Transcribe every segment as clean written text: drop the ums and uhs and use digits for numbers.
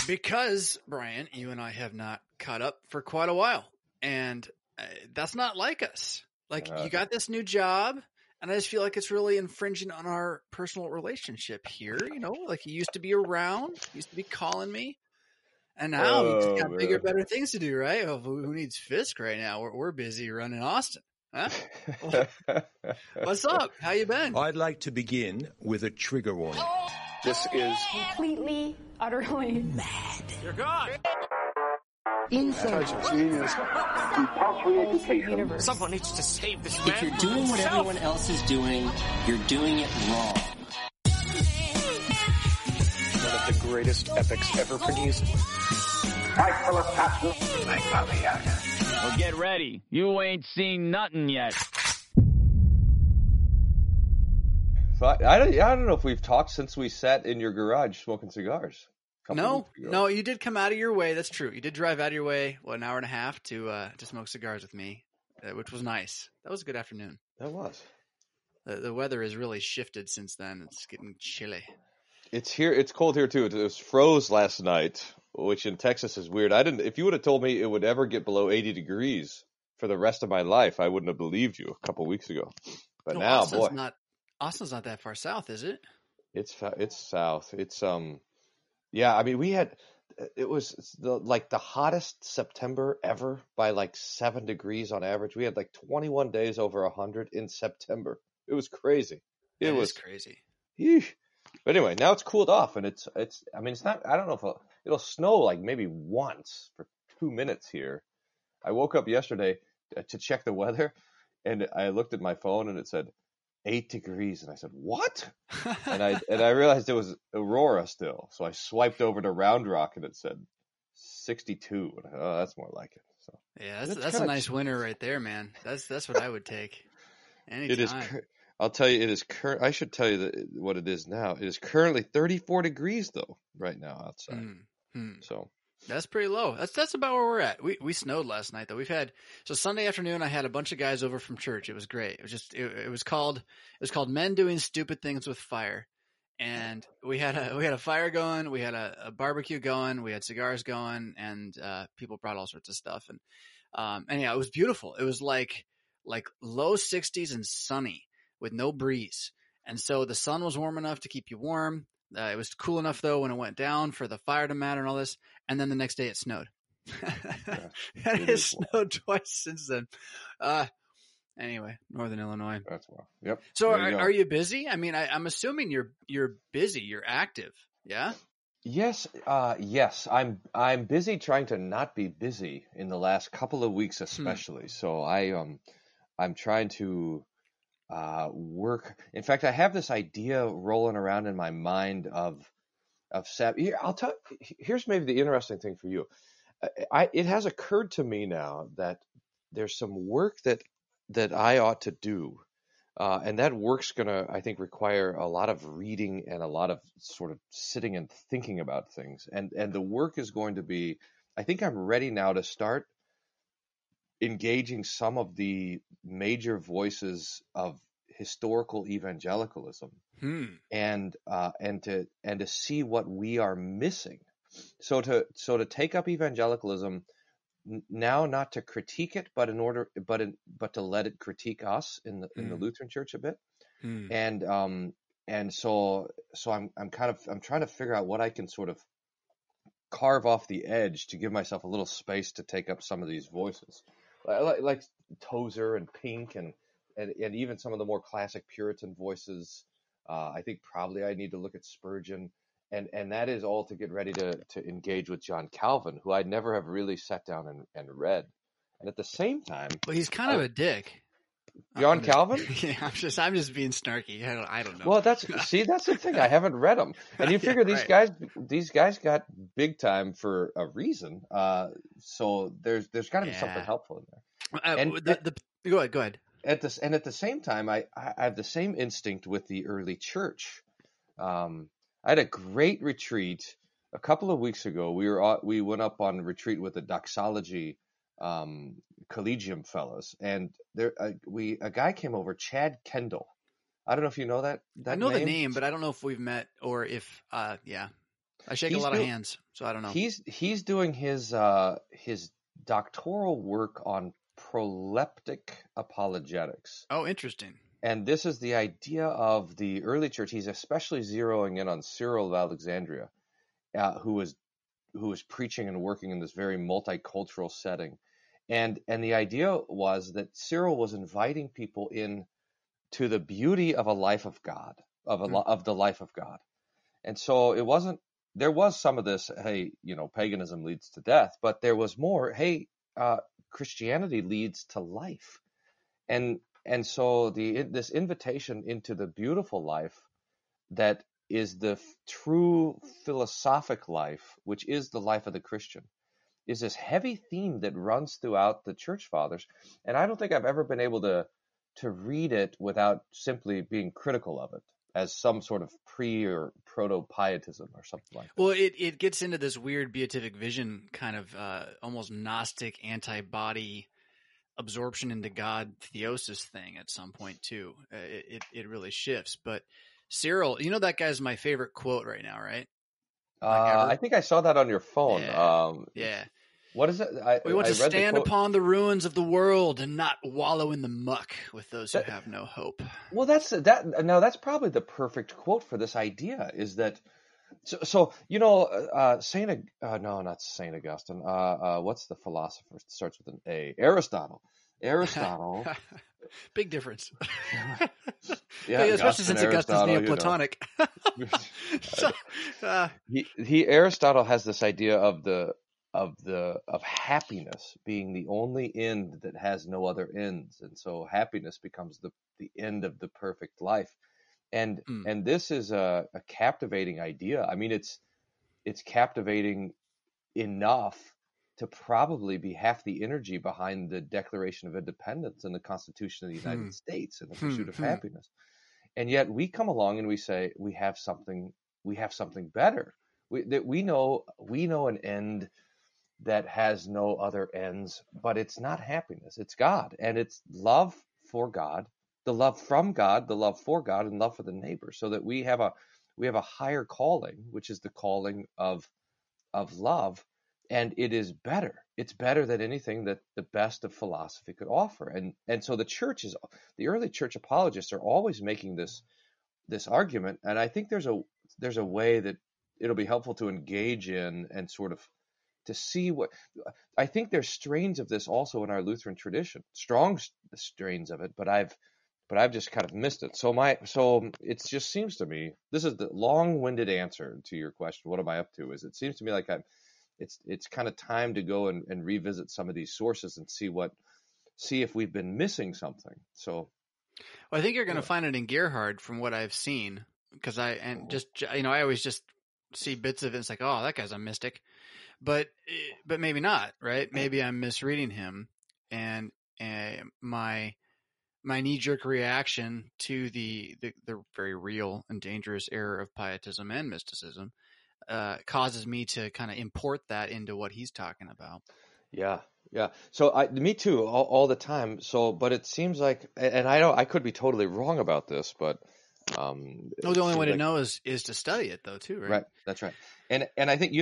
Because, Brian, you and I have not caught up for quite a while. And that's not like us. Like, you got this new job, and I just feel like it's really infringing on our personal relationship here. You know, like you used to be around, used to be calling me. And now we just got bigger, better things to do, right? Well, who needs Fisk right now? We're busy running Austin. Huh? What's up? How you been? I'd like to begin with a trigger warning. This is completely, utterly mad. You're gone. Insane. genius. Compulsory education. Universe. Someone needs to save this man. If you're doing what everyone else is doing, you're doing it wrong. One of the greatest epics ever produced. Fight for a passion. Like Baba Yaga. Well, get ready. You ain't seen nothing yet. I don't know if we've talked since we sat in your garage smoking cigars. No, you did come out of your way. That's true. You did drive out of your way, an hour and a half to smoke cigars with me, which was nice. That was a good afternoon. That was. The weather has really shifted since then. It's getting chilly. It's here. It's cold here too. It was froze last night, which in Texas is weird. If you would have told me it would ever get below 80 degrees for the rest of my life, I wouldn't have believed you a couple weeks ago. But now, Austin's not that far south, is it? It's south. It's yeah. I mean, it was the hottest September ever by like 7 degrees on average. We had like 21 days over 100 in September. It was crazy. It was crazy. Eesh. But anyway, now it's cooled off, and it's. I mean, it's not. I don't know if it'll snow like maybe once for 2 minutes here. I woke up yesterday to check the weather, and I looked at my phone, and it said 8 degrees, and I said, "What?" and I realized it was Aurora still, so I swiped over to Round Rock, and it said 62. And oh, that's more like it. So yeah, that's a nice winter right there, man. That's what I would take. Anytime. It is. I'll tell you, it is current. I should tell you what it is now. It is currently 34 degrees though, right now outside. So that's pretty low. That's about where we're at. We snowed last night though. So Sunday afternoon I had a bunch of guys over from church. It was great. It was just it was called Men Doing Stupid Things with Fire. And we had a fire going, we had a barbecue going, we had cigars going, and people brought all sorts of stuff. And yeah, it was beautiful. It was like low 60s and sunny with no breeze. And so the sun was warm enough to keep you warm. It was cool enough though when it went down for the fire to matter and all this. And then the next day it snowed. And it has snowed twice since then. Anyway, Northern Illinois. That's wild. Yep. So are you busy? I mean, I'm assuming you're busy. You're active. Yeah. Yes. Yes. I'm busy trying to not be busy in the last couple of weeks, especially. So I'm trying to work. In fact, I have this idea rolling around in my mind of Here, here's maybe the interesting thing for you. It has occurred to me now that there's some work that I ought to do, and that work's gonna, I think, require a lot of reading and a lot of sort of sitting and thinking about things. And the work is going to be, I think I'm ready now to start engaging some of the major voices of historical evangelicalism, and to see what we are missing. So to take up evangelicalism now, not to critique it, but to let it critique us in the Lutheran Church a bit, and so I'm trying to figure out what I can sort of carve off the edge to give myself a little space to take up some of these voices, like Tozer and Pink and even some of the more classic Puritan voices. I think probably I need to look at Spurgeon, and that is all to get ready to engage with John Calvin, who I'd never have really sat down and read. And at the same time, well, he's kind of a dick. John Calvin? Yeah, I'm just being snarky. I don't know. Well, that's the thing. I haven't read them, and you figure these guys got big time for a reason. So there's got to be something helpful in there. Go ahead. At the same time, I have the same instinct with the early church. I had a great retreat a couple of weeks ago. We went up on retreat with the Doxology Collegium fellows, and a guy came over, Chad Kendall. I don't know if you know that I know name. the name, but I don't know if we've met or if yeah. I shake a lot of hands, so I don't know. He's doing his doctoral work on proleptic apologetics. Oh, interesting. And this is the idea of the early church. He's especially zeroing in on Cyril of Alexandria, who was preaching and working in this very multicultural setting. And the idea was that Cyril was inviting people in to the beauty of a life of God, of the life of God. And so there was some of this, hey, paganism leads to death, but there was more, hey, Christianity leads to life. And so this invitation into the beautiful life that is the true philosophic life, which is the life of the Christian, is this heavy theme that runs throughout the church fathers. And I don't think I've ever been able to read it without simply being critical of it as some sort of pre or proto-pietism or something like that. Well, it gets into this weird beatific vision kind of almost Gnostic anti-body absorption into God theosis thing at some point too. It really shifts. But Cyril, that guy's my favorite quote right now, right? I think I saw that on your phone. Yeah. What is it? We want to stand upon the ruins of the world and not wallow in the muck with those who have no hope. Well, that's probably the perfect quote for this idea. Is that so? Not Saint Augustine. What's the philosopher? It starts with an A. Aristotle. Big difference. Yeah, especially since Augustine's Neoplatonic. Aristotle has this idea of happiness being the only end that has no other ends, and so happiness becomes the end of the perfect life. And this is a captivating idea. I mean, it's captivating enough to probably be half the energy behind the Declaration of Independence and the Constitution of the United States and the pursuit of happiness. And yet we come along and we say we have something better. We know an end that has no other ends, but it's not happiness. It's God, and it's love for God, the love from God, the love for God, and love for the neighbor. So that we have a higher calling, which is the calling of love. And it is better. It's better than anything that the best of philosophy could offer. And so the early church apologists are always making this argument. And I think there's a way that it'll be helpful to engage in and sort of to see what I think there's strains of this also in our Lutheran tradition, strong strains of it, but I've just kind of missed it. So it just seems to me, this is the long-winded answer to your question. What am I up to? It seems to me like it's kind of time to go and revisit some of these sources and see if we've been missing something. So, well, I think you're going to find it in Gerhard from what I've seen, because I always just see bits of it. It's like, oh, that guy's a mystic, but maybe not, right? Maybe I'm misreading him, and my knee-jerk reaction to the very real and dangerous error of pietism and mysticism causes me to kind of import that into what he's talking about. Yeah. So me too, all the time. So, but it seems like, and I could be totally wrong about this, but the only way to know is to study it, though, too, right? Right. That's right. And I think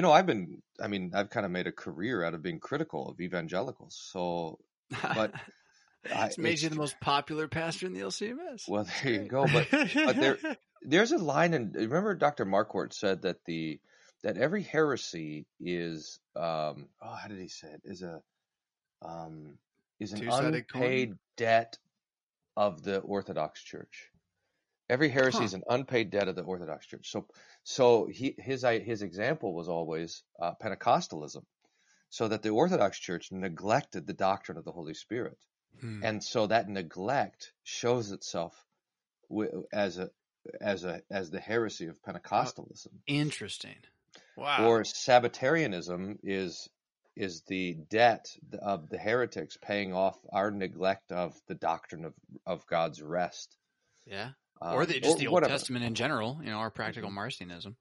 I've kind of made a career out of being critical of evangelicals. So, but it's made you the most popular pastor in the LCMS. Well, there you go. But there's a line, and remember Dr. Marquardt said that that every heresy is how did he say it? Is an unpaid debt of the Orthodox Church. Every heresy is an unpaid debt of the Orthodox Church. So his example was always Pentecostalism, so that the Orthodox Church neglected the doctrine of the Holy Spirit. And so that neglect shows itself as the heresy of Pentecostalism. Interesting. Wow. Or Sabbatarianism is the debt of the heretics paying off our neglect of the doctrine of God's rest. Yeah. Or the Old Testament in general, our practical Marcionism.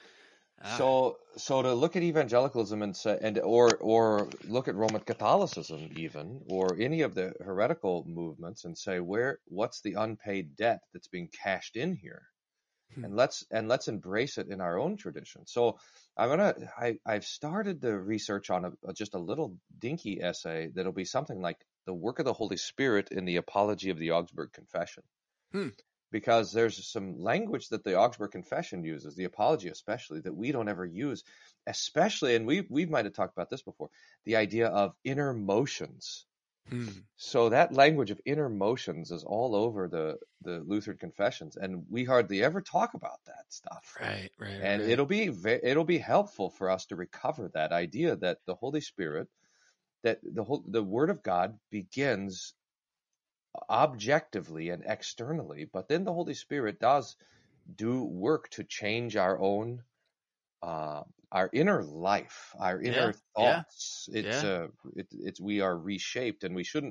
So to look at evangelicalism and say, or look at Roman Catholicism even, or any of the heretical movements and say, what's the unpaid debt that's being cashed in here? and let's embrace it in our own tradition. So I've started the research on just a little dinky essay that'll be something like the work of the Holy Spirit in the Apology of the Augsburg Confession. Because there's some language that the Augsburg Confession uses, the Apology especially, that we don't ever use, especially, and we might have talked about this before, the idea of inner motions. So that language of inner motions is all over the Lutheran confessions, and we hardly ever talk about that stuff. Right. And it'll be helpful for us to recover that idea that the Holy Spirit, that the Word of God begins objectively and externally, but then the Holy Spirit does do work to change our own our inner life, our inner thoughts. It's we are reshaped, and we should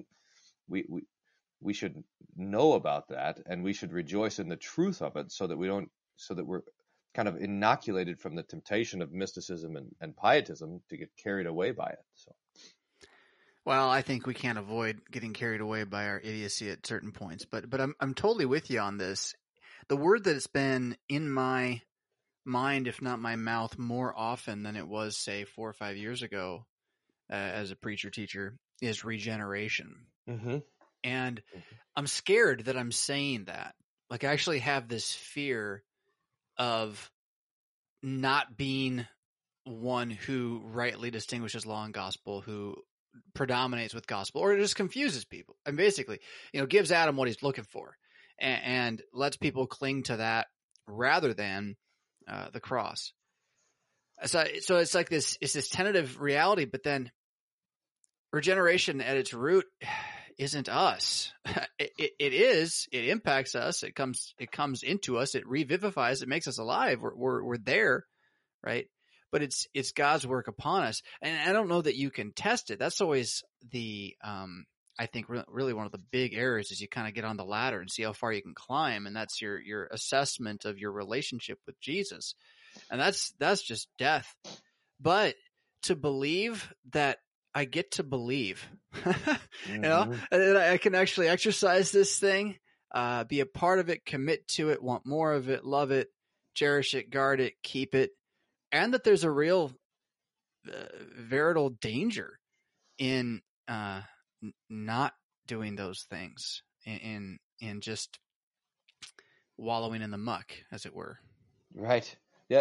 know about that, and we should rejoice in the truth of it, so that we're kind of inoculated from the temptation of mysticism and pietism to get carried away by it. So. Well, I think we can't avoid getting carried away by our idiocy at certain points, but I'm totally with you on this. The word that has been in my mind, if not my mouth, more often than it was, say, 4 or 5 years ago, as a preacher teacher, is regeneration. And I'm scared that I'm saying that. Like, I actually have this fear of not being one who rightly distinguishes law and gospel, who predominates with gospel, or it just confuses people and basically, gives Adam what he's looking for and lets people cling to that rather than the cross. So it's like it's this tentative reality, but then regeneration at its root isn't us. It impacts us. It comes into us. It revivifies. It makes us alive. We're there, right? But it's God's work upon us, and I don't know that you can test it. That's always the I think really one of the big errors is you kind of get on the ladder and see how far you can climb, and that's your assessment of your relationship with Jesus, and that's just death. But to believe that I get to believe, and I can actually exercise this thing, be a part of it, commit to it, want more of it, love it, cherish it, guard it, keep it. And that there's a real, veritable danger in not doing those things, in just wallowing in the muck, as it were. Right. Yeah.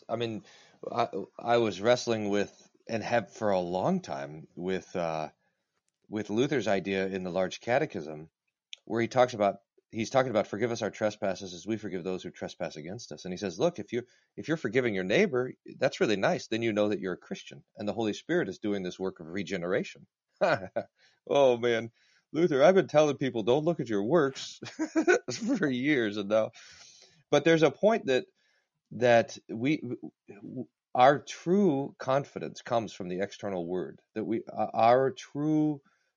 I was wrestling with, and have for a long time, with Luther's idea in the Large Catechism, where he's talking about forgive us our trespasses as we forgive those who trespass against us. And he says, look, if you're forgiving your neighbor, that's really nice. Then you know that you're a Christian, and the Holy Spirit is doing this work of regeneration. Oh man, Luther, I've been telling people don't look at your works for years, and now, but there's a point that our true confidence comes from the external word, that our true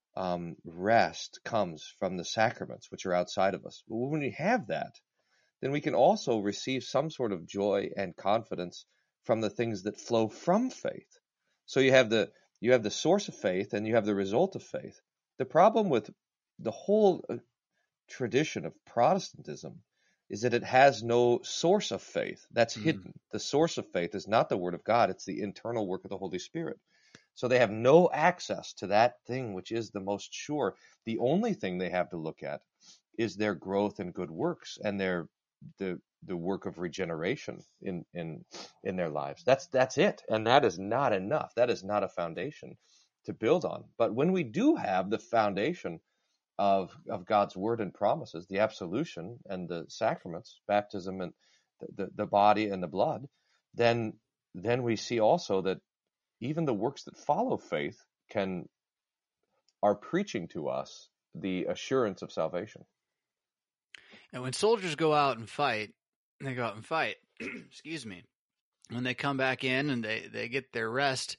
rest comes from the sacraments, which are outside of us. But when we have that, then we can also receive some sort of joy and confidence from the things that flow from faith. So you have the source of faith, and you have the result of faith. The problem with the whole tradition of Protestantism is that it has no source of faith. That's hidden. The source of faith is not the Word of God, it's the internal work of the Holy Spirit. So they have no access to that thing which is the most sure. The only thing they have to look at is their growth in good works and the work of regeneration in their lives. That's it. And that is not enough. That is not a foundation to build on. But when we do have the foundation of God's word and promises, the absolution and the sacraments, baptism and the body and the blood, then we see also that even the works that follow faith are preaching to us the assurance of salvation. And when soldiers go out and fight, excuse me, when they come back in and they get their rest,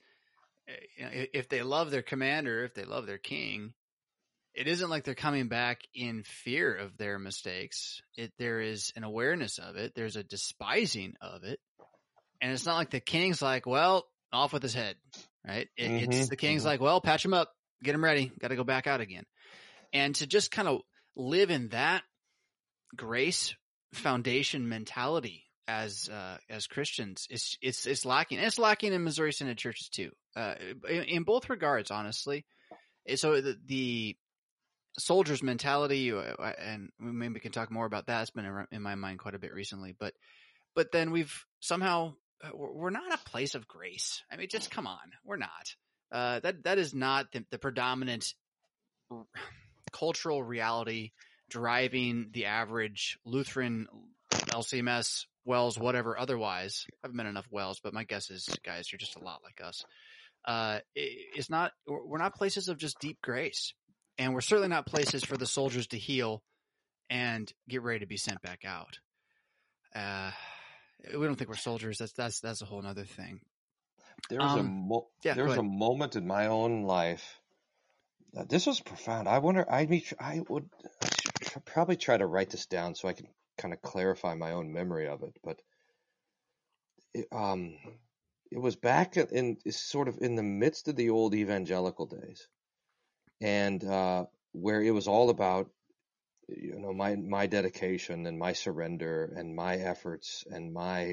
if they love their commander, if they love their king, it isn't like they're coming back in fear of their mistakes. There is an awareness of it. There's a despising of it. And it's not like the king's like, well, off with his head, right? It's the king's like, well, patch him up, get him ready, got to go back out again. And to just kind of live in that grace foundation mentality as Christians it's lacking. And it's lacking in Missouri Synod churches too, in both regards, honestly. So the soldier's mentality, and maybe we can talk more about that. It's been in my mind quite a bit recently, but then we've somehow, we're not a place of grace. I mean, just come on, we're not. That is not the predominant cultural reality driving the average Lutheran, LCMS, WELS, whatever otherwise. I haven't been enough WELS, but my guess is, guys, you're just a lot like us. It's not, we're not places of just deep grace, and we're certainly not places for the soldiers to heal and get ready to be sent back out. We don't think we're soldiers. That's a whole nother thing. There was a moment in my own life. This was profound. I wonder. I should probably try to write this down so I can kind of clarify my own memory of it. But it was back in sort of in the midst of the old evangelical days, and where it was all about, my dedication and my surrender and my efforts and my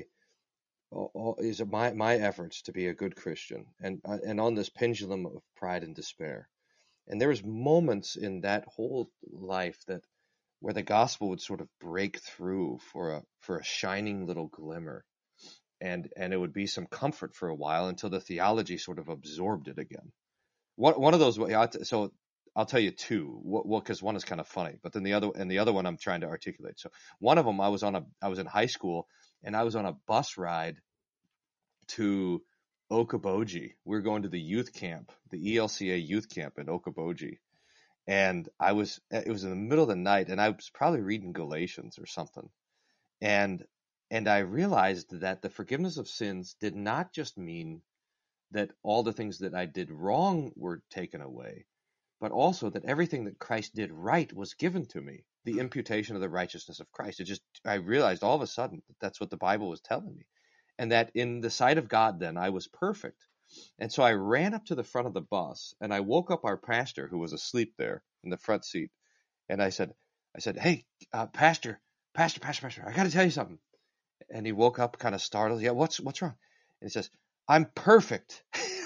efforts to be a good Christian, and on this pendulum of pride and despair. And there was moments in that whole life where the gospel would sort of break through for a shining little glimmer, and it would be some comfort for a while until the theology sort of absorbed it again. One of those, so I'll tell you two, because one is kind of funny, but then the other one I'm trying to articulate. So one of them, I was in high school, and I was on a bus ride to Okoboji. We were going to the youth camp, the ELCA youth camp in Okoboji. And it was in the middle of the night, and I was probably reading Galatians or something. And I realized that the forgiveness of sins did not just mean that all the things that I did wrong were taken away, but also that everything that Christ did right was given to me, the imputation of the righteousness of Christ. I realized all of a sudden that that's what the Bible was telling me. And that in the sight of God, then, I was perfect. And so I ran up to the front of the bus, and I woke up our pastor, who was asleep there in the front seat. And I said, "Hey, Pastor, I got to tell you something." And he woke up kind of startled. "Yeah, what's wrong?" And he says, "I'm perfect."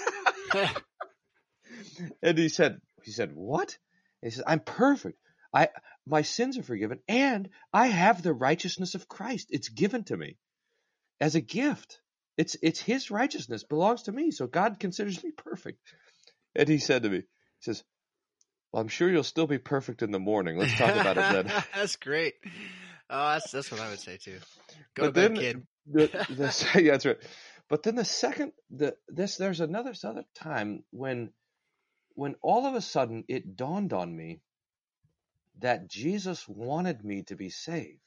And he said, "What?" And he said, "I'm perfect. My sins are forgiven, and I have the righteousness of Christ. It's given to me as a gift. It's his righteousness belongs to me. So God considers me perfect." And he said to me, he says, "Well, I'm sure you'll still be perfect in the morning. Let's talk about it then." That's great. Oh, that's what I would say too. Go to bed, kid. Yeah, that's right. But then there's another time when all of a sudden it dawned on me that Jesus wanted me to be saved.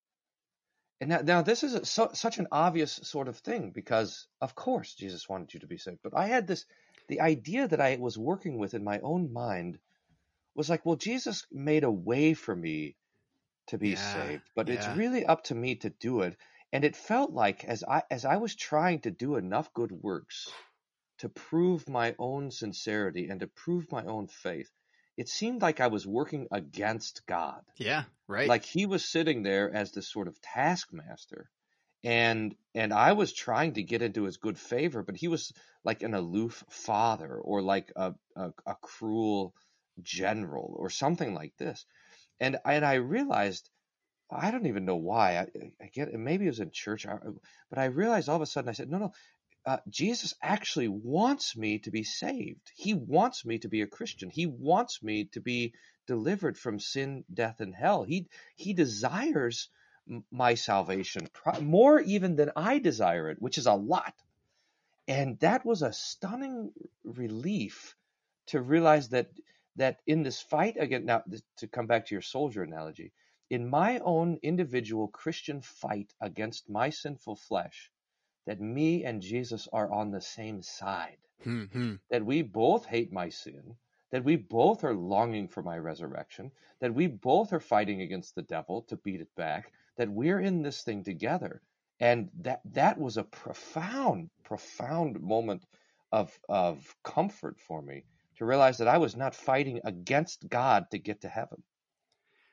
And now this is such an obvious sort of thing, because of course Jesus wanted you to be saved. But I had the idea that I was working with in my own mind was like, well, Jesus made a way for me to be saved, but it's really up to me to do it. And it felt like as I was trying to do enough good works to prove my own sincerity and to prove my own faith, it seemed like I was working against God. Yeah, right. Like he was sitting there as this sort of taskmaster, and I was trying to get into his good favor, but he was like an aloof father, or like a cruel general, or something like this. And I realized, I don't even know why. I get it. Maybe it was in church, but I realized all of a sudden, I said, no. Jesus actually wants me to be saved. He wants me to be a Christian. He wants me to be delivered from sin, death, and hell. He desires my salvation more even than I desire it, which is a lot. And that was a stunning relief to realize that in this fight again, now to come back to your soldier analogy, in my own individual Christian fight against my sinful flesh, that me and Jesus are on the same side, that we both hate my sin, that we both are longing for my resurrection, that we both are fighting against the devil to beat it back, that we're in this thing together. And that was a profound moment of comfort for me, to realize that I was not fighting against God to get to heaven.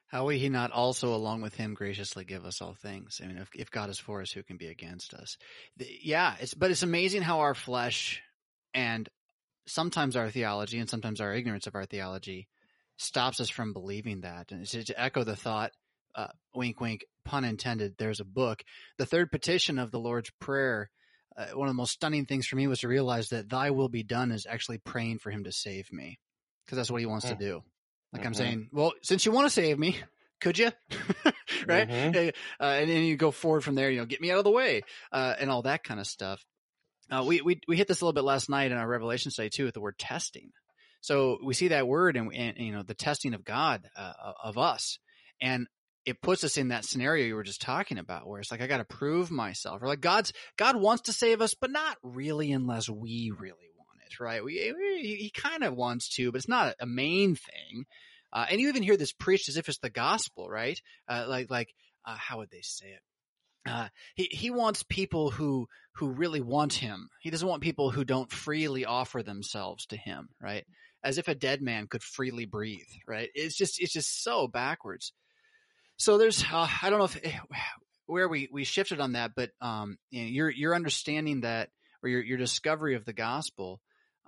How will he not also, along with him, graciously give us all things? I mean, if God is for us, who can be against us? But it's amazing how our flesh and sometimes our theology and sometimes our ignorance of our theology stops us from believing that. And to echo the thought, wink, wink, pun intended, there's a book. The third petition of the Lord's Prayer, one of the most stunning things for me was to realize that thy will be done is actually praying for him to save me, because that's what he wants to do. Like I'm saying, well, since you want to save me, could you? Right? And then you go forward from there, get me out of the way, and all that kind of stuff. We hit this a little bit last night in our Revelation study too, with the word testing. So we see that word and the testing of God, of us. And it puts us in that scenario you were just talking about, where it's like, I got to prove myself, or like God wants to save us, but not really unless we really want it, right? He kind of wants to, but it's not a main thing. And you even hear this preached as if it's the gospel, right? How would they say it? He wants people who really want him. He doesn't want people who don't freely offer themselves to him, right? As if a dead man could freely breathe, right? It's just so backwards. So there's, I don't know where we shifted on that, but your understanding that, or your discovery of the gospel,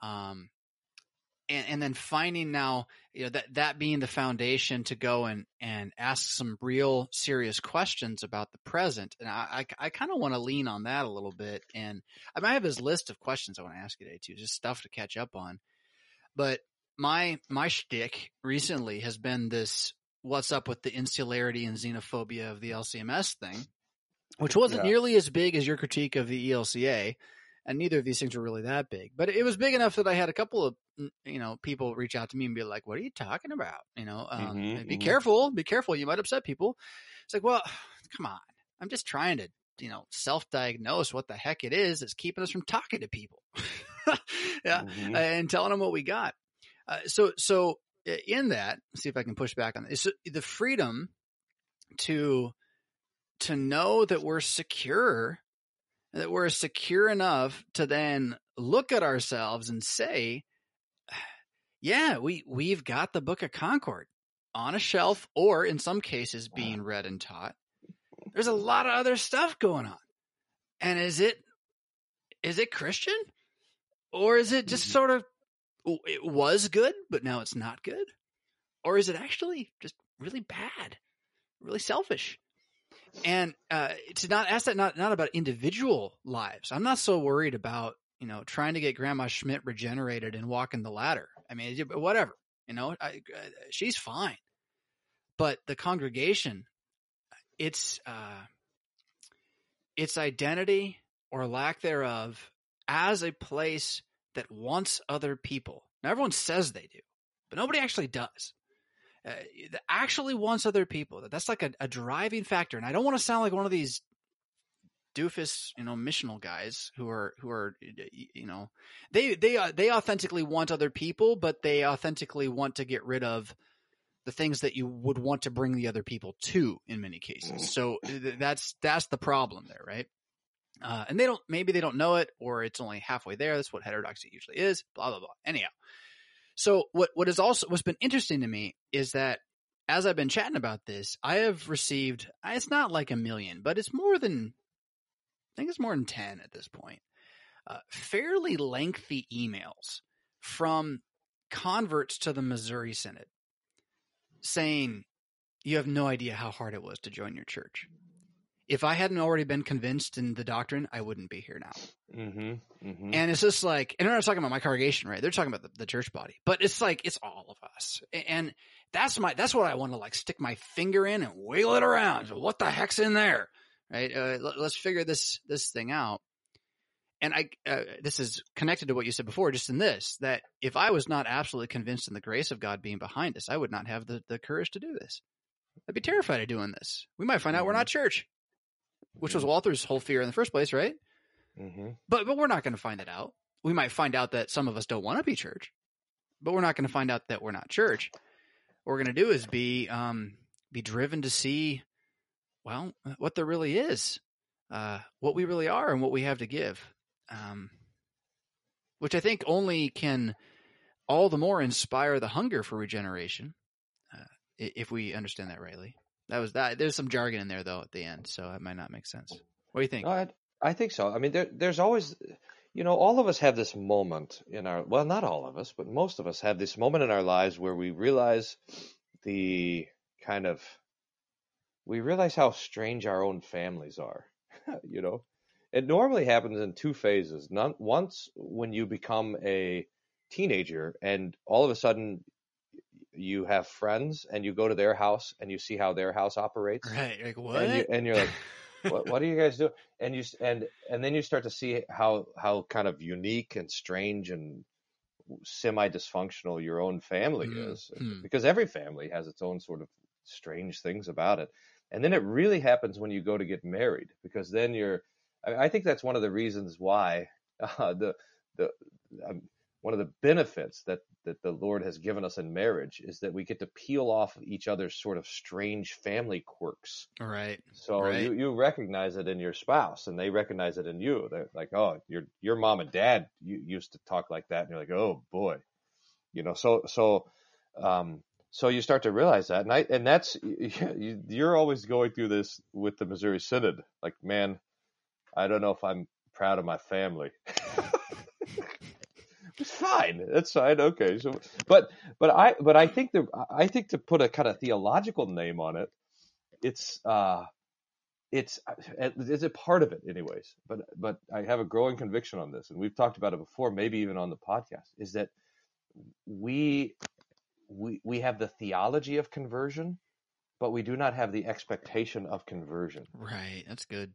and then finding now, that being the foundation to go and ask some real serious questions about the present. And I kind of want to lean on that a little bit. And I might have this list of questions I want to ask you today too, just stuff to catch up on. But my shtick recently has been this, what's up with the insularity and xenophobia of the LCMS thing, which wasn't nearly as big as your critique of the ELCA. And neither of these things were really that big, but it was big enough that I had a couple of, people reach out to me and be like, what are you talking about? Be careful. You might upset people. It's like, well, come on. I'm just trying to, self-diagnose what the heck it is that's keeping us from talking to people. And telling them what we got. So in that, let's see if I can push back on this. The freedom to know that we're secure, that we're secure enough to then look at ourselves and say, yeah, we've got the Book of Concord on a shelf, or in some cases being read and taught. There's a lot of other stuff going on. And is it Christian? Or is it just sort of, it was good, but now it's not good? Or is it actually just really bad, really selfish? And to not ask that, not about individual lives. I'm not so worried about, trying to get Grandma Schmidt regenerated and walking the ladder. I mean, whatever, she's fine. But the congregation, its identity or lack thereof as a place that wants other people. Now, everyone says they do, but nobody actually does. That actually wants other people. That's like a driving factor. And I don't want to sound like one of these doofus, missional guys who are, they authentically want other people, but they authentically want to get rid of the things that you would want to bring the other people to in many cases. So that's the problem there, right? And maybe they don't know it, or it's only halfway there. That's what heterodoxy usually is, blah, blah, blah. Anyhow. So what's been interesting to me is that as I've been chatting about this, I have received, it's not like 1 million, but it's more than 10 at this point, fairly lengthy emails from converts to the Missouri Synod saying, you have no idea how hard it was to join your church. If I hadn't already been convinced in the doctrine, I wouldn't be here now. And it's just like, and they're not talking about my congregation, right? They're talking about the church body, but it's like, it's all of us. And that's what I want to like stick my finger in and wiggle it around. So what the heck's in there? Right. Let's figure this thing out. And this is connected to what you said before, just in this, that if I was not absolutely convinced in the grace of God being behind us, I would not have the courage to do this. I'd be terrified of doing this. We might find out we're not church, which was Walter's whole fear in the first place, right? But we're not going to find it out. We might find out that some of us don't want to be church, but we're not going to find out that we're not church. What we're going to do is be driven to see, well, what there really is, what we really are, and what we have to give, which I think only can all the more inspire the hunger for regeneration. if we understand that rightly. That was that. There's some jargon in there though at the end, so it might not make sense. What do you think? No, I think so. I mean, there's always, all of us have this moment well, not all of us, but most of us have this moment in our lives where we realize we realize how strange our own families are. It normally happens in two phases. Once when you become a teenager and all of a sudden you have friends and you go to their house and you see how their house operates. Right. Like what? And you're like, what do you guys do? And then you start to see how kind of unique and strange and semi-dysfunctional your own family is, because every family has its own sort of strange things about it. And then it really happens when you go to get married, because then I think that's one of the reasons why one of the benefits that the Lord has given us in marriage is that we get to peel off each other's sort of strange family quirks. Right. So right. You recognize it in your spouse, and they recognize it in you. They're like, oh, your mom and dad used to talk like that, and you're like, oh boy, So you start to realize that, and that's you're always going through this with the Missouri Synod. Like, man, I don't know if I'm proud of my family. It's fine. That's fine. Okay. So, but I think to put a kind of theological name on it, it's a part of it anyways. But I have a growing conviction on this, and we've talked about it before, maybe even on the podcast, is that we have the theology of conversion, but we do not have the expectation of conversion. Right. That's good.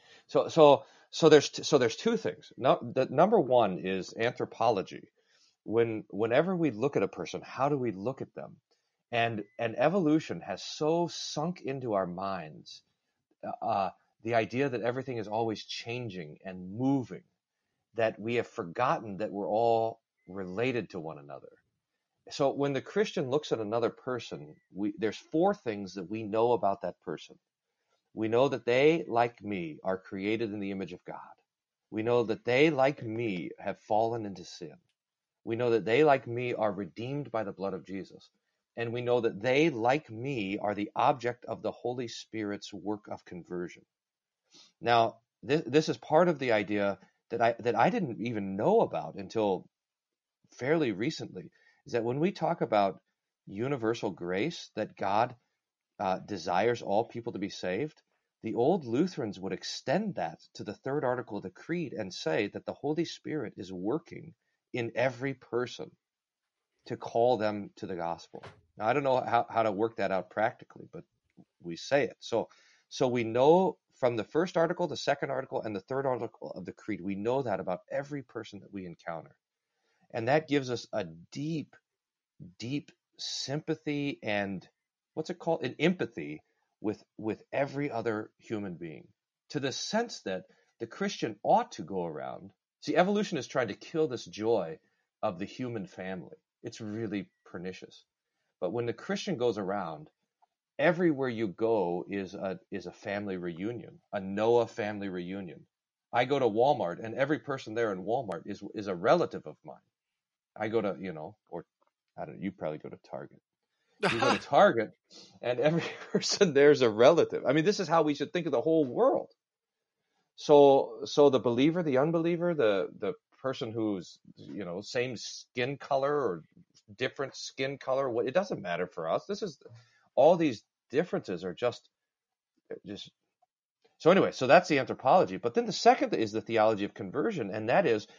So there's two things. Number one is anthropology. Whenever we look at a person, how do we look at them? And evolution has so sunk into our minds the idea that everything is always changing and moving, that we have forgotten that we're all related to one another. So when the Christian looks at another person, there's four things that we know about that person. We know that they, like me, are created in the image of God. We know that they, like me, have fallen into sin. We know that they, like me, are redeemed by the blood of Jesus. And we know that they, like me, are the object of the Holy Spirit's work of conversion. Now, this is part of the idea that I didn't even know about until fairly recently, is that when we talk about universal grace, that God desires all people to be saved, the old Lutherans would extend that to the third article of the Creed and say that the Holy Spirit is working in every person to call them to the gospel. Now, I don't know how to work that out practically, but we say it. So we know from the first article, the second article, and the third article of the Creed, we know that about every person that we encounter. And that gives us a deep, deep sympathy and an empathy with every other human being, to the sense that the Christian ought to go around. See, evolution is trying to kill this joy of the human family. It's really pernicious. But when the Christian goes around, everywhere you go is a family reunion, a Noah family reunion. I go to Walmart, and every person there in Walmart is a relative of mine. I go to, or I don't know, you probably go to Target. You go to Target, and every person there's a relative. I mean, this is how we should think of the whole world. So the believer, the unbeliever, the person who's, same skin color or different skin color, it doesn't matter for us. All these differences are just. So anyway, so that's the anthropology. But then the second is the theology of conversion, and that is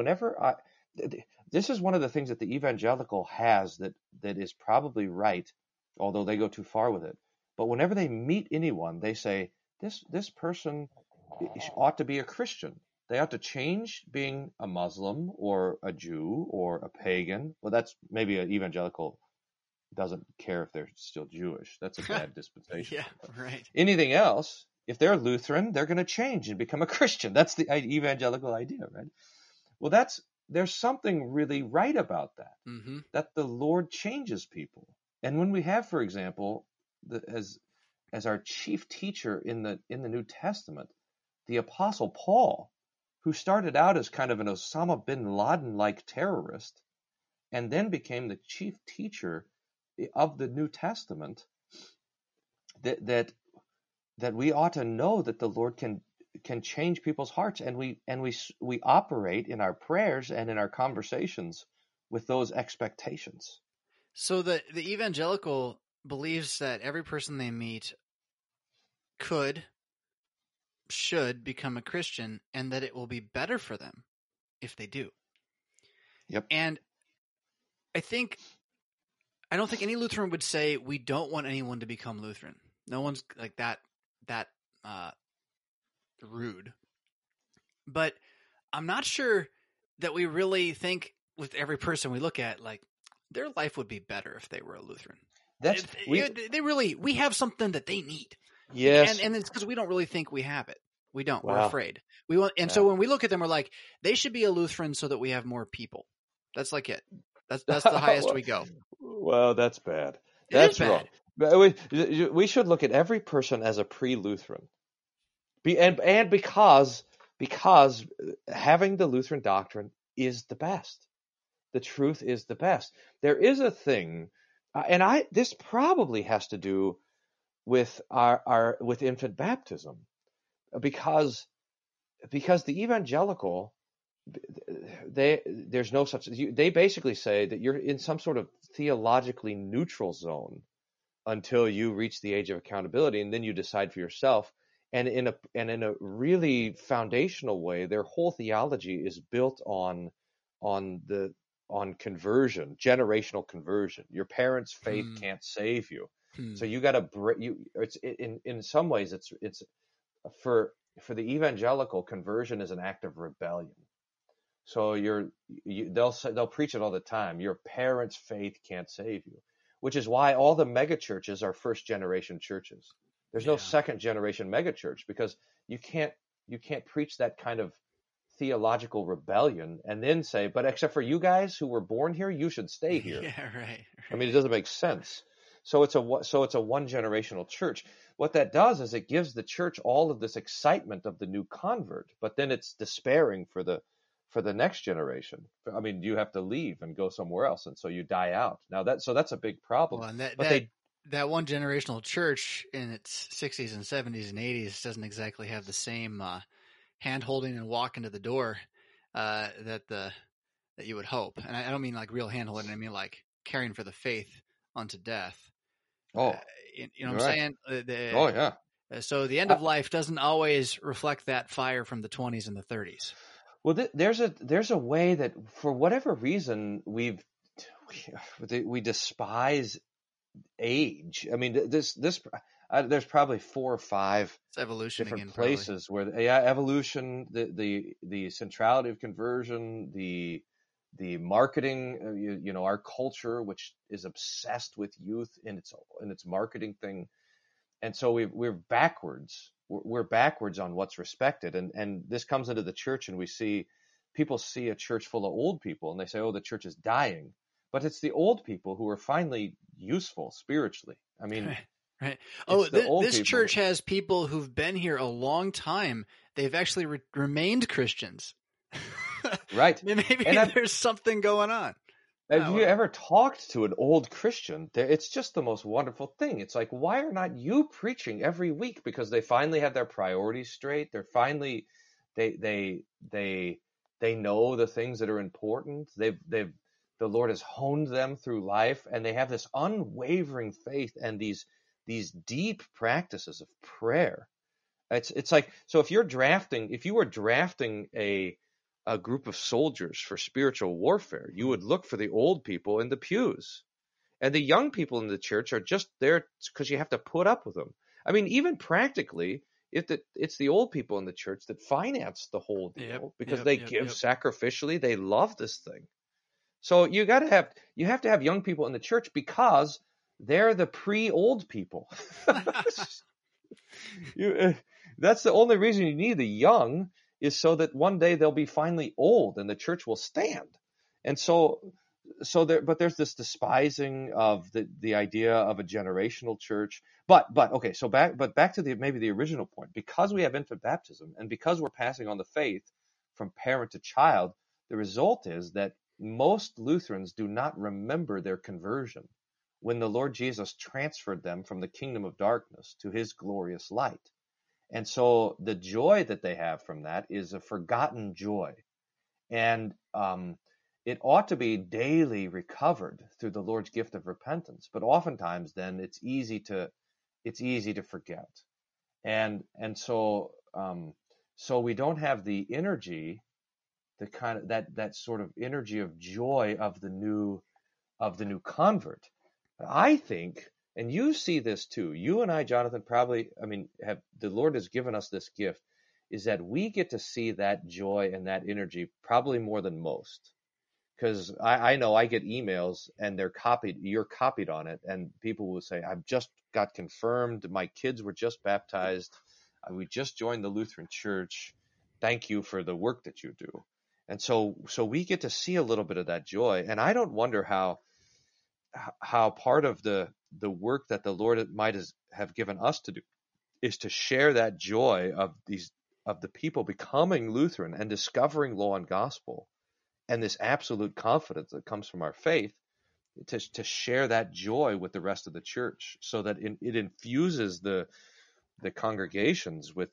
this is one of the things that the evangelical has that is probably right, although they go too far with it. But whenever they meet anyone, they say, this person ought to be a Christian. They ought to change being a Muslim or a Jew or a pagan. Well, that's maybe an evangelical doesn't care if they're still Jewish. That's a bad dispensation. Yeah, right. Anything else, if they're Lutheran, they're going to change and become a Christian. That's the evangelical idea, right? Well, there's something really right about that, that the Lord changes people. And when we have, for example, as our chief teacher in the New Testament, the Apostle Paul, who started out as kind of an Osama bin Laden-like terrorist, and then became the chief teacher of the New Testament that we ought to know that the Lord can change people's hearts, and we operate in our prayers and in our conversations with those expectations. So the evangelical believes that every person they meet should become a Christian, and that it will be better for them if they do. Yep. And I don't think any Lutheran would say we don't want anyone to become Lutheran. No one's like that rude. But I'm not sure that we really think with every person we look at, like, their life would be better if they were a Lutheran. We have something that they need. Yes. And it's because we don't really think we have it. We don't. Wow. We're afraid. So when we look at them, we're like, they should be a Lutheran so that we have more people. That's like it. That's the highest we go. Well, that's bad. That's wrong. bad. We should look at every person as a pre-Lutheran. And because having the Lutheran doctrine is the best. The truth is the best. There is a thing, and this probably has to do with with infant baptism, because the evangelical, there's no such. They basically say that you're in some sort of theologically neutral zone until you reach the age of accountability, and then you decide for yourself. And in a really foundational way, their whole theology is built on conversion, generational conversion. Your parents' faith can't save you, so you got to break. It's in some ways it's for the evangelical, conversion is an act of rebellion. So they'll preach it all the time. Your parents' faith can't save you, which is why all the mega churches are first generation churches. There's no second generation mega church, because you can't preach that kind of theological rebellion and then say, but except for you guys who were born here, you should stay here. Yeah, right. I mean, it doesn't make sense. So it's a one generational church. What that does is it gives the church all of this excitement of the new convert, but then it's despairing for the next generation. I mean, you have to leave and go somewhere else, and so you die out. Now that's a big problem. Well, and that one generational church in its 60s and 70s and 80s doesn't exactly have the same hand holding and walk into the door that you would hope. And I don't mean like real hand holding. I mean like caring for the faith unto death. Oh, you know what I'm saying? Oh yeah. So the end of life doesn't always reflect that fire from the 20s and the 30s. Well, there's a way that for whatever reason we despise age. I mean, there's probably 4 or 5 it's evolution different again, places where evolution, the centrality of conversion, the marketing, our culture, which is obsessed with youth in its marketing thing, and so we're backwards. We're backwards on what's respected, and this comes into the church, and people see a church full of old people, and they say, "Oh, the church is dying." But it's the old people who are finally useful spiritually. I mean, right. Oh, this church has people who've been here a long time. They've actually remained Christians. Right. Maybe there's something going on. Have you ever talked to an old Christian? It's just the most wonderful thing. It's like, why are not you preaching every week? Because they finally have their priorities straight. They're finally, they know the things that are important. The Lord has honed them through life, and they have this unwavering faith and these deep practices of prayer. It's like, so if you were drafting a group of soldiers for spiritual warfare, you would look for the old people in the pews, and the young people in the church are just there because you have to put up with them. I mean, even practically, it's the old people in the church that finance the whole deal because they give sacrificially. They love this thing. So you have to have young people in the church because they're the pre-old people. That's the only reason you need the young, is so that one day they'll be finally old and the church will stand. And but there's this despising of the idea of a generational church. But okay, so back to maybe the original point. Because we have infant baptism and because we're passing on the faith from parent to child, the result is that most Lutherans do not remember their conversion when the Lord Jesus transferred them from the kingdom of darkness to his glorious light. And so the joy that they have from that is a forgotten joy. And it ought to be daily recovered through the Lord's gift of repentance. But oftentimes then it's easy to forget. And so we don't have the energy, the kind of that sort of energy of joy of the new convert. I think, and you see this too, you and I, Jonathan, probably, the Lord has given us this gift, is that we get to see that joy and that energy probably more than most. Because I know I get emails and you're copied on it, and people will say, I've just got confirmed, my kids were just baptized, we just joined the Lutheran Church, thank you for the work that you do. And so we get to see a little bit of that joy. And I don't wonder how part of the work that the Lord might have given us to do is to share that joy of the people becoming Lutheran and discovering law and gospel, and this absolute confidence that comes from our faith, to share that joy with the rest of the church, so that it infuses the congregations with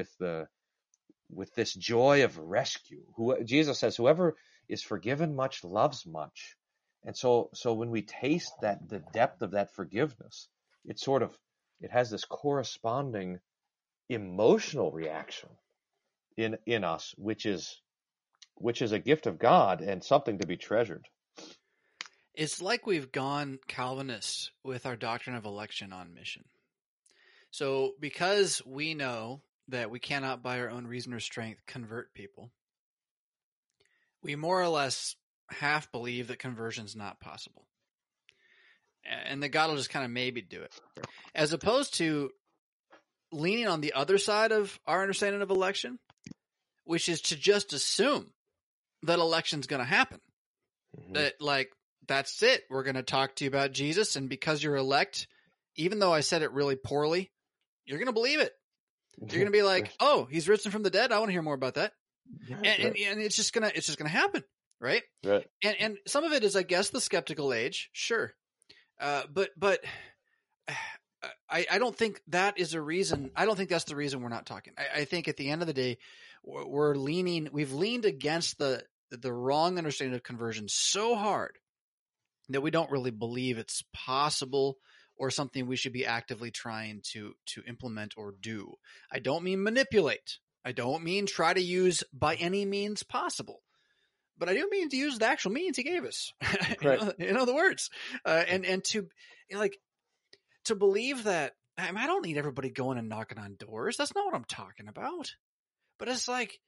this joy of rescue. Jesus says, whoever is forgiven much loves much. And so when we taste the depth of that forgiveness, it has this corresponding emotional reaction in us, which is a gift of God and something to be treasured. It's like we've gone Calvinist with our doctrine of election on mission. So because we know that we cannot by our own reason or strength convert people, we more or less half believe that conversion is not possible, and that God will just kind of maybe do it, as opposed to leaning on the other side of our understanding of election, which is to just assume that election's going to happen. Mm-hmm. That that's it. We're going to talk to you about Jesus, and because you're elect, even though I said it really poorly, you're going to believe it. You're going to be like, "Oh, he's risen from the dead. I want to hear more about that." And it's just gonna happen, right? Right. And some of it is, I guess, the skeptical age, sure. But I don't think that is a reason. I don't think that's the reason we're not talking. I think at the end of the day, we've leaned against the wrong understanding of conversion so hard that we don't really believe it's possible or something we should be actively trying to implement or do. I don't mean manipulate. I don't mean try to use by any means possible. But I do mean to use the actual means he gave us. Right. In other words. And to to believe that, I don't need everybody going and knocking on doors. That's not what I'm talking about. But it's like,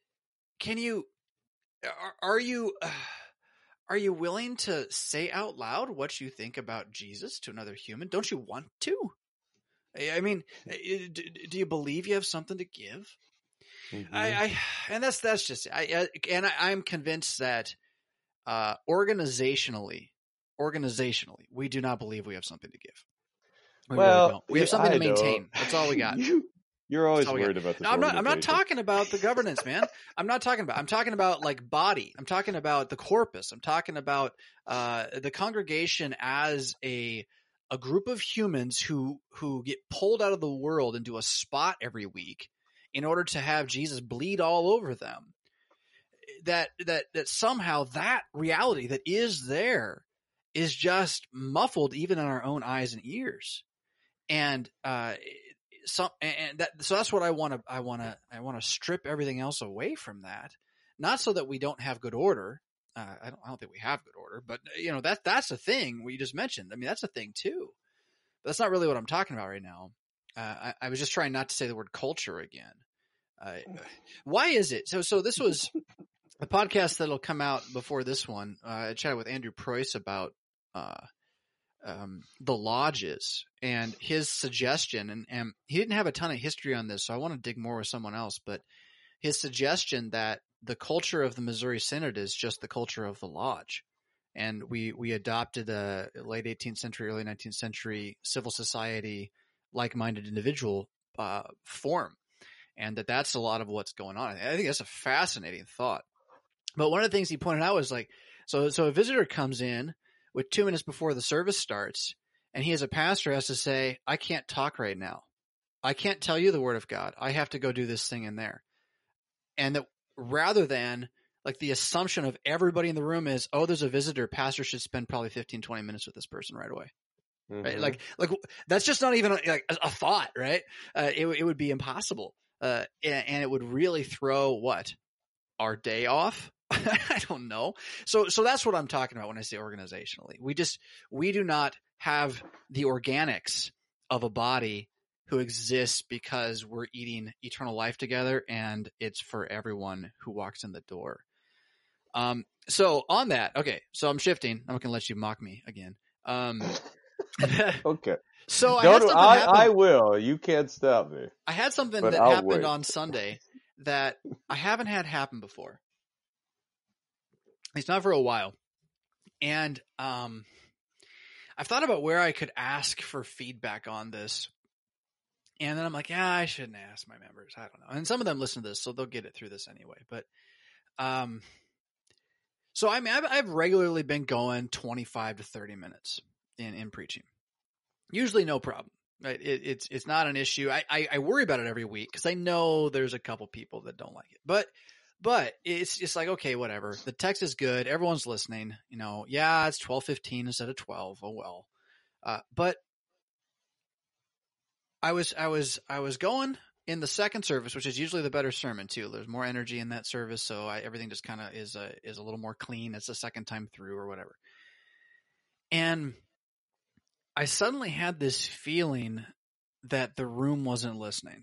are you willing to say out loud what you think about Jesus to another human? Don't you want to? I mean, do you believe you have something to give? Mm-hmm. And that's just I'm convinced that organizationally, we do not believe we have something to give. We have something to maintain. That's all we got. You're always worried about this. No, I'm not talking about the governance, man. I'm talking about like body. I'm talking about the corpus. I'm talking about the congregation as a group of humans who get pulled out of the world into a spot every week in order to have Jesus bleed all over them. That somehow that reality that is there is just muffled even in our own eyes and ears. And so that's what I want to strip everything else away from that. Not so that we don't have good order. I don't think we have good order, but that's a thing we just mentioned. I mean, that's a thing too, but that's not really what I'm talking about right now. I was just trying not to say the word culture again. Why is it? So this was a podcast that'll come out before this one. I chatted with Andrew Preuss about the lodges and his suggestion, and he didn't have a ton of history on this, so I want to dig more with someone else, but his suggestion that the culture of the Missouri Synod is just the culture of the lodge. And we adopted a late 18th century, early 19th century civil society, like-minded individual form. And that's a lot of what's going on. I think that's a fascinating thought. But one of the things he pointed out was so a visitor comes in with 2 minutes before the service starts, And he as a pastor has to say, I can't talk right now. I can't tell you the word of God. I have to go do this thing in there. And that rather than like the assumption of everybody in the room is, oh, there's a visitor, pastor should spend probably 15, 20 minutes with this person right away. Mm-hmm. Right? Like that's just not even like a thought, right? It would be impossible. And it would really throw our day off. I don't know. So that's what I'm talking about when I say organizationally. We do not have the organics of a body who exists because we're eating eternal life together and it's for everyone who walks in the door. So on that, okay, so I'm shifting. I'm not going to let you mock me again. Okay. So I will. You can't stop me. I had something that happened on Sunday that I haven't had happen before. It's not for a while. And I've thought about where I could ask for feedback on this. And then I'm like, yeah, I shouldn't ask my members. I don't know. And some of them listen to this, so they'll get it through this anyway. But so I mean, I've regularly been going 25 to 30 minutes in preaching. Usually no problem. Right? It's not an issue. I worry about it every week because I know there's a couple people that don't like it. But it's just like, okay, whatever. The text is good. Everyone's listening. You know, yeah, it's 12:15 instead of 12. Oh well. But I was going in the second service, which is usually the better sermon too. There's more energy in that service, so everything just kind of is a little more clean. It's the second time through or whatever. And I suddenly had this feeling that the room wasn't listening.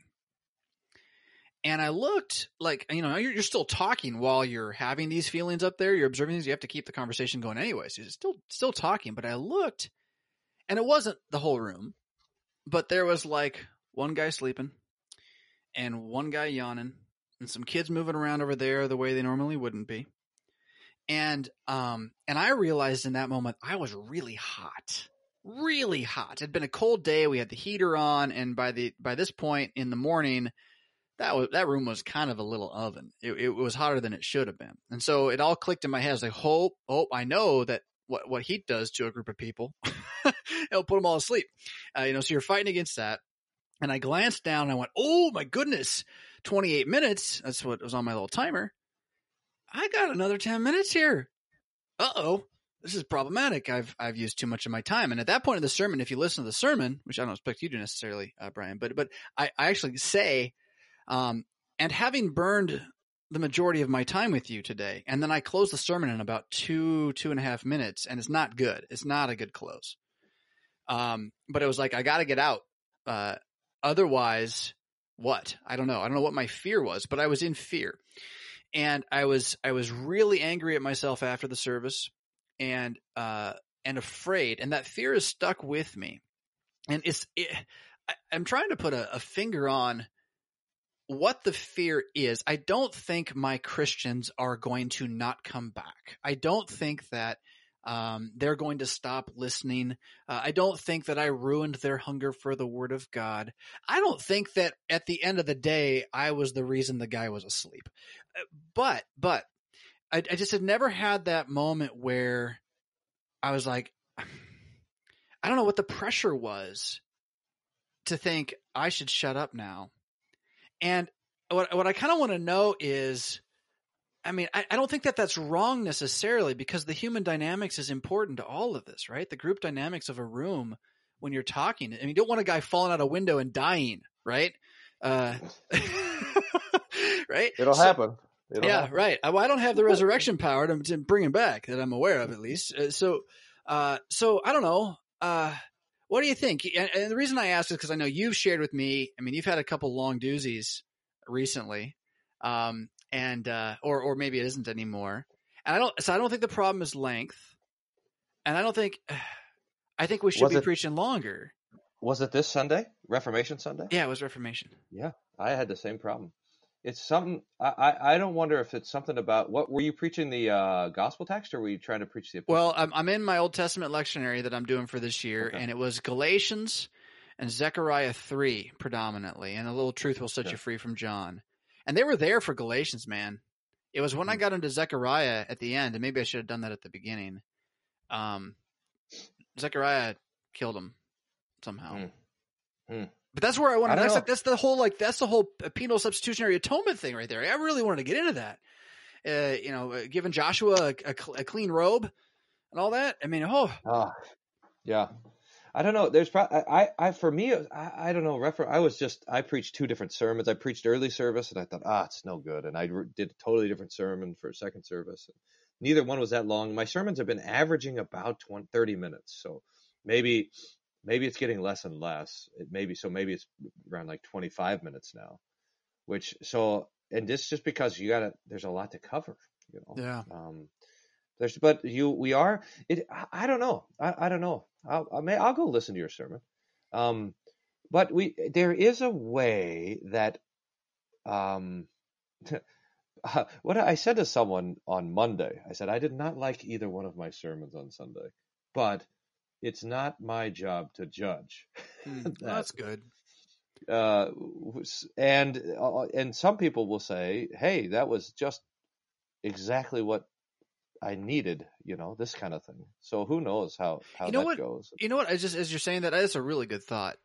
And I looked like, you know, you're still talking while you're having these feelings up there. You're observing things. You have to keep the conversation going anyway. So you're still talking. But I looked, and it wasn't the whole room. But there was like one guy sleeping and one guy yawning and some kids moving around over there the way they normally wouldn't be. And I realized in that moment I was really hot. Really hot. It had been a cold day. We had the heater on, and by this point in the morning, that room was kind of a little oven. It was hotter than it should have been. And so it all clicked in my head. I was like, hope, I know that what heat does to a group of people, it'll put them all asleep. So you're fighting against that. And I glanced down and I went, oh my goodness, 28 minutes. That's what was on my little timer. I got another 10 minutes here. Uh-oh. This is problematic. I've used too much of my time. And at that point in the sermon, if you listen to the sermon, which I don't expect you to necessarily, Brian, but I actually say, and having burned the majority of my time with you today, and then I close the sermon in about 2.5 minutes, and it's not good. It's not a good close. But it was like, I got to get out. Otherwise, what? I don't know. I don't know what my fear was, but I was in fear. And I was really angry at myself after the service. And afraid, and that fear is stuck with me. And I'm trying to put a finger on what the fear is. I don't think my Christians are going to not come back. I don't think that they're going to stop listening. I don't think that I ruined their hunger for the Word of God. I don't think that at the end of the day, I was the reason the guy was asleep. But I just had never had that moment where I was like, I don't know what the pressure was to think I should shut up now. And what I kind of want to know is, I mean, I don't think that that's wrong necessarily, because the human dynamics is important to all of this, right? The group dynamics of a room when you're talking. I mean, you don't want a guy falling out a window and dying, right? Right? It'll happen. Right. Well, I don't have the resurrection power to bring him back that I'm aware of, at least. So I don't know. What do you think? And the reason I ask is because I know you've shared with me. I mean, you've had a couple long doozies recently, or maybe it isn't anymore. And I don't think the problem is length, and I think we should be preaching longer. Was it this Sunday, Reformation Sunday? Yeah, it was Reformation. Yeah, I had the same problem. It's something. I don't wonder if it's something about what were you preaching the gospel text, or were you trying to preach the epistle? Well, I'm in my Old Testament lectionary that I'm doing for this year, and it was Galatians and Zechariah 3 predominantly, and a little truth will set you free from John. And they were there for Galatians, man. It was when I got into Zechariah at the end, and maybe I should have done that at the beginning. Zechariah killed him somehow. Mm. But that's where I want to. I don't know. That's the whole penal substitutionary atonement thing right there. I really wanted to get into that. Giving Joshua a clean robe and all that. I mean, yeah. I don't know. There's probably for me. I don't know. I preached 2 different sermons. I preached early service, and I thought, it's no good. And I did a totally different sermon for second service. Neither one was that long. My sermons have been averaging about 30 minutes. So maybe it's getting less and less. Maybe it's around like 25 minutes now. And this just because there's a lot to cover. Yeah. I don't know. I don't know. I'll go listen to your sermon. But there is a way that, what I said to someone on Monday, I said, I did not like either one of my sermons on Sunday, but it's not my job to judge. That's good. And some people will say, hey, that was just exactly what I needed, this kind of thing. So who knows how that goes. You know what? As you're saying that, that's a really good thought.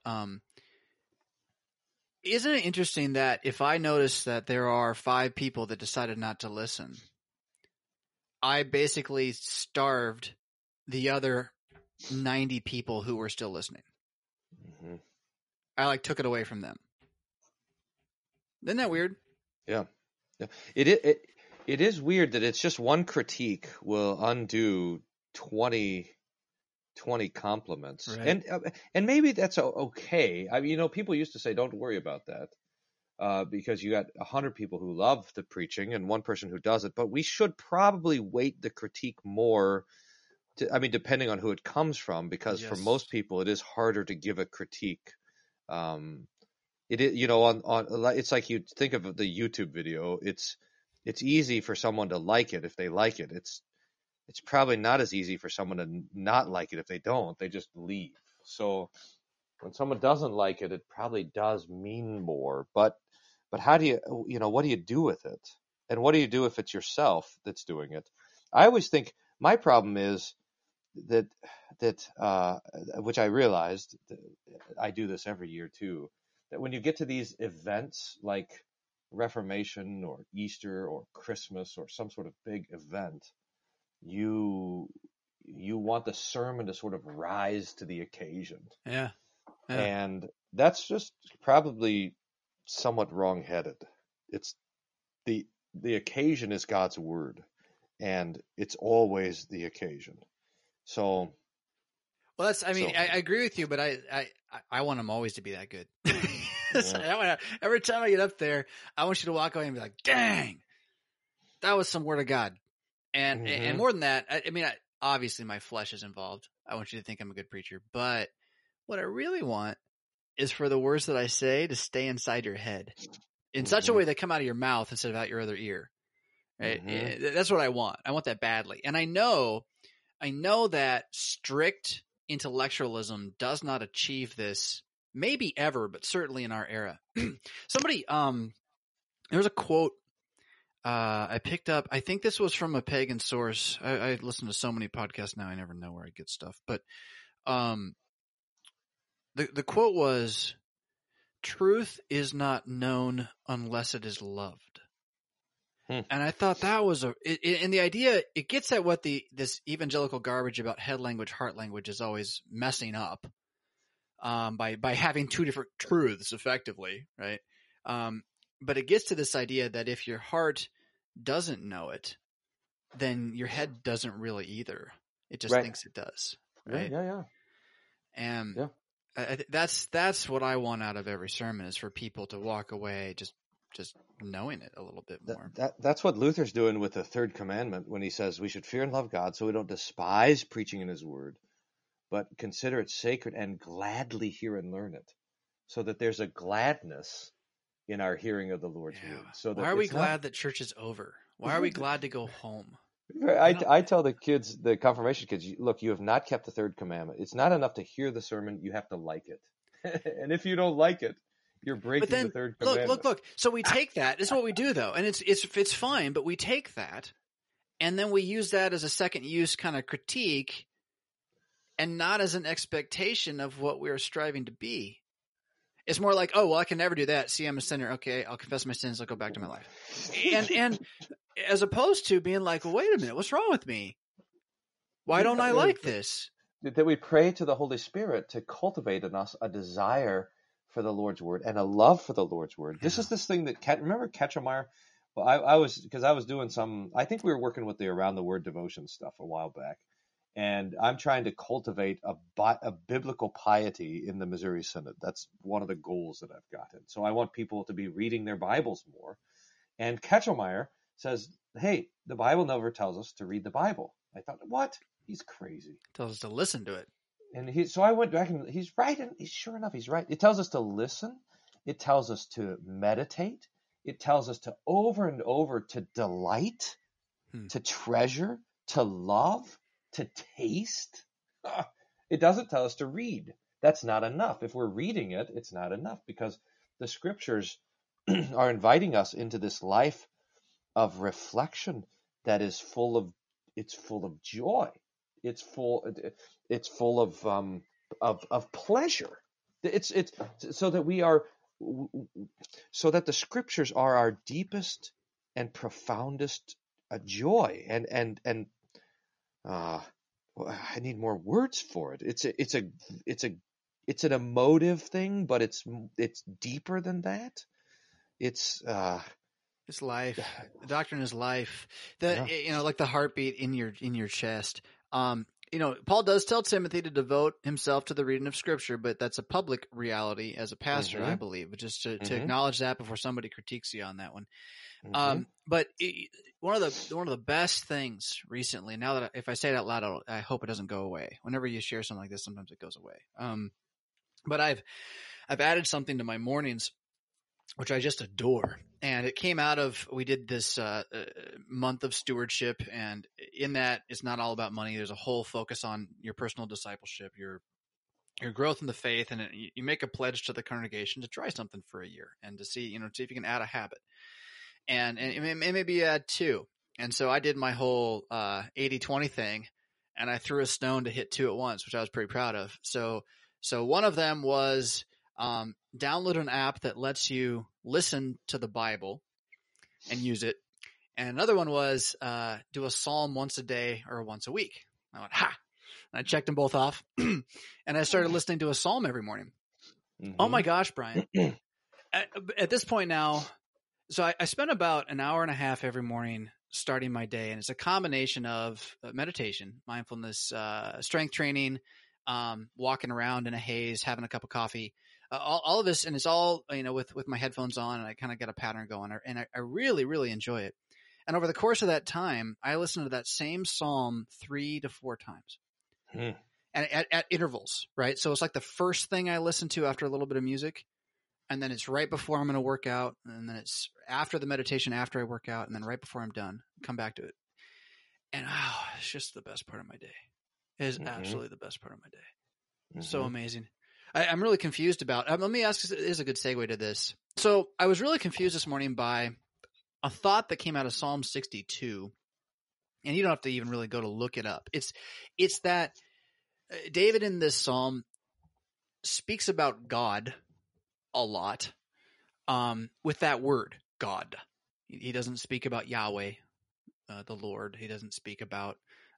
Isn't it interesting that if I notice that there are 5 people that decided not to listen, I basically starved the other 90 people who were still listening. Mm-hmm. I took it away from them. Isn't that weird? Yeah. It is weird that it's just one critique will undo 20 compliments. Right. And maybe that's okay. I mean, people used to say, don't worry about that, because you got 100 people who love the preaching and one person who doesn't. But we should probably weight the critique more, depending on who it comes from, because for most people it is harder to give a critique. It is, it's like you think of the YouTube video. It's easy for someone to like it if they like it. It's probably not as easy for someone to not like it if they don't. They just leave. So when someone doesn't like it, it probably does mean more. But how do you, what do you do with it? And what do you do if it's yourself that's doing it? I always think my problem is that which I realized, I do this every year too, that when you get to these events like Reformation or Easter or Christmas or some sort of big event, you want the sermon to sort of rise to the occasion. Yeah. And that's just probably somewhat wrong-headed. It's the occasion is God's word, and it's always the occasion. So, well, I agree with you, but I want them always to be that good. So every time I get up there, I want you to walk away and be like, dang, that was some word of God. And and more than that, obviously my flesh is involved. I want you to think I'm a good preacher, but what I really want is for the words that I say to stay inside your head in such a way they come out of your mouth instead of out your other ear. Right? That's what I want. I want that badly. And I know that strict intellectualism does not achieve this, maybe ever, but certainly in our era. Somebody, there's a quote I picked up. I think this was from a pagan source. I listen to so many podcasts now, I never know where I get stuff. But the quote was, "Truth is not known unless it is loved." And I thought that was and the idea, it gets at what this evangelical garbage about head language, heart language is always messing up, by having 2 different truths effectively. Right. But it gets to this idea that if your heart doesn't know it, then your head doesn't really either. It just thinks it does. Right. Yeah. And that's what I want out of every sermon, is for people to walk away just knowing it a little bit more. That's what Luther's doing with the third commandment when he says we should fear and love God so we don't despise preaching in his word, but consider it sacred and gladly hear and learn it, so that there's a gladness in our hearing of the Lord's word. So that why are we glad that church is over? Why are we glad to go home? I tell the kids, the confirmation kids, look, you have not kept the third commandment. It's not enough to hear the sermon. You have to like it. And if you don't like it, you're breaking the third commandment. Look. So we take that. This is what we do, though. And it's fine, but we take that, and then we use that as a second use kind of critique. and not as an expectation of what we are striving to be. It's more like, oh, well, I can never do that. See, I'm a sinner. Okay, I'll confess my sins. I'll go back to my life. And as opposed to being like, well, wait a minute, what's wrong with me? Why don't I like this? That we pray to the Holy Spirit to cultivate in us a desire for the Lord's word and a love for the Lord's word. This is this thing that remember Ketchemeyer? Well, I was doing some. I think we were working with the Around the Word devotion stuff a while back, and I'm trying to cultivate a biblical piety in the Missouri Synod. That's one of the goals that I've gotten. So I want people to be reading their Bibles more. And Ketchemeyer says, "Hey, the Bible never tells us to read the Bible." I thought, what? He's crazy. It tells us to listen to it. And so I went back, and he's right, and sure enough, he's right. It tells us to listen. It tells us to meditate. It tells us to over and over to delight, to treasure, to love, to taste. It doesn't tell us to read. That's not enough. If we're reading it, it's not enough, because the scriptures are inviting us into this life of reflection that is full of joy. It's full of pleasure. It's so that the scriptures are our deepest and profoundest joy. And I need more words for it. It's an emotive thing, but it's deeper than that. It's life. The doctrine is life. Like the heartbeat in your chest. Paul does tell Timothy to devote himself to the reading of Scripture, but that's a public reality as a pastor, I believe. But just to acknowledge that before somebody critiques you on that one. But one of the best things recently. Now that if I say it out loud, I hope it doesn't go away. Whenever you share something like this, sometimes it goes away. But I've added something to my mornings, which I just adore. And it came out of, we did this month of stewardship, and in that, it's not all about money. There's a whole focus on your personal discipleship, your growth in the faith, and you make a pledge to the congregation to try something for a year and to see if you can add a habit. And maybe you add two. And so I did my whole 80-20 thing, and I threw a stone to hit two at once, which I was pretty proud of. So one of them was download an app that lets you listen to the Bible and use it. And another one was do a psalm once a day or once a week. I went, ha! And I checked them both off. And I started listening to a psalm every morning. Oh my gosh, Brian. At this point now, so I spend about an hour and a half every morning starting my day. And it's a combination of meditation, mindfulness, strength training, walking around in a haze, having a cup of coffee. All of this, and it's all with my headphones on, and I kind of get a pattern going, and I really, really enjoy it. And over the course of that time, I listen to that same psalm 3 to 4 times, and at intervals, right? So it's like the first thing I listen to after a little bit of music, and then it's right before I'm going to work out, and then it's after the meditation after I work out, and then right before I'm done, come back to it. And it's just the best part of my day. It is absolutely the best part of my day. So amazing. I'm really confused about. Let me ask. This is a good segue to this. So I was really confused this morning by a thought that came out of Psalm 62, and you don't have to even really go to look it up. It's that David in this psalm speaks about God a lot with that word God. He doesn't speak about Yahweh, the Lord. He doesn't speak about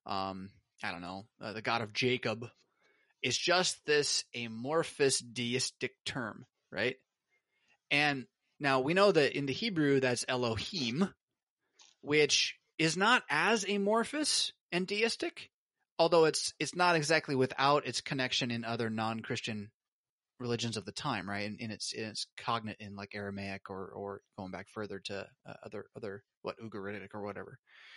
the God of Jacob. It's just this amorphous deistic term, right? And now we know that in the Hebrew that's Elohim, which is not as amorphous and deistic, although it's not exactly without its connection in other non-Christian religions of the time, right? And it's cognate in like Aramaic or going back further to other Ugaritic or whatever.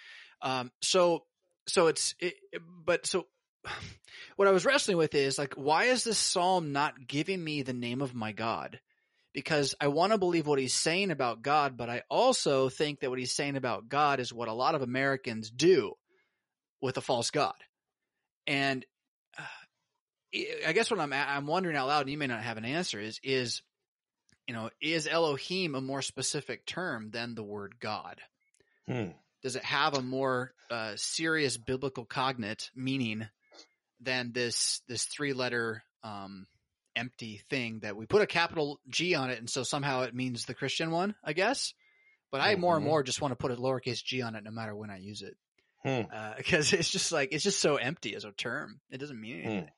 What I was wrestling with is like, why is this psalm not giving me the name of my God? Because I want to believe what he's saying about God, but I also think that what he's saying about God is what a lot of Americans do with a false God. And I guess what I'm wondering out loud, and you may not have an answer, is Elohim a more specific term than the word God? Does it have a more serious biblical cognate meaning than this 3-letter empty thing that we put a capital G on it, and so somehow it means the Christian one, I guess. But I more and more just want to put a lowercase g on it no matter when I use it, because it's just so empty as a term. It doesn't mean anything.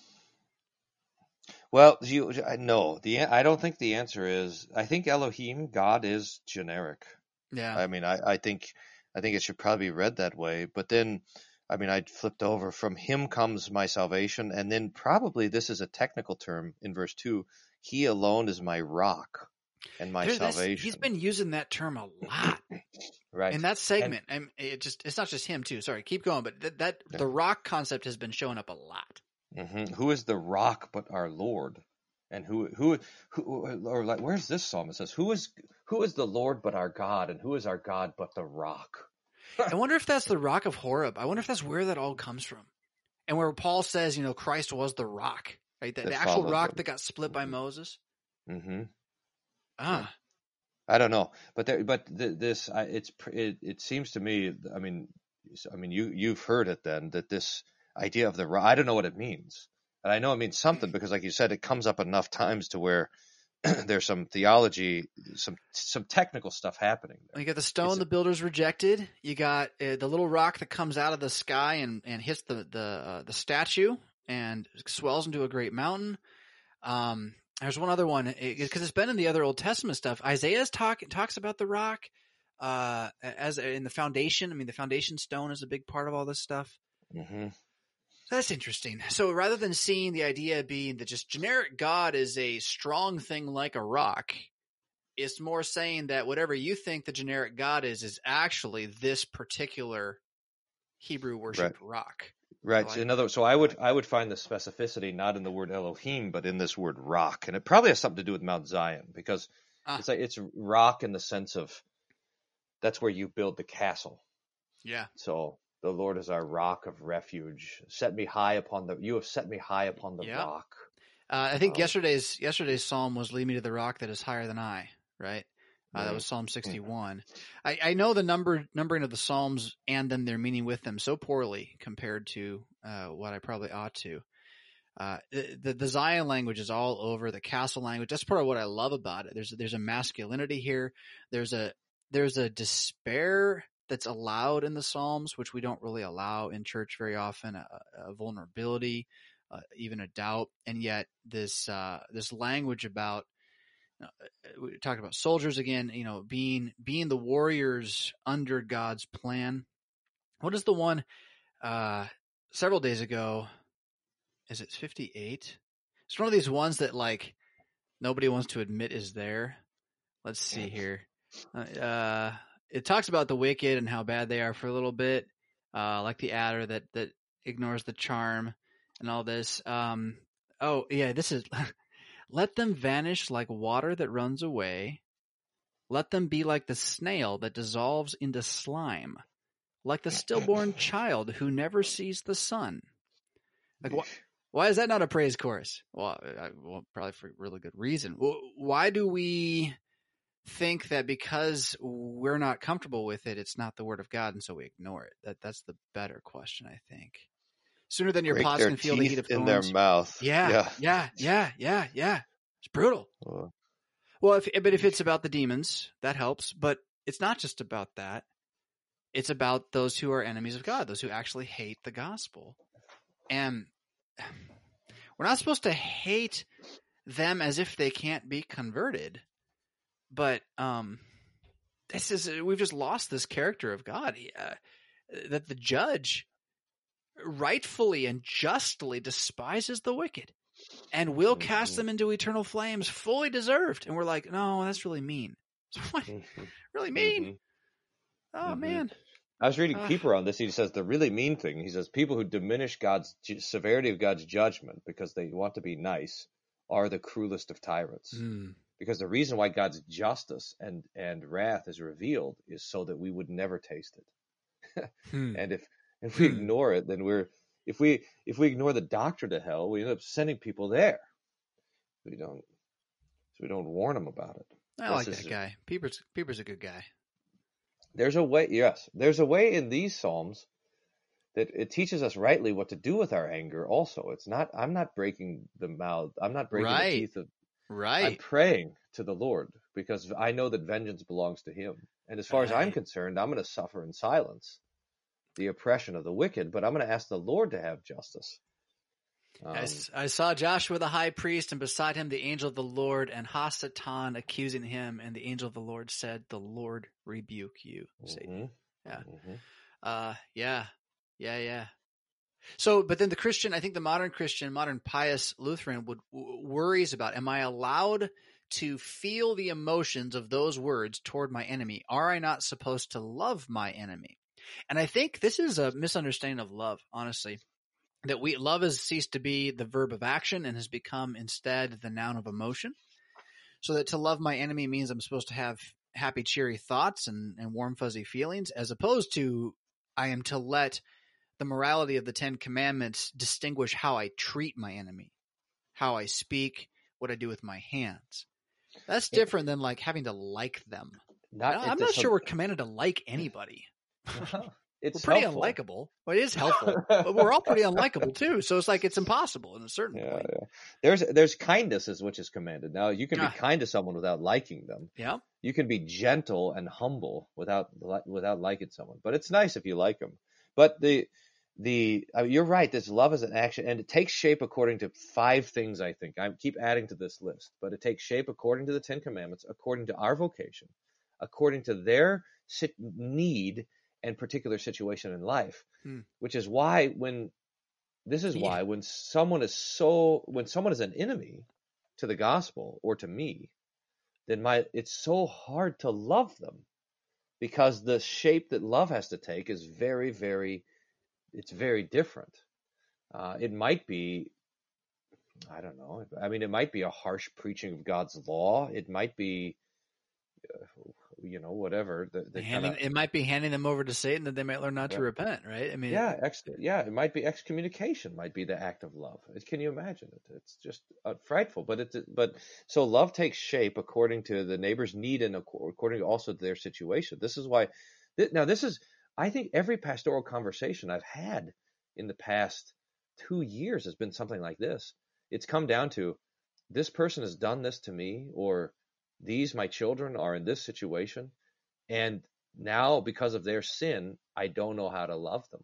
Well, I don't think the answer is. I think Elohim, God, is generic. Yeah. I mean, I think it should probably be read that way. But then, I mean, I flipped over. From Him comes my salvation, and then probably this is a technical term in verse 2. He alone is my rock and my salvation. He's been using that term a lot, right? In that segment, and it's not just him too. Sorry, keep going. But the rock concept has been showing up a lot. Mm-hmm. Who is the rock but our Lord? And who or like, where's this psalm? It says, who is the Lord but our God, and who is our God but the rock? I wonder if that's the rock of Horeb. I wonder if that's where that all comes from, and where Paul says, Christ was the rock, right? The actual rock that got split by Moses. Mm-hmm. I don't know, it seems to me. I mean, you've heard it then, that this idea of the rock. I don't know what it means. And I know it means something because, like you said, it comes up enough times to where there's some theology, some technical stuff happening there. You got the stone the builders rejected. You got the little rock that comes out of the sky and hits the statue and swells into a great mountain. There's one other one because it's been in the other Old Testament stuff. Isaiah talks about the rock as in the foundation. I mean, the foundation stone is a big part of all this stuff. Mm-hmm. That's interesting. So rather than seeing the idea being that just generic God is a strong thing like a rock, it's more saying that whatever you think the generic God is actually this particular Hebrew worship rock. Right. So I would find the specificity not in the word Elohim, but in this word rock, and it probably has something to do with Mount Zion, because it's rock in the sense of that's where you build the castle. Yeah. So the Lord is our rock of refuge. You have set me high upon the rock. I think yesterday's psalm was "Lead me to the rock that is higher than I." Right. That was Psalm 61. I know the numbering of the Psalms and then their meaning with them so poorly compared to what I probably ought to. The Zion language is all over the castle language. That's part of what I love about it. There's a masculinity here. There's a despair that's allowed in the Psalms, which we don't really allow in church very often. A vulnerability, even a doubt, and yet this language about. We talked about soldiers again, being the warriors under God's plan. What is the one several days ago? Is it 58? It's one of these ones that like nobody wants to admit is there. Let's see here. It talks about the wicked and how bad they are for a little bit, like the adder that ignores the charm and all this. This is. Let them vanish like water that runs away. Let them be like the snail that dissolves into slime, like the stillborn child who never sees the sun. Like, why is that not a praise chorus? Well, probably for really good reason. Why do we think that because we're not comfortable with it, it's not the word of God, and so we ignore it? That's the better question, I think. Sooner than your pots can feel the heat of thorns. In their mouth. Yeah. It's brutal. Well, if it's about the demons, that helps. But it's not just about that. It's about those who are enemies of God, those who actually hate the gospel. And we're not supposed to hate them as if they can't be converted. But we've just lost this character of God, that the judge rightfully and justly despises the wicked and will cast them into eternal flames, fully deserved. And we're like, no, that's really mean. What? Really mean? Oh, man. I was reading Pieper on this. He says the really mean thing. He says people who diminish God's severity of God's judgment because they want to be nice are the cruelest of tyrants. Because the reason why God's justice and wrath is revealed is so that we would never taste it. And if we ignore it, then if we ignore the doctrine of hell, we end up sending people there. We don't warn them about it. I like that guy. Pieper's a good guy. There's a way in these Psalms that it teaches us rightly what to do with our anger. Also, it's not. I'm not breaking the mouth. I'm not breaking the teeth of. I'm praying to the Lord because I know that vengeance belongs to Him. And as far as I'm concerned, I'm going to suffer in silence the oppression of the wicked, but I'm going to ask the Lord to have justice. I saw Joshua the high priest, and beside him the angel of the Lord, and Hasatan accusing him. And the angel of the Lord said, "The Lord rebuke you, Satan." Yeah. So, but then the Christian, I think the modern Christian, modern pious Lutheran worries about, am I allowed to feel the emotions of those words toward my enemy? Are I not supposed to love my enemy? And I think this is a misunderstanding of love, honestly, that love has ceased to be the verb of action and has become instead the noun of emotion. So that to love my enemy means I'm supposed to have happy, cheery thoughts and warm, fuzzy feelings, as opposed to I am to let the morality of the 10 Commandments distinguish how I treat my enemy, how I speak, what I do with my hands. That's different than like having to like them. I'm not sure we're commanded to like anybody. It's we're pretty helpful. Unlikable. Well, it is helpful, but we're all pretty unlikable too. So it's like it's impossible in a certain point. Yeah. There's kindness which is commanded. Now you can be kind to someone without liking them. Yeah. You can be gentle and humble without liking someone. But it's nice if you like them. But you're right. This love is an action, and it takes shape according to 5 things. I think I keep adding to this list, but it takes shape according to the 10 Commandments, according to our vocation, according to their need and particular situation in life, which is why when someone is an enemy to the gospel or to me, then it's so hard to love them, because the shape that love has to take is very, very, it's very different. It might be, I don't know. I mean, it might be a harsh preaching of God's law. It might be, whatever. It might be handing them over to Satan that they might learn not to repent, right? I mean, it might be excommunication. Might be the act of love. Can you imagine it? It's just frightful. But so love takes shape according to the neighbor's need and according also to their situation. This is why. I think every pastoral conversation I've had in the past 2 years has been something like this. It's come down to, this person has done this to me, or my children are in this situation, and now because of their sin, I don't know how to love them.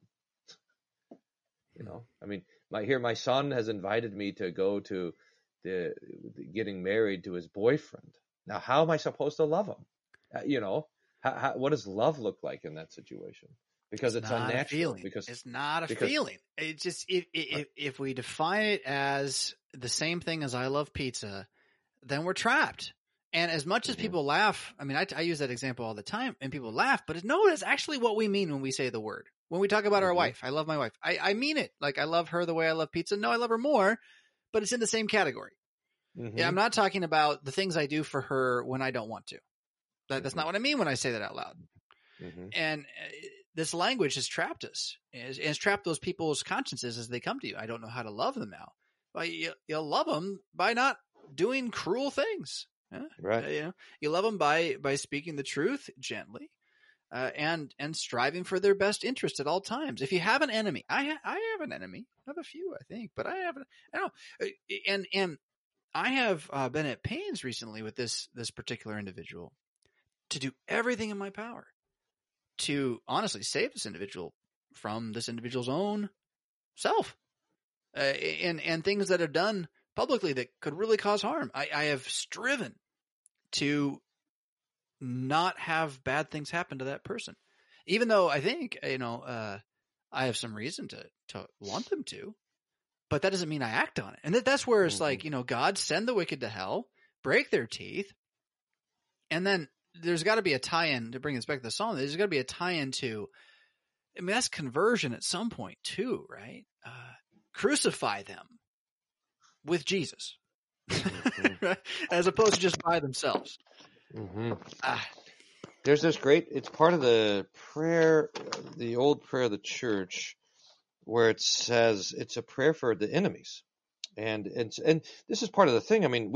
I mean, my son has invited me to go to the getting married to his boyfriend. Now, how am I supposed to love him? What does love look like in that situation? Because it's unnatural. Because it's not a feeling. It just if we define it as the same thing as I love pizza, then we're trapped. And as much as people laugh, I mean, I use that example all the time, and people laugh, but no, that's actually what we mean when we say the word. When we talk about our wife, I love my wife. I mean it. Like, I love her the way I love pizza. No, I love her more, but it's in the same category. Yeah, I'm not talking about the things I do for her when I don't want to. That's not what I mean when I say that out loud. And this language has trapped us. It's trapped those people's consciences as they come to you. I don't know how to love them now. Well, you'll love them by not doing cruel things. Right. You love them by speaking the truth gently, and striving for their best interest at all times. If you have an enemy, I have an enemy. I have a few, I think, but I don't know. And I have been at pains recently with this particular individual to do everything in my power to honestly save this individual from this individual's own self, and things that are done publicly that could really cause harm. I have striven to not have bad things happen to that person, even though I think, I have some reason to want them to, but that doesn't mean I act on it. And that's where it's like, God, send the wicked to hell, break their teeth. And then there's got to be a tie-in to bring us back to the psalm. There's got to be a tie-in to, I mean, that's conversion at some point too, right? Crucify them with Jesus. As opposed to just by themselves. There's this great, it's part of the prayer, the old prayer of the church, where it says it's a prayer for the enemies. And this is part of the thing. I mean,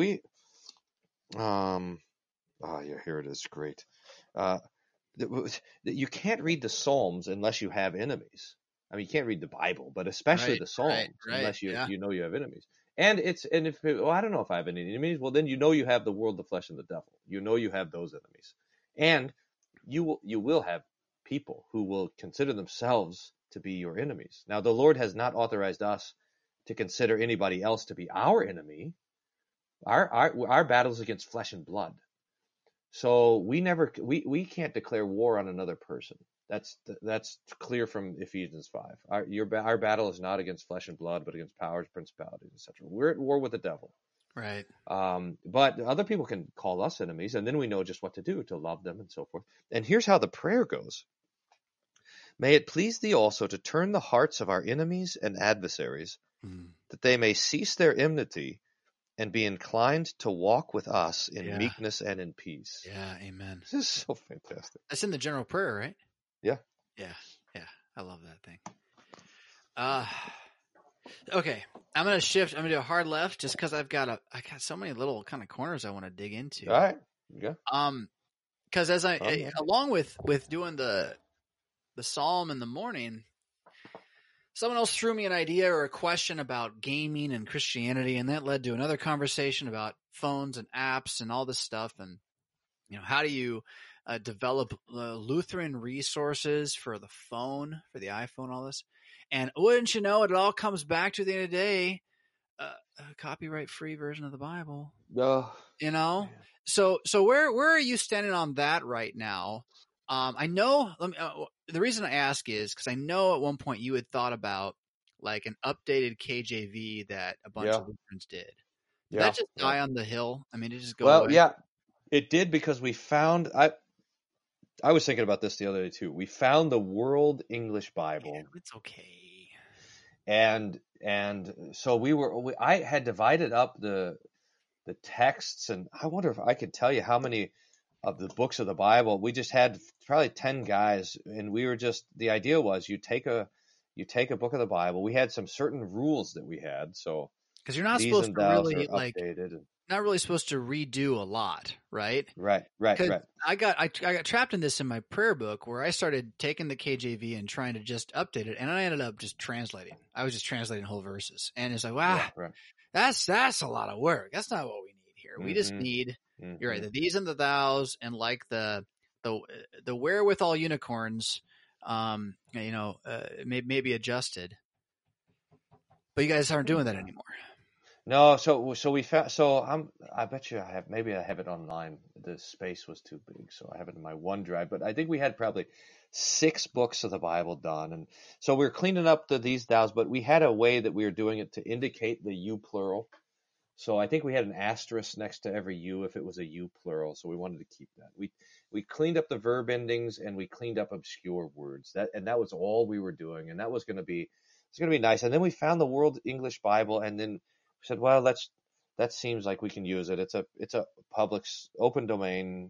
here it is. Great. You can't read the Psalms unless you have enemies. I mean, you can't read the Bible, but especially Right, the Psalms, right, unless you yeah. you know you have enemies. And if I don't know if I have any enemies. Well, then you know you have the world, the flesh, and the devil. You know you have those enemies, and you will have people who will consider themselves to be your enemies. Now, the Lord has not authorized us to consider anybody else to be our enemy. Our battle is against flesh and blood. So we can't declare war on another person. That's clear from Ephesians 5. Our battle is not against flesh and blood, but against powers, principalities, etc. We're at war with the devil. Right. But other people can call us enemies, and then we know just what to do to love them and so forth. And here's how the prayer goes. May it please thee also to turn the hearts of our enemies and adversaries, that they may cease their enmity and be inclined to walk with us in meekness and in peace. Yeah, amen. This is so fantastic. That's in the general prayer, right? Yeah. Yeah. I love that thing. Okay. I'm going to shift. I'm going to do a hard left just because I got so many little kind of corners I want to dig into. All right. Yeah. Because along with doing the psalm in the morning, someone else threw me an idea or a question about gaming and Christianity, and that led to another conversation about phones and apps and all this stuff. And, how do you develop Lutheran resources for the phone, for the iPhone, all this? And wouldn't you know, it all comes back to the end of the day, a copyright-free version of the Bible. Yeah. So where are you standing on that right now? I know. The reason I ask is because I know at one point you had thought about like an updated KJV that a bunch of Lutherans did. Did that just die on the hill? I mean, it just go away? Yeah, it did, because we found. I was thinking about this the other day too. We found the World English Bible. Yeah, it's okay. And so I had divided up the texts, and I wonder if I could tell you how many of the books of the Bible. We just had probably 10 guys, and we were the idea was you take a book of the Bible. We had some certain rules that we had, so because you're not supposed to really not really supposed to redo a lot, right? Right. I got trapped in this in my prayer book where I started taking the KJV and trying to just update it, and I ended up just translating. I was just translating whole verses, and it's like, wow, that's a lot of work. That's not what we need here. We just need, you're right, the these and the thous, and like the wherewithal unicorns, maybe adjusted. But you guys aren't doing that anymore. No, so we found. So I bet you I have it online. The space was too big, so I have it in my OneDrive. But I think we had probably 6 books of the Bible done, and so we were cleaning up the these thous. But we had a way that we were doing it to indicate the you plural. So I think we had an asterisk next to every you if it was a you plural. So we wanted to keep that. We cleaned up the verb endings, and we cleaned up obscure words. That was all we were doing, and that was going to be nice. And then we found the World English Bible, and then we said, well, that seems like we can use it. It's a public domain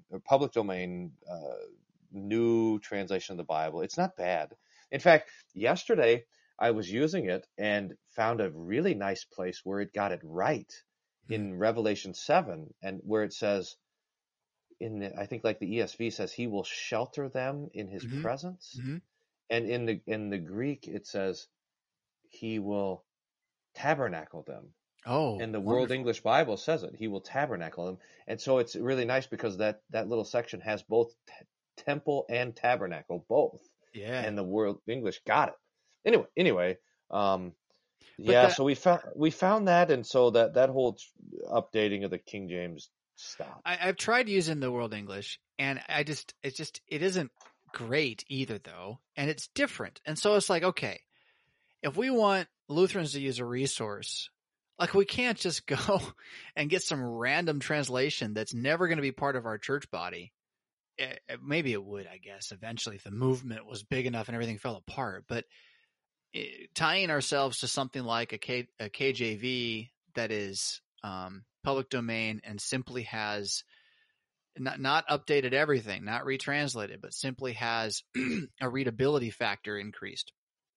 new translation of the Bible. It's not bad. In fact, yesterday I was using it and found a really nice place where it got it right in Revelation 7, and where it says I think like the ESV says he will shelter them in his presence, and in the Greek it says he will tabernacle them. Oh, and the World English Bible says it. He will tabernacle them. And so it's really nice because that little section has both temple and tabernacle, both. Yeah. And the World English got it. Anyway, so we found that, and so that whole updating of the King James stopped. I've tried using the World English, and it isn't great either, though, and it's different. And so it's like, okay, if we want Lutherans to use a resource, like, we can't just go and get some random translation that's never going to be part of our church body. Maybe it would, I guess, eventually if the movement was big enough and everything fell apart. But tying ourselves to something like a KJV that is public domain and simply has not updated everything, not retranslated, but simply has a readability factor increased.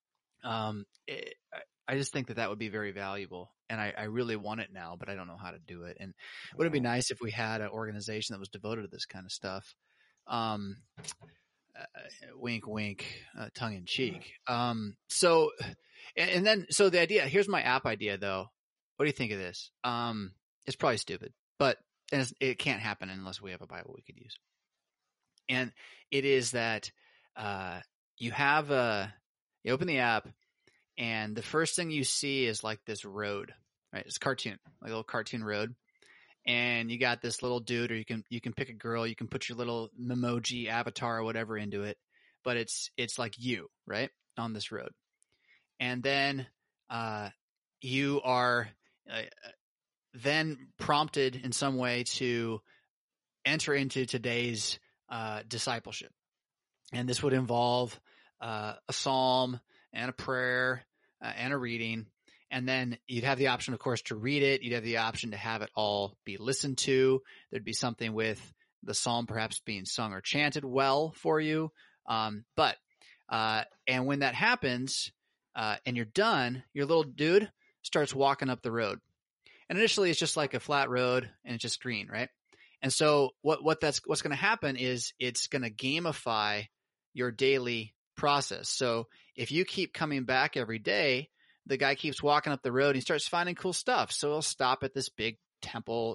I just think that would be very valuable, and I really want it now, but I don't know how to do it. And wouldn't it be nice if we had an organization that was devoted to this kind of stuff? wink, wink, tongue in cheek. So the idea, here's my app idea though. What do you think of this? It's probably stupid, but it can't happen unless we have a Bible we could use. And it is that, you open the app and the first thing you see is like this road, right? It's cartoon, like a little cartoon road. And you got this little dude, or you can pick a girl, you can put your little Memoji avatar or whatever into it, but it's like you, right, on this road. And then you are then prompted in some way to enter into today's discipleship. And this would involve a psalm and a prayer and a reading. And then you'd have the option, of course, to read it. You'd have the option to have it all be listened to. There'd be something with the psalm perhaps being sung or chanted well for you. And when that happens and you're done, your little dude starts walking up the road. And initially it's just like a flat road and it's just green, right? And so what's going to happen is it's going to gamify your daily process. So if you keep coming back every day, the guy keeps walking up the road and he starts finding cool stuff. So he'll stop at this big cathedral,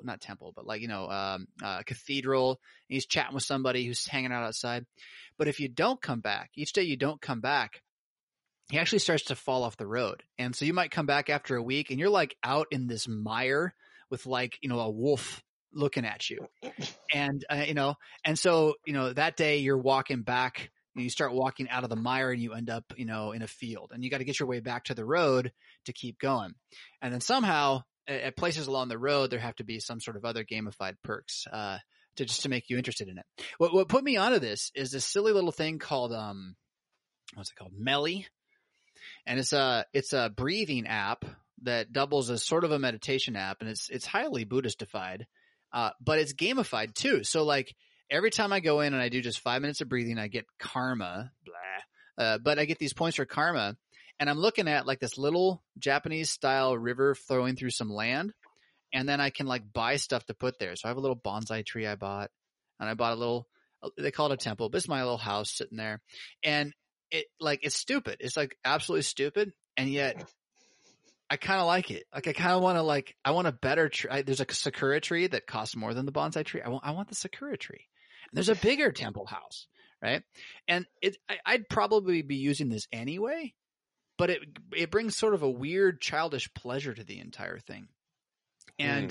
and he's chatting with somebody who's hanging out outside. But if you don't come back, each day you don't come back, he actually starts to fall off the road. And so you might come back after a week and you're like out in this mire with like, a wolf looking at you. And, and so, that day you're walking back, you start walking out of the mire and you end up, in a field, and you got to get your way back to the road to keep going. And then somehow at places along the road, there have to be some sort of other gamified perks, to make you interested in it. What put me onto this is this silly little thing called, what's it called? Melly. And it's a breathing app that doubles as sort of a meditation app, and it's highly Buddhistified, but it's gamified too. So like, every time I go in and I do just 5 minutes of breathing, I get karma, but I get these points for karma, and I'm looking at like this little Japanese style river flowing through some land, and then I can like buy stuff to put there. So I have a little bonsai tree I bought, and I bought they call it a temple, but it's my little house sitting there, and it's stupid. It's like absolutely stupid, and yet I kind of like it. Like I kind of want to I want a better tree. There's a sakura tree that costs more than the bonsai tree. I want the sakura tree. And there's a bigger temple house, right? And I'd probably be using this anyway, but it brings sort of a weird childish pleasure to the entire thing. And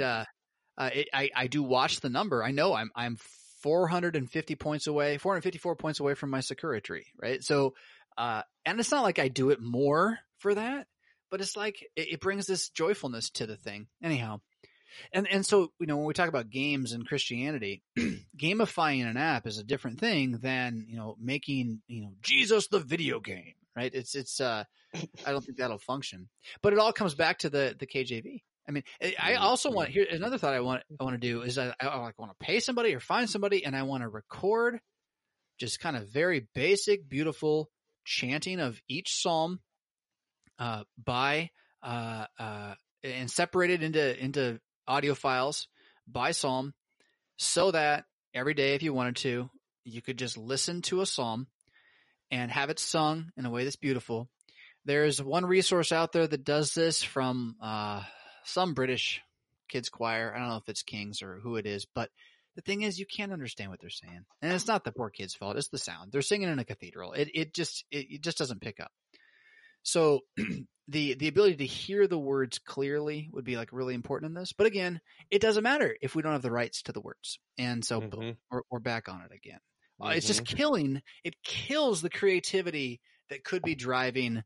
I do watch the number. I know I'm 454 points away from my sakura tree, right? So and it's not like I do it more for that, but it's like it brings this joyfulness to the thing. Anyhow, and so when we talk about games and Christianity, gamifying an app is a different thing than making Jesus the video game, right? It's I don't think that'll function. But it all comes back to the KJV. I mean, I also want here another thought I want to do is I want to pay somebody or find somebody, and I want to record just kind of very basic, beautiful chanting of each psalm by and separated into audio files by psalm, so that every day, if you wanted to, you could just listen to a psalm and have it sung in a way that's beautiful. There's one resource out there that does this from some British kids choir. I don't know if it's King's or who it is, but the thing is, you can't understand what they're saying, and it's not the poor kids' fault. It's the sound. They're singing in a cathedral. It just doesn't pick up. So the ability to hear the words clearly would be like really important in this. But again, it doesn't matter if we don't have the rights to the words. And so boom, we're back on it again. It's just it kills the creativity that could be driving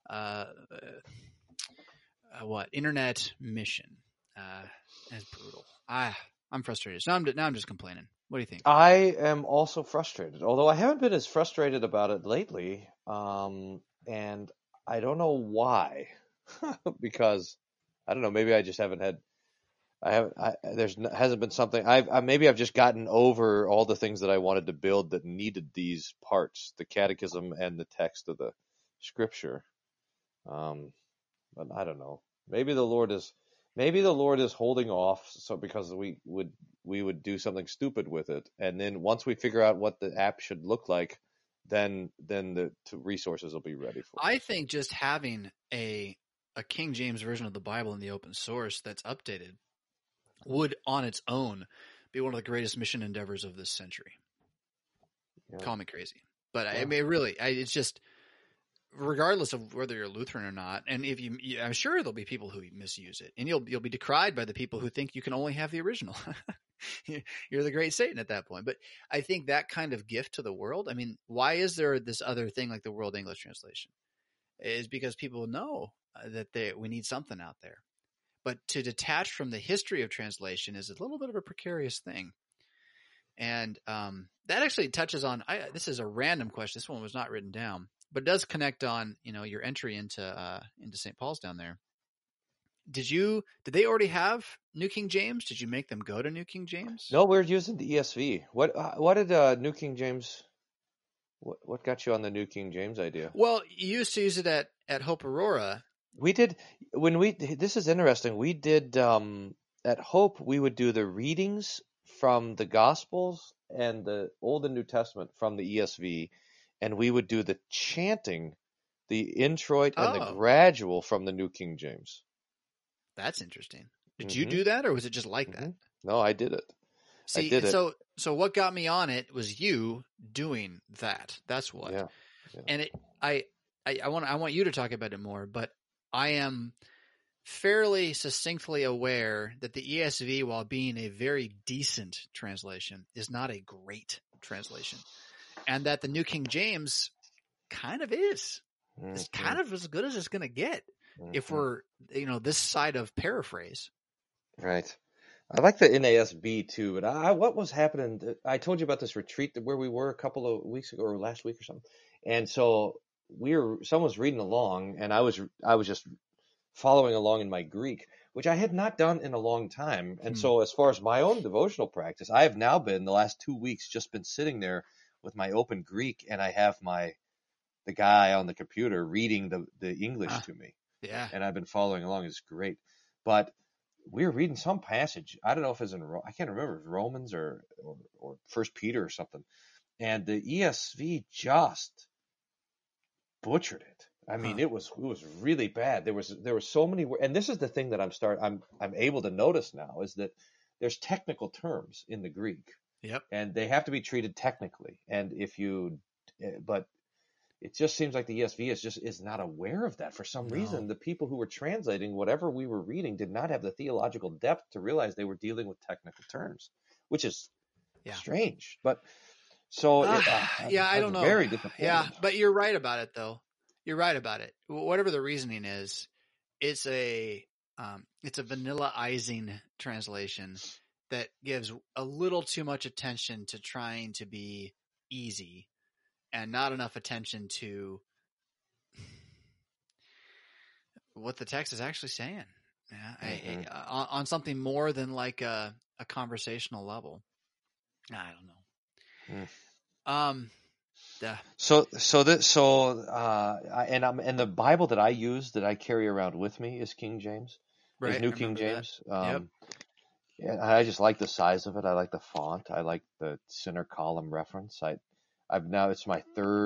internet mission. It's brutal. I'm frustrated. So now I'm just complaining. What do you think? I am also frustrated, although I haven't been as frustrated about it lately. And I don't know why, because I don't know. Maybe I just haven't had. Hasn't been something. Maybe I've just gotten over all the things that I wanted to build that needed these parts, the catechism and the text of the scripture. But I don't know. Maybe the Lord is holding off, so because we would do something stupid with it, and then once we figure out what the app should look like, then the resources will be ready for it. I think just having a King James version of the Bible in the open source that's updated would on its own be one of the greatest mission endeavors of this century. Yeah. Call me crazy. But I mean, really, it's just, regardless of whether you're Lutheran or not, and if I'm sure there'll be people who misuse it, and you'll be decried by the people who think you can only have the original. You're the great Satan at that point. But I think that kind of gift to the world, I mean, why is there this other thing like the World English Translation? Is because people know that we need something out there. But to detach from the history of translation is a little bit of a precarious thing. And that actually touches on, this is a random question. This one was not written down, but it does connect on, your entry into St. Paul's down there. Did they already have New King James? Did you make them go to New King James? No, we're using the ESV. What did New King James? What got you on the New King James idea? Well, you used to use it at Hope Aurora. We did this is interesting. We did at Hope we would do the readings from the Gospels and the Old and New Testament from the ESV, and we would do the chanting, the introit and the gradual from the New King James. That's interesting. Did you do that, or was it just like that? No, I did it. See, I did it. So what got me on it was you doing that. That's what. Yeah. And I want you to talk about it more, but I am fairly succinctly aware that the ESV, while being a very decent translation, is not a great translation, and that the New King James kind of is. It's kind of as good as it's going to get if we're, this side of paraphrase. Right. I like the NASB too, but what was happening? I told you about this retreat where we were a couple of weeks ago or last week or something. And so someone was reading along, and I was just following along in my Greek, which I had not done in a long time. And so as far as my own devotional practice, I have now been the last 2 weeks just been sitting there with my open Greek, and I have the guy on the computer reading the English to me. Yeah. And I've been following along. It's great. But we were reading some passage. I don't know if it's I can't remember if it's Romans or First Peter or something. And the ESV just butchered it. I mean, it was really bad. There were so many words, and this is the thing that I'm able to notice now is that there's technical terms in the Greek. Yep. And they have to be treated technically. And but it just seems like the ESV is not aware of that for some reason. The people who were translating whatever we were reading did not have the theological depth to realize they were dealing with technical terms, which is strange. But so I don't know. Very disappointed. Yeah, but you're right about it, though. You're right about it. Whatever the reasoning is, it's a vanilla-izing translation that gives a little too much attention to trying to be easy and not enough attention to what the text is actually saying. Yeah, on something more than like a conversational level. I don't know. And the Bible that I use that I carry around with me is King James, right? Is New King James. Yep. And I just like the size of it. I like the font. I like the center column reference. It's my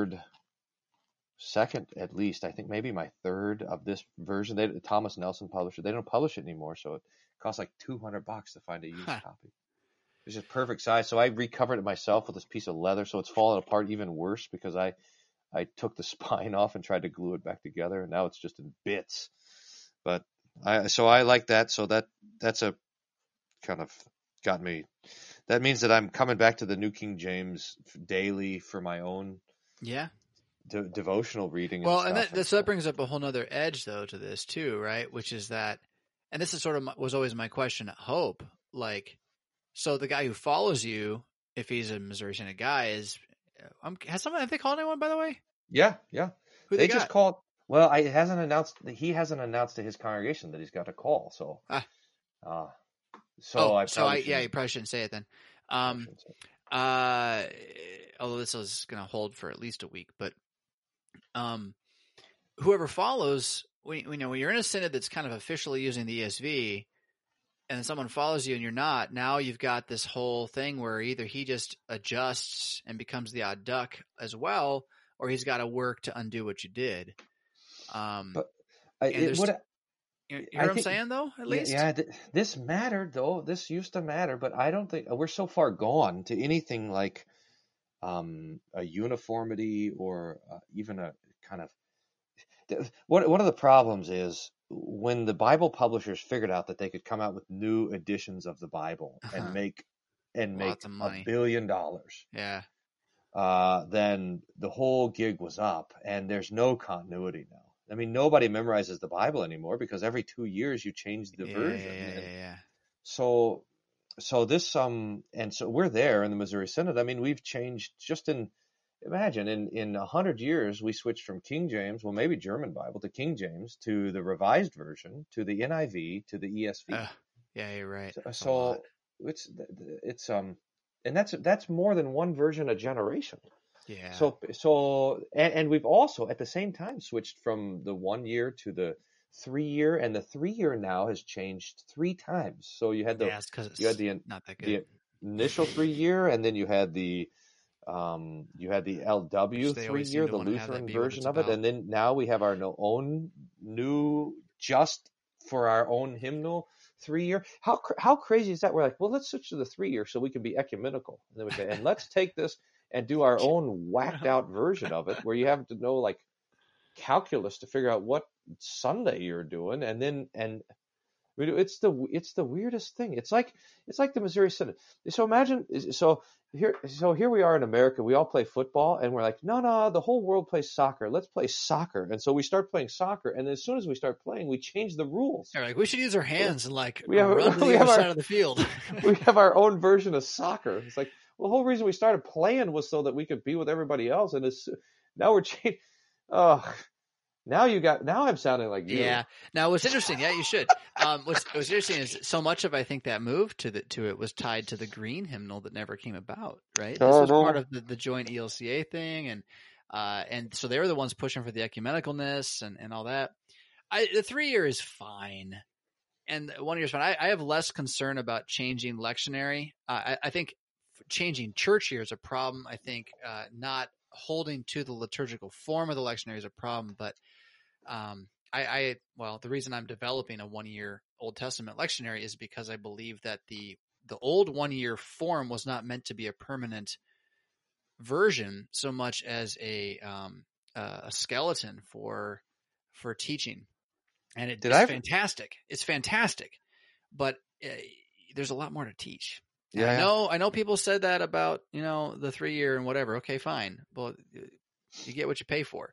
second at least. I think maybe my third of this version. Thomas Nelson published it. They don't publish it anymore, so it costs like $200 to find a used copy. It's just perfect size. So I recovered it myself with this piece of leather, so it's fallen apart even worse because I took the spine off and tried to glue it back together, and now it's just in bits. But I like that. So that's a kind of got me. That means that I'm coming back to the New King James daily for my own devotional reading. Well, and that brings up a whole nother edge though to this too, right? Which is that, and this is sort of was always my question at Hope, like. So the guy who follows you, if he's a Missouri Synod guy, have they called anyone, by the way? Yeah. Who they just called. Well, he hasn't announced to his congregation that he's got a call. So, you probably shouldn't say it then. Although this is going to hold for at least a week, but whoever follows, when you're in a synod that's kind of officially using the ESV, and someone follows you and you're not, now you've got this whole thing where either he just adjusts and becomes the odd duck as well, or he's got to work to undo what you did. But you hear I what I'm think, saying, though, at least? yeah, this mattered though. This used to matter, but I don't think we're so far gone to anything like a uniformity or even a kind of. One of the problems is when the Bible publishers figured out that they could come out with new editions of the Bible and make $1 billion. Yeah. Then the whole gig was up, and there's no continuity now. I mean, nobody memorizes the Bible anymore because every 2 years you change the version. Yeah. So this and so we're there in the Missouri Synod. I mean, we've changed imagine in 100 years we switched from King James, well maybe German Bible, to King James, to the Revised Version, to the NIV, to the ESV. Yeah, you're right. So it's and that's more than one version a generation. Yeah. So and we've also at the same time switched from the 1 year to the 3 year, and the 3 year now has changed 3 times. So you had the not that good. The initial 3 year, and then you had the LW 3 year, the Lutheran version of it, and then now we have our own new, just for our own hymnal 3 year. How crazy is that? We're like, well, let's switch to the 3 year so we can be ecumenical, and then we say, and let's take this and do our own whacked out version of it, where you have to know like calculus to figure out what Sunday you're doing, it's the weirdest thing. It's like the Missouri Synod. So imagine here we are in America. We all play football, and we're like, no, the whole world plays soccer. Let's play soccer. And so we start playing soccer, and as soon as we start playing, we change the rules. They're like, we should use our hands and like run to the other side of the field. We have our own version of soccer. It's like, well, the whole reason we started playing was so that we could be with everybody else, and now we're changing. Now I'm sounding like you. Yeah. Now what's interesting, you should. What's interesting is so much of, I think, that move to it was tied to the green hymnal that never came about, right? This was part of the joint ELCA thing, and so they were the ones pushing for the ecumenicalness and all that. The 3 year is fine, and 1 year is fine. I have less concern about changing lectionary. I think changing church year is a problem. I think not holding to the liturgical form of the lectionary is a problem, but the reason I'm developing a 1 year Old Testament lectionary is because I believe that the old 1 year form was not meant to be a permanent version so much as a skeleton for teaching. And it's fantastic. It's fantastic, but there's a lot more to teach. Yeah. I know people said that about, the 3 year and whatever. Okay, fine. Well, you get what you pay for.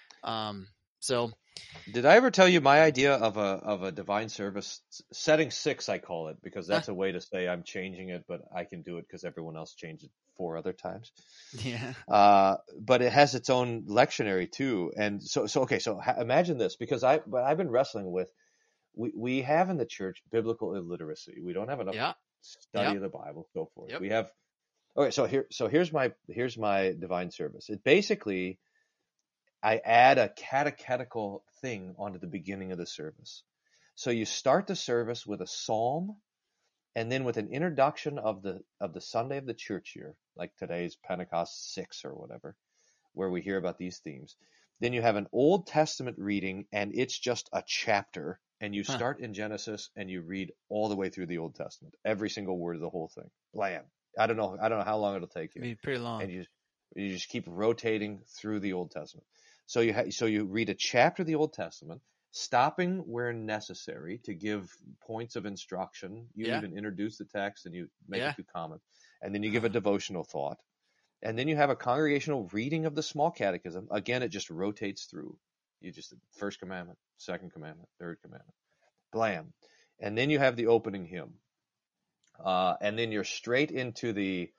So did I ever tell you my idea of a divine service setting 6? I call it, because that's a way to say I'm changing it, but I can do it because everyone else changed it 4 other times. Yeah. But it has its own lectionary too. And so imagine this, because I've been wrestling with, we have in the church biblical illiteracy. We don't have enough study of the Bible, so forth. Yep. We have. Okay, so here's my divine service. It basically, I add a catechetical thing onto the beginning of the service. So you start the service with a psalm, and then with an introduction of the Sunday of the church year, like today's Pentecost 6 or whatever, where we hear about these themes. Then you have an Old Testament reading, and it's just a chapter, and you start in Genesis and you read all the way through the Old Testament, every single word of the whole thing. Blam. I don't know how long it'll take you. It'll be pretty long. And you just keep rotating through the Old Testament. So you read a chapter of the Old Testament, stopping where necessary to give points of instruction. You even introduce the text and you make a few comments, and then you give a devotional thought, and then you have a congregational reading of the small catechism. Again, it just rotates through. You just first commandment, second commandment, third commandment, blam, and then you have the opening hymn, and then you're straight into the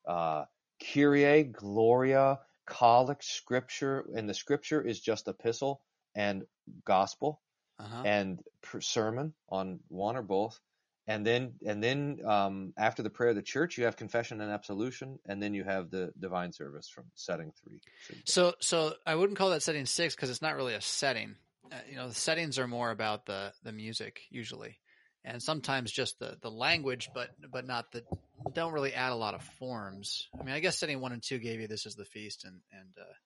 Kyrie, Gloria, collect, Scripture, and the Scripture is just epistle and gospel and sermon on one or both, and then after the prayer of the church, you have confession and absolution, and then you have the divine service from setting 3. So I wouldn't call that setting 6 because it's not really a setting. The settings are more about the music usually, and sometimes just the language, but not don't really add a lot of forms. I mean, I guess setting 1 and 2 gave you this is the feast and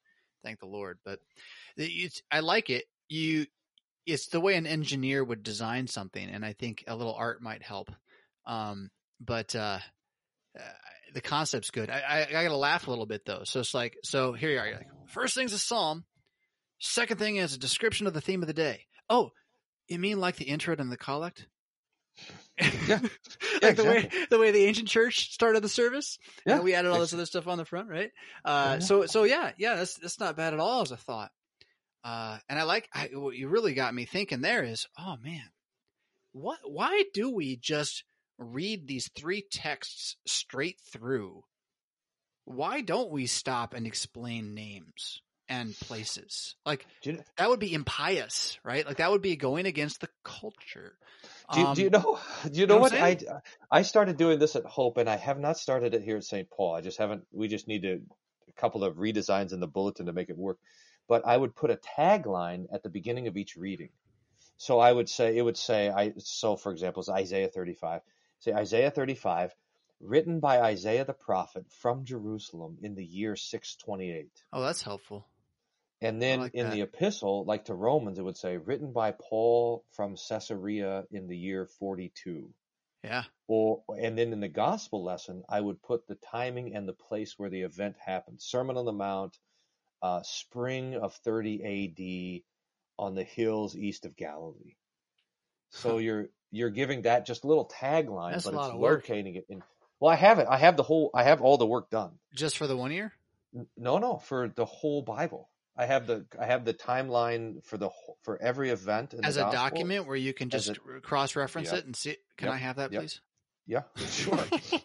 thank the Lord. But I like it. It's the way an engineer would design something, and I think a little art might help. But the concept's good. I got to laugh a little bit though. So it's like, so here you are. You're like, first thing's a psalm. Second thing is a description of the theme of the day. Oh, you mean like the introit and the collect? Yeah. Like the way the ancient church started the service. Yeah. And we added all this other stuff on the front, right? So yeah, that's not bad at all as a thought. And what you really got me thinking there is, oh man, why do we just read these 3 texts straight through? Why don't we stop and explain names and places? Like, that would be impious, right? Like, that would be going against the culture. Do you know what? I started doing this at Hope, and I have not started it here at St. Paul. I just haven't. We just need a couple of redesigns in the bulletin to make it work. But I would put a tagline at the beginning of each reading. So I would say, for example, it's Isaiah 35. Say Isaiah 35, written by Isaiah the prophet from Jerusalem in the year 628. Oh, that's helpful. And then the epistle, like to Romans, it would say, written by Paul from Caesarea in the year 42. Yeah. And then in the gospel lesson, I would put the timing and the place where the event happened. Sermon on the Mount, spring of 30 AD on the hills east of Galilee. So you're giving that just a little tagline, That's but a lot it's of work. locating it in. Well, I have it. I have all the work done. Just for the 1 year? No, for the whole Bible. I have the timeline for every event in as the a gospel. document where you can just cross-reference it and see. Can I have that, please? Yeah, sure.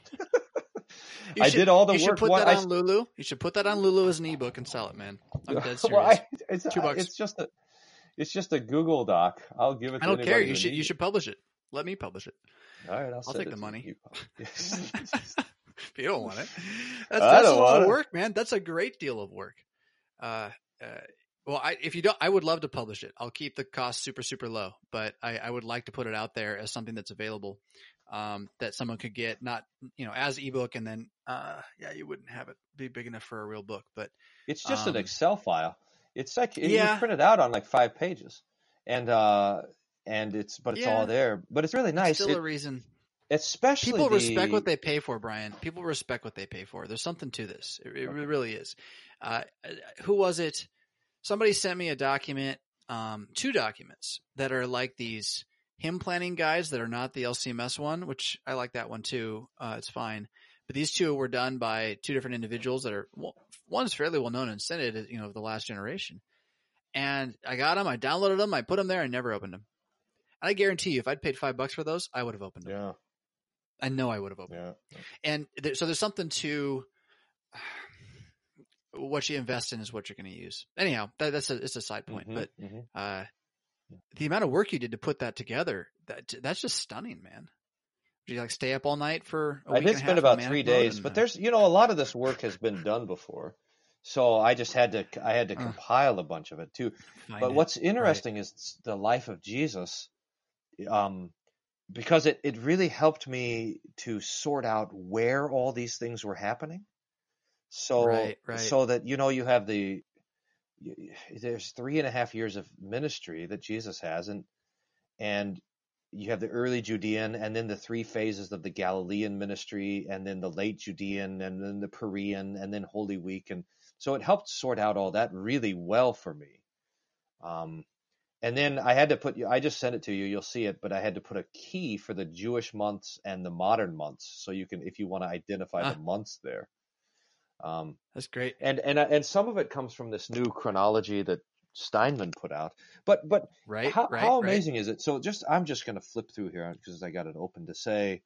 I did all the work. You should put that on Lulu. You should put that on Lulu as an ebook and sell it, man. I'm dead serious. It's $2. It's just a Google Doc. I'll give it. I don't care. You should publish it. Let me publish it. All right, I'll take the money. If you don't want it, that's a lot of work, man. That's a great deal of work. If you don't, I would love to publish it. I'll keep the cost super, super low, but I would like to put it out there as something that's available, that someone could get, not, as ebook. And then, you wouldn't have it be big enough for a real book, but it's just an Excel file. It's like, you print it out on like 5 pages and it's all there, but it's really nice. Still a reason. Especially people respect what they pay for, Brian. People respect what they pay for. There's something to this. It really is. Who was it? Somebody sent me a document, 2 documents that are like these hymn planning guides that are not the LCMS one, which I like that one too. It's fine. But these 2 were done by 2 different individuals that are, one's fairly well known in Synod, of the last generation. And I got them, I downloaded them, I put them there, I never opened them. And I guarantee you, if I'd paid $5 for those, I would have opened them. Yeah. I know I would have opened them. And so there's something to what you invest in is what you're going to use. Anyhow, it's a side point, but the amount of work you did to put that together, that's just stunning, man. Did you stay up all night for a week? I did spend about 3 days, but there's, a lot of this work has been done before. So I just had to compile a bunch of it too. But what's interesting is the life of Jesus, because it really helped me to sort out where all these things were happening. So, so that, you have there's 3.5 years of ministry that Jesus has, and you have the early Judean, and then the 3 phases of the Galilean ministry, and then the late Judean, and then the Perean, and then Holy Week. And so it helped sort out all that really well for me. And then I had to I just sent it to you, you'll see it, but I had to put a key for the Jewish months and the modern months. So you can, if you want to identify the months there. That's great. And some of it comes from this new chronology that Steinman put out. But how amazing is it? So I'm just going to flip through here because I got it open to say,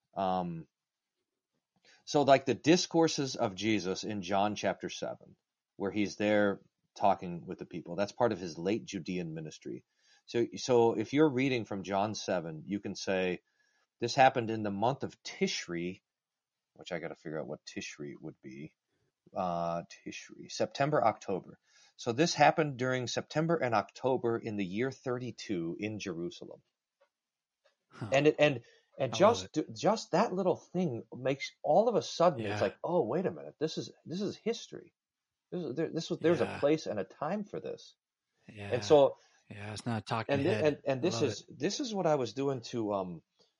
so like the discourses of Jesus in John chapter 7, where he's there talking with the people, that's part of his late Judean ministry. So if you're reading from John 7, you can say, this happened in the month of Tishri, which I got to figure out what Tishri would be. Tishri, September, October. So this happened during September and October in the year 32 in Jerusalem. Huh. And just that little thing makes all of a sudden it's like, oh, wait a minute, this is history. There's a place and a time for this. Yeah. And so, it's not talking head. And this is what I was doing to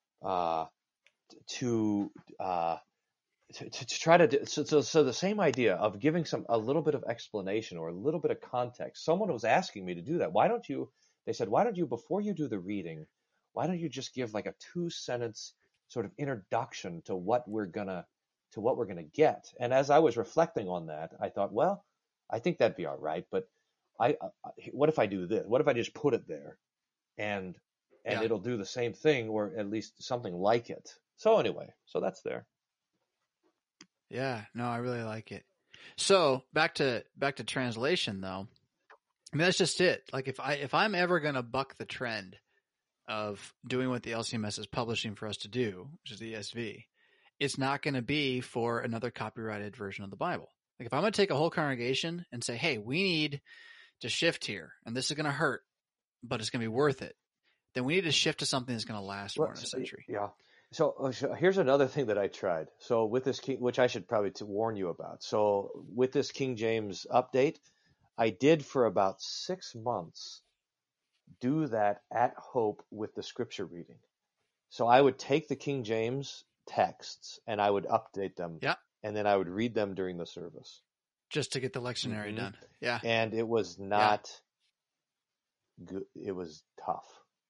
try to do. So the same idea of giving a little bit of explanation or a little bit of context. Someone was asking me to do that. They said, why don't you, before you do the reading, why don't you just give like a 2-sentence sort of introduction to what we're gonna get? And as I was reflecting on that, I thought, well, I think that'd be all right, but what if I do this? What if I just put it there, and it'll do the same thing, or at least something like it? So anyway, that's there. Yeah, no, I really like it. So back to translation though. I mean, that's just it. Like if I'm ever going to buck the trend of doing what the LCMS is publishing for us to do, which is the ESV, it's not going to be for another copyrighted version of the Bible. Like if I'm going to take a whole congregation and say, hey, we need to shift here, and this is going to hurt, but it's going to be worth it, then we need to shift to something that's going to last more than a century. Yeah. So here's another thing that I tried. So with this which I should probably warn you about. So with this King James update, I did for about 6 months do that at Hope with the scripture reading. So I would take the King James texts and I would update them. Yeah. And then I would read them during the service. Just to get the lectionary done. Yeah. And it was not good. It was tough.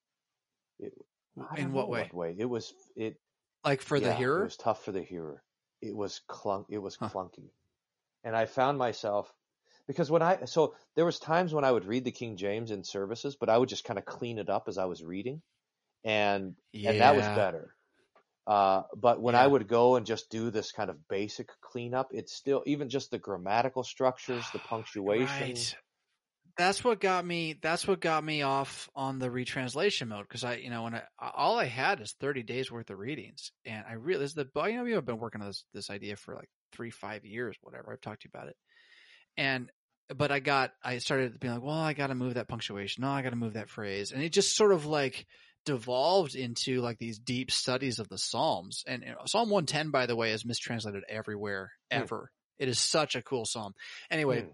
In what way? It was like for the hearer? It was tough for the hearer. It was clunky. And I found myself, because there was times when I would read the King James in services, but I would just kind of clean it up as I was reading. And that was better. But when I would go and just do this kind of basic cleanup, it's still, even just the grammatical structures, the punctuation. Right. That's what got me off on the retranslation mode. Cause all I had is 30 days worth of readings. And I realized that, I've been working on this idea for like 3-5 years, whatever. I've talked to you about it. But I started being like, well, I got to move that punctuation. No, I got to move that phrase. And it just sort of like devolved into like these deep studies of the Psalms. And Psalm 110, by the way, is mistranslated everywhere, ever. It is such a cool Psalm. Anyway,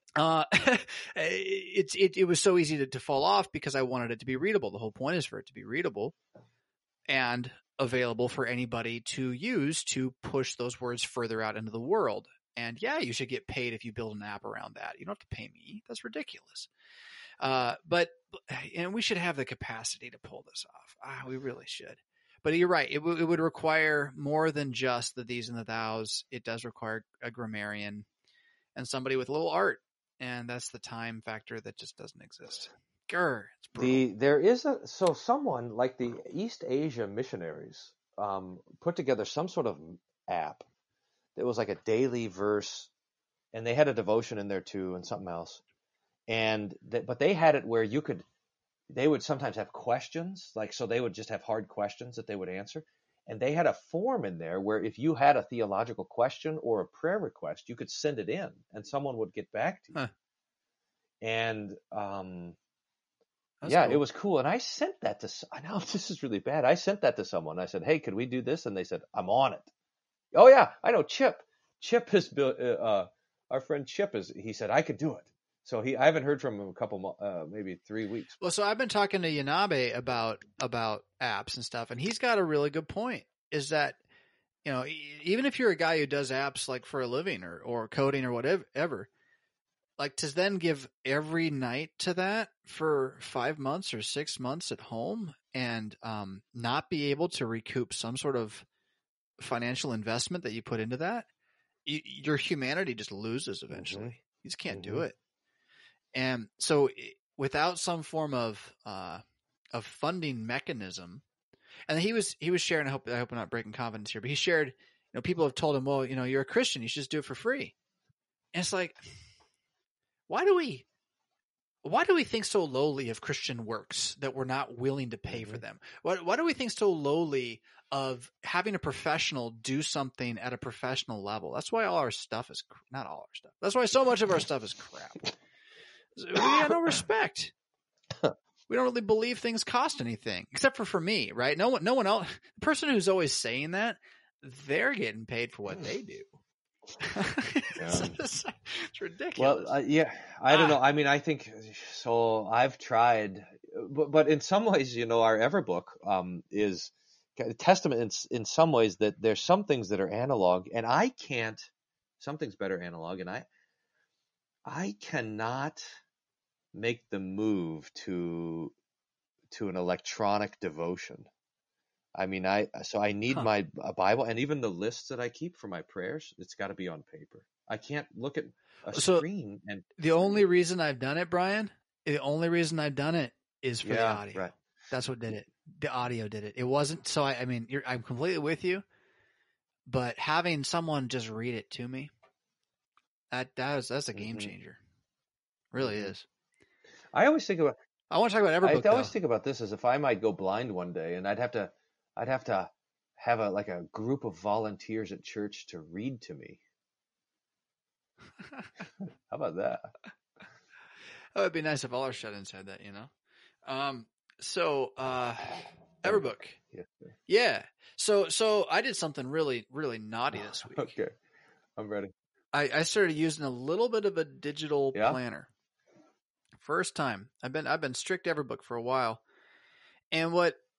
it was so easy to fall off because I wanted it to be readable. The whole point is for it to be readable and available for anybody to use to push those words further out into the world. And you should get paid if you build an app around that. You don't have to pay me. That's ridiculous. But we should have the capacity to pull this off. We really should. But you're right. It would require more than just the these and the thous. It does require a grammarian and somebody with a little art. And that's the time factor that just doesn't exist. It's brutal. There is someone like the East Asia missionaries put together some sort of app. It was like a daily verse, and they had a devotion in there too, and something else. But they had it where they would sometimes have questions, so they would just have hard questions that they would answer. And they had a form in there where if you had a theological question or a prayer request, you could send it in and someone would get back to you. And cool. It was cool. And I sent that I know this is really bad. I sent that to someone. I said, hey, could we do this? And they said, I'm on it. Oh yeah, I know Chip. Chip has built, our friend Chip he said I could do it. So I haven't heard from him a couple, maybe 3 weeks. Well, so I've been talking to Yanabe about apps and stuff, and he's got a really good point. Is that, even if you're a guy who does apps like for a living or coding or whatever, like to then give every night to that for 5 months or 6 months at home and not be able to recoup some sort of financial investment that you put into that, your humanity just loses eventually. Mm-hmm. You just can't do it. And so without some form of funding mechanism, and he was sharing, I hope I'm not breaking confidence here, but he shared, people have told him, well, you're a Christian, you should just do it for free. And it's like, why do we think so lowly of Christian works that we're not willing to pay for them? Why do we think so lowly of having a professional do something at a professional level? That's why all our stuff is not all our stuff. That's why so much of our stuff is crap. We have no respect. We don't really believe things cost anything, except for me, right? No one else. The person who's always saying that, they're getting paid for what they do. It's ridiculous. Well, yeah, I don't know. I mean, I think so. I've tried, but in some ways, our Everbook is a testament in some ways that there's some things that are analog, and I can't. Something's better analog, and I cannot make the move to an electronic devotion. I mean, I need my Bible, and even the lists that I keep for my prayers, it's got to be on paper. I can't look at a screen. And the only reason I've done it, Brian, is for the audio. Right. That's what did it. The audio did it. It wasn't. So I mean, I'm completely with you, but having someone just read it to me, that's a game changer. Really is. I always think about. I want to talk about Everbook. I always think about this as if I might go blind one day, and I'd have to have a group of volunteers at church to read to me. How about that? That would be nice if all our shut-ins had that, So Everbook. Yes, sir. Yeah. So I did something really, really naughty this week. Okay. I'm ready. I started using a little bit of a digital planner. First time. I've been strict Everbook for a while. And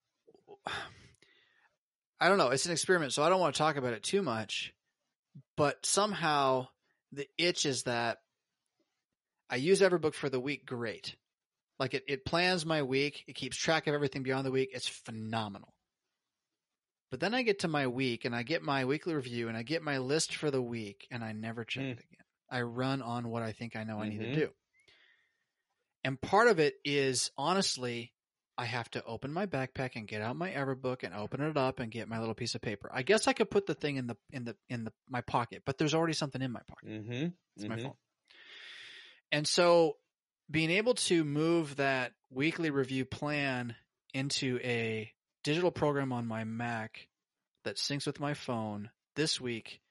I don't know, it's an experiment, so I don't want to talk about it too much. But somehow the itch is that I use Everbook for the week great. Like it plans my week, it keeps track of everything beyond the week. It's phenomenal. But then I get to my week and I get my weekly review and I get my list for the week and I never check it again. I run on what I think I know I need to do. And part of it is, honestly, I have to open my backpack and get out my Everbook and open it up and get my little piece of paper. I guess I could put the thing in my pocket, but there's already something in my pocket. It's my phone. And so being able to move that weekly review plan into a digital program on my Mac that syncs with my phone this week,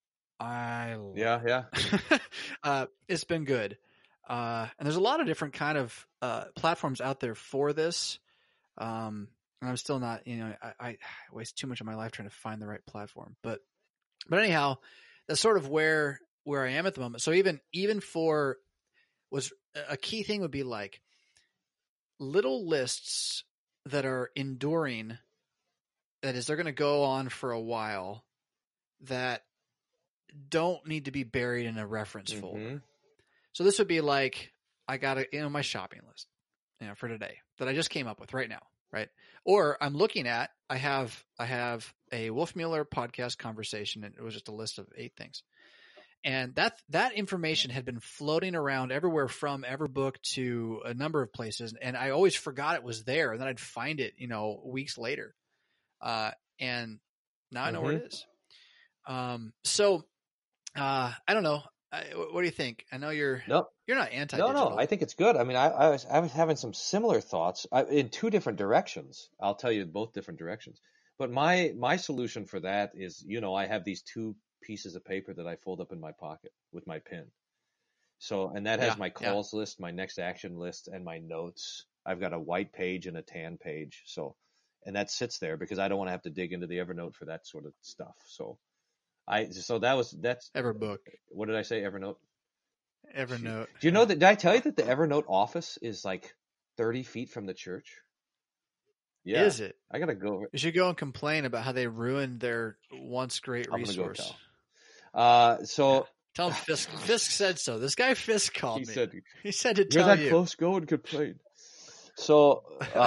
it's been good. And there's a lot of different kind of platforms out there for this. And I'm still not, I waste too much of my life trying to find the right platform. But anyhow, that's sort of where I am at the moment. So even for was a key thing would be like little lists that are enduring. That is, they're going to go on for a while that don't need to be buried in a reference folder. So this would be like, I got my shopping list, for today that I just came up with right now. Right. Or I'm looking at, I have a Wolfmueller podcast conversation, and it was just a list of 8 things. And that information had been floating around everywhere from Everbook to a number of places. And I always forgot it was there. And then I'd find it, weeks later. And now I know where it is. So I don't know. What do you think? I know you're not anti-digital. No, I think it's good. I mean, I was having some similar thoughts in 2 different directions. I'll tell you both different directions. But my solution for that is, I have these 2 pieces of paper that I fold up in my pocket with my pen. So, and that has my calls list, my next action list, and my notes. I've got a white page and a tan page. So, and that sits there because I don't want to have to dig into the Evernote for that sort of stuff. So that's Everbook. What did I say? Evernote. Evernote. Do you know that? Did I tell you that the Evernote office is like 30 feet from the church? Yeah. Is it? I gotta go. You should go and complain about how they ruined their once great resource. I'm gonna go tell. Tell him Fisk. Fisk said so. This guy Fisk called me. He said to tell you. You're that close. Go and complain. So,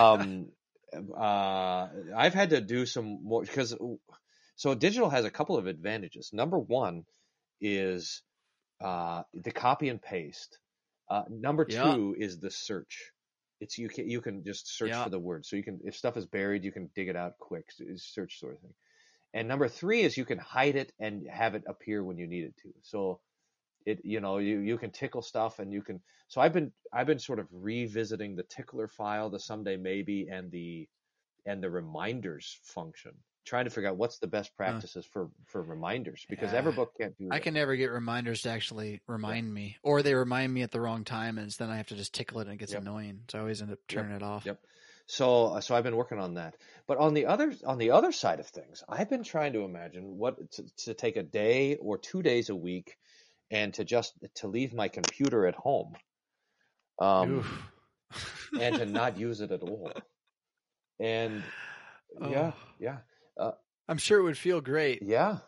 I've had to do some more because. So digital has a couple of advantages. Number one is the copy and paste. Number 2 is the search. It's you can just search for the word. So you can, if stuff is buried, you can dig it out quick. Search sort of thing. And number 3 is you can hide it and have it appear when you need it to. So it you can tickle stuff and you can. So I've been sort of revisiting the tickler file, the someday maybe, and the reminders function. Trying to figure out what's the best practices for reminders because Everbook can't do that. I can never get reminders to actually remind me, or they remind me at the wrong time, and then I have to just tickle it and it gets annoying. So I always end up turning it off. Yep. So I've been working on that. But on the other side of things, I've been trying to imagine what to take a day or 2 days a week and to leave my computer at home. And to not use it at all. And yeah. I'm sure it would feel great. Yeah.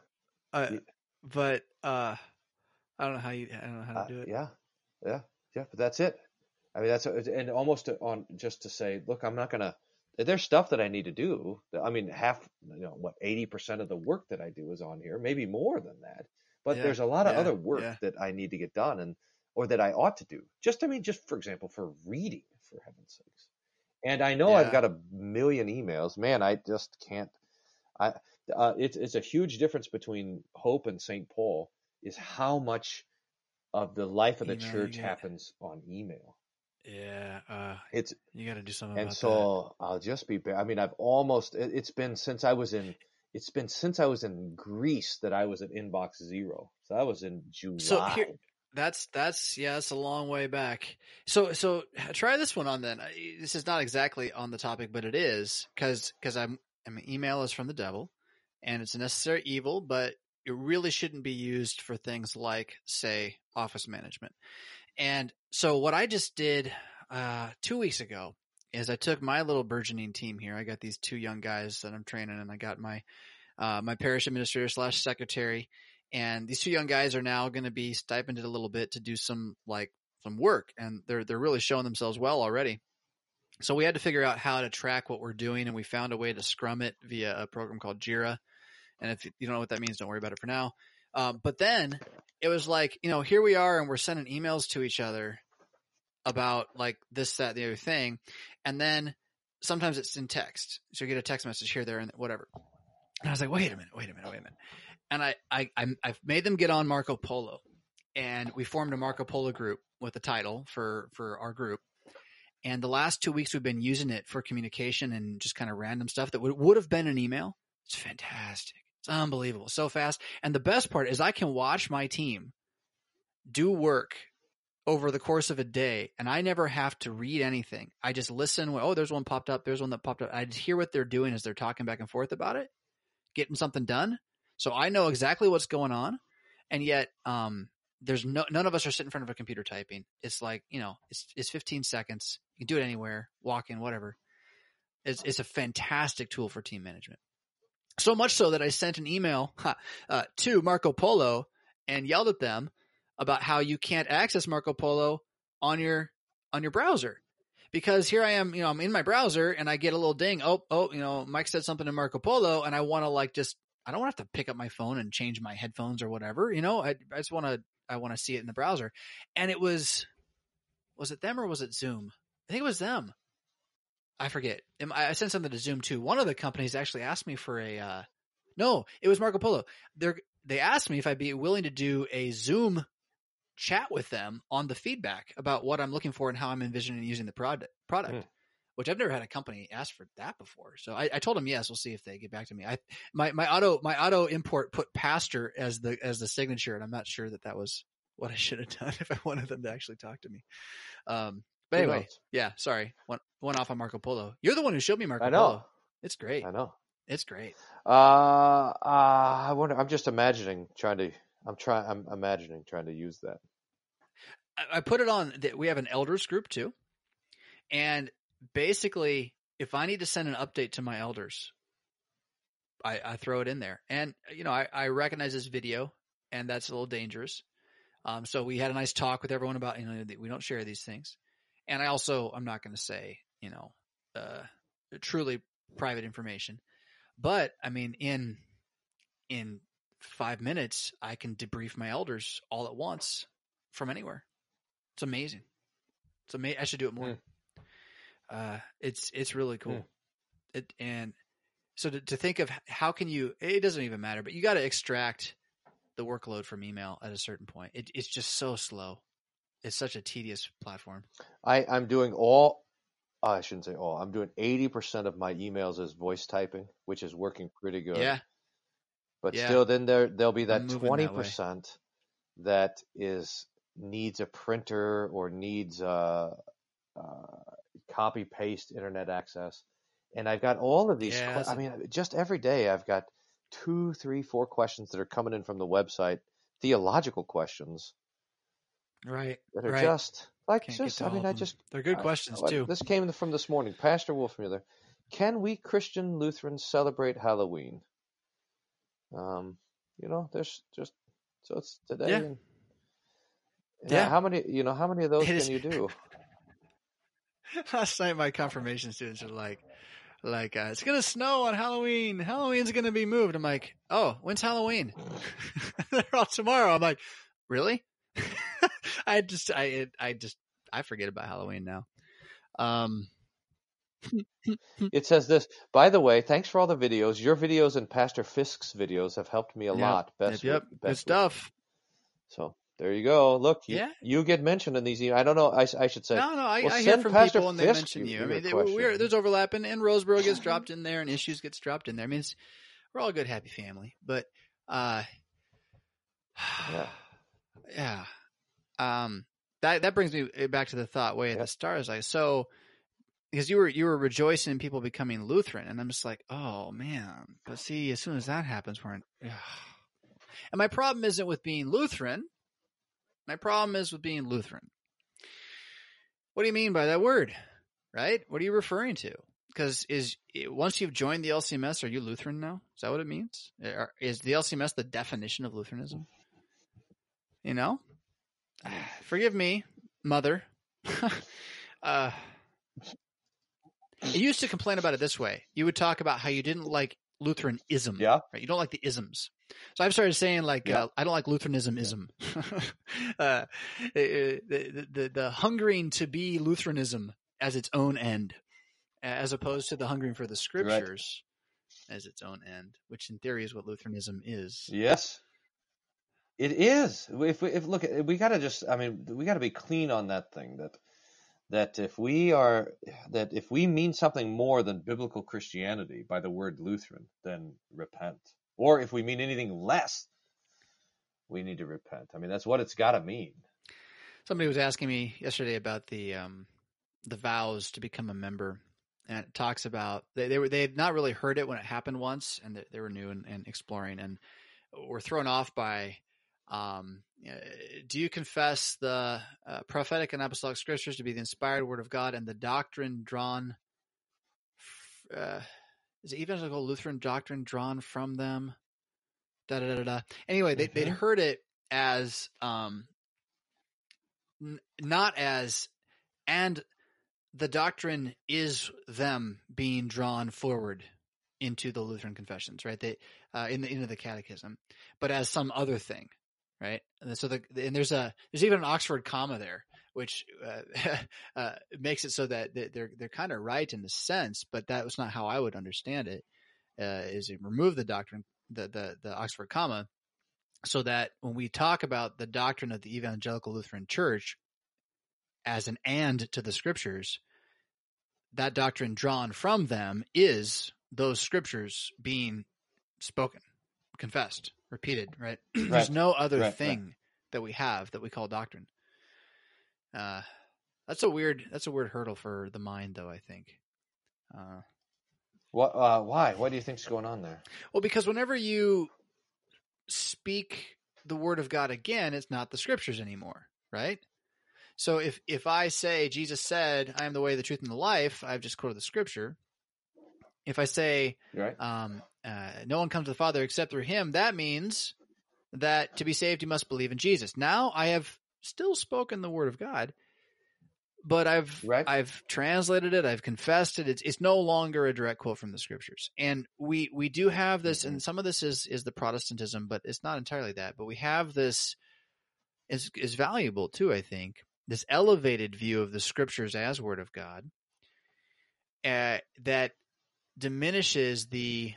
But I don't know how to do it. Yeah. But that's it. I mean, and almost on just to say, look, I'm not gonna. There's stuff that I need to do. I mean, 80% of the work that I do is on here, maybe more than that. But there's a lot of other work that I need to get done, or that I ought to do. Just for example, for reading, for heaven's sakes. And I know I've got a million emails. Man, I just can't. It's a huge difference between Hope and St. Paul is how much of the life of the church happens on email. Yeah, you got to do something. And about so that. I'll just be. I mean, It's been since I was in Greece that I was at inbox 0. So that was in July. So here, that's a long way back. So try this one on then. This is not exactly on the topic, but it is because email is from the devil, and it's a necessary evil, but it really shouldn't be used for things like, say, office management. And so what I just did 2 weeks ago is I took my little burgeoning team here. I got these 2 young guys that I'm training, and I got my parish administrator / secretary. And these 2 young guys are now going to be stipended a little bit to do some work, and they're really showing themselves well already. So we had to figure out how to track what we're doing, and we found a way to scrum it via a program called Jira. And if you don't know what that means, don't worry about it for now. But then it was like, here we are, and we're sending emails to each other about like this, that, the other thing. And then sometimes it's in text. So you get a text message here, there, and whatever. And I was like, wait a minute. And I've made them get on Marco Polo, and we formed a Marco Polo group with a title for our group. And the last 2 weeks we've been using it for communication and just kind of random stuff that would have been an email. It's fantastic. It's unbelievable. So fast. And the best part is I can watch my team do work over the course of a day, and I never have to read anything. I just listen. Oh, there's one popped up. There's one that popped up. I just hear what they're doing as they're talking back and forth about it, getting something done. So I know exactly what's going on. And yet, there's none of us are sitting in front of a computer typing. It's like, it's 15 seconds. You can do it anywhere, walk in, whatever. It's a fantastic tool for team management. So much so that I sent an email to Marco Polo and yelled at them about how you can't access Marco Polo on your browser, because here I am, I'm in my browser and I get a little ding. Oh, Mike said something in Marco Polo, and I want to I don't want to have to pick up my phone and change my headphones or whatever. I just want to see it in the browser. And it was it them or was it Zoom? I think it was them. I forget. I sent something to Zoom too. One of the companies actually asked me for no, it was Marco Polo. They asked me if I'd be willing to do a Zoom chat with them on the feedback about what I'm looking for and how I'm envisioning using the product, which I've never had a company ask for that before. So I told them, yes, we'll see if they get back to me. My auto import put pastor as the signature, and I'm not sure that was what I should have done if I wanted them to actually talk to me. But anyway, yeah, sorry. One off on Marco Polo. You're the one who showed me Marco Polo. It's great. I know. It's great. I wonder. I'm just imagining I'm imagining trying to use that. I put it on. We have an elders group too, and basically, if I need to send an update to my elders, I throw it in there. And I recognize this video, and that's a little dangerous. So we had a nice talk with everyone about we don't share these things. And I'm not going to say, truly private information, but I mean, in 5 minutes, I can debrief my elders all at once from anywhere. It's amazing. I should do it more. It's really cool. And so to think of how can it doesn't even matter, but you got to extract the workload from email at a certain point. It's just so slow. It's such a tedious platform. I'm doing I shouldn't say all. I'm doing 80% of my emails as voice typing, which is working pretty good. Yeah. But still, then there'll be that 20% that needs a printer or needs copy paste internet access, and I've got all of these. Yeah, I mean, just every day I've got 2, 3, 4 questions that are coming in from the website, theological questions right. that are Right. just like Can't get just. to I all mean, of I them. just They're good questions too. This came from this morning, Pastor Wolfmuller. Can we Christian Lutherans celebrate Halloween? There's just so it's today. Yeah. And, Yeah. How many of those It can is- you do? Last night, my confirmation students are like, it's gonna snow on Halloween. Halloween's gonna be moved. I'm like, oh, when's Halloween? They're all tomorrow. I'm like, really? I forget about Halloween now. It says this. By the way, thanks for all the videos. Your videos and Pastor Fisk's videos have helped me a lot. Best Good stuff. So there you go. Look, Yeah. you get mentioned in these. I don't know. I should say. No, I hear send from Pastor people and they Fisk mention you. I your mean, question. there's overlap, and Roseboro gets dropped in there, and Issues gets dropped in there. I mean, we're all a good, happy family. But, yeah. That brings me back to the thought way at the start. Is like, so because you were rejoicing in people becoming Lutheran, and I'm just like, oh man. But see, as soon as that happens, we're in. And my problem isn't with being Lutheran. My problem is with being Lutheran. What do you mean by that word? Right? What are you referring to? Because once you've joined the LCMS, are you Lutheran now? Is that what it means? Is the LCMS the definition of Lutheranism? You know? Forgive me, mother. You used to complain about it this way. You would talk about how you didn't like Lutheranism. Yeah. Right? You don't like the isms. So I've started saying I don't like Lutheranism. The hungering to be Lutheranism as its own end, as opposed to the hungering for the scriptures as its own end, which in theory is what Lutheranism is. Yes, it is. We got to be clean on that thing. That if we mean something more than biblical Christianity by the word Lutheran, then repent. Or if we mean anything less, we need to repent. I mean, that's what it's got to mean. Somebody was asking me yesterday about the vows to become a member, and it talks about they had not really heard it when it happened once, and they were new and exploring, and were thrown off by. Do you confess the prophetic and apostolic scriptures to be the inspired word of God and the doctrine drawn? Is it evangelical Lutheran doctrine drawn from them? Anyway, they'd heard it as not as, and the doctrine is them being drawn forward into the Lutheran confessions, right? Into the catechism, but as some other thing. Right. And so there's even an Oxford comma there, which makes it so that they're kind of right in the sense, but that was not how I would understand it. Is it remove the doctrine, the Oxford comma, so that when we talk about the doctrine of the Evangelical Lutheran Church as an and to the scriptures, that doctrine drawn from them is those scriptures being spoken, confessed, repeated, right? There's no other thing that we have that we call doctrine. That's a weird hurdle for the mind, though, I think. Why? What do you think's going on there? Well, because whenever you speak the word of God again, it's not the scriptures anymore, right? So if I say Jesus said, "I am the way, the truth, and the life," I've just quoted the scripture. If I say, no one comes to the Father except through him, that means that to be saved, you must believe in Jesus. Now I have still spoken the word of God, but I've translated it. I've confessed it. It's no longer a direct quote from the scriptures. And we do have this, and some of this is the Protestantism, but it's not entirely that, but we have this is valuable too, I think, this elevated view of the scriptures as word of God, that diminishes the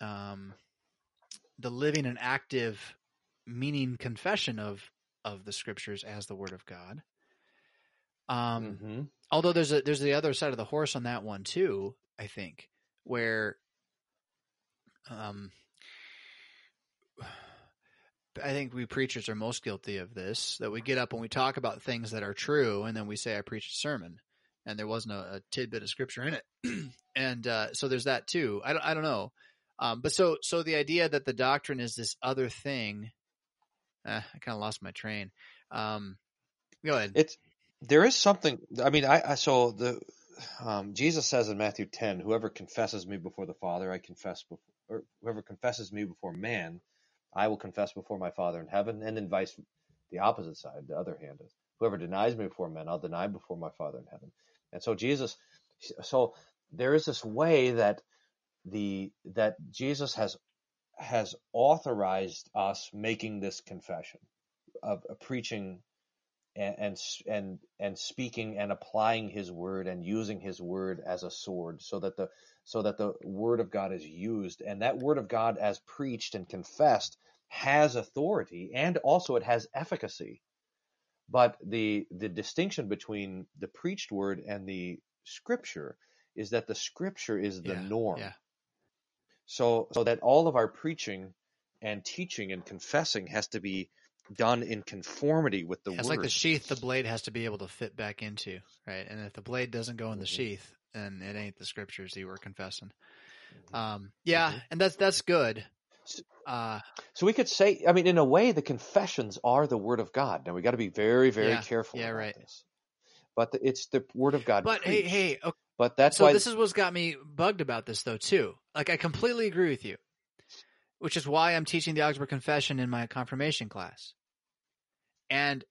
living and active meaning confession of the scriptures as the word of God. Although there's the other side of the horse on that one too, I think, where I think we preachers are most guilty of this, that we get up and we talk about things that are true, and then we say, I preached a sermon. and there wasn't a tidbit of scripture in it. And so there's that too. I don't know. But so the idea that the doctrine is this other thing, I kind of lost my train. Go ahead. There is something. I mean, Jesus says in Matthew 10, "Whoever confesses me before the Father, I confess before, or whoever confesses me before man, I will confess before my Father in heaven." And then the opposite side, the other hand is, "Whoever denies me before men, I'll deny before my Father in heaven." And so there is this way that Jesus has authorized us making this confession of preaching and speaking and applying his word and using his word as a sword, so that the word of God is used, and that word of God as preached and confessed has authority, and also it has efficacy. But the distinction between the preached word and the scripture is that the scripture is the norm. Yeah. So that all of our preaching and teaching and confessing has to be done in conformity with the word. It's like the sheath the blade has to be able to fit back into, right? And if the blade doesn't go in the sheath, then it ain't the scriptures that you were confessing. And that's good. So we could say, I mean, in a way, the confessions are the word of God. Now we got to be very, very careful about this. But it's the word of God. But preached. hey, okay. But that's so why this is what's got me bugged about this, though, too. Like, I completely agree with you, which is why I'm teaching the Augsburg Confession in my confirmation class. And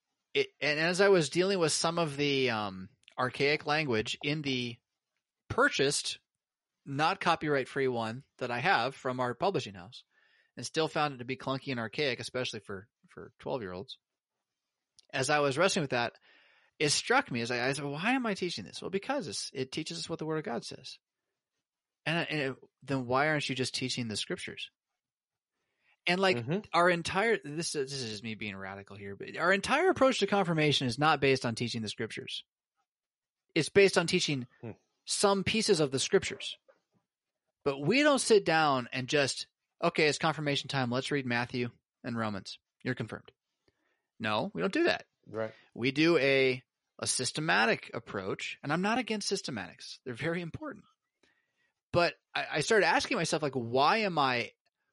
as I was dealing with some of the archaic language in the purchased, not copyright-free one that I have from our publishing house, and still found it to be clunky and archaic, especially for 12-year-olds. As I was wrestling with that, it struck me as I said, why am I teaching this? Well, because it teaches us what the Word of God says. And then why aren't you just teaching the Scriptures? And like our entire, this is just me being radical here, but our entire approach to confirmation is not based on teaching the Scriptures. It's based on teaching some pieces of the Scriptures. But we don't sit down and just, okay, it's confirmation time. Let's read Matthew and Romans. You're confirmed. No, we don't do that. Right. We do a systematic approach, and I'm not against systematics. They're very important. But I started asking myself, like, why am I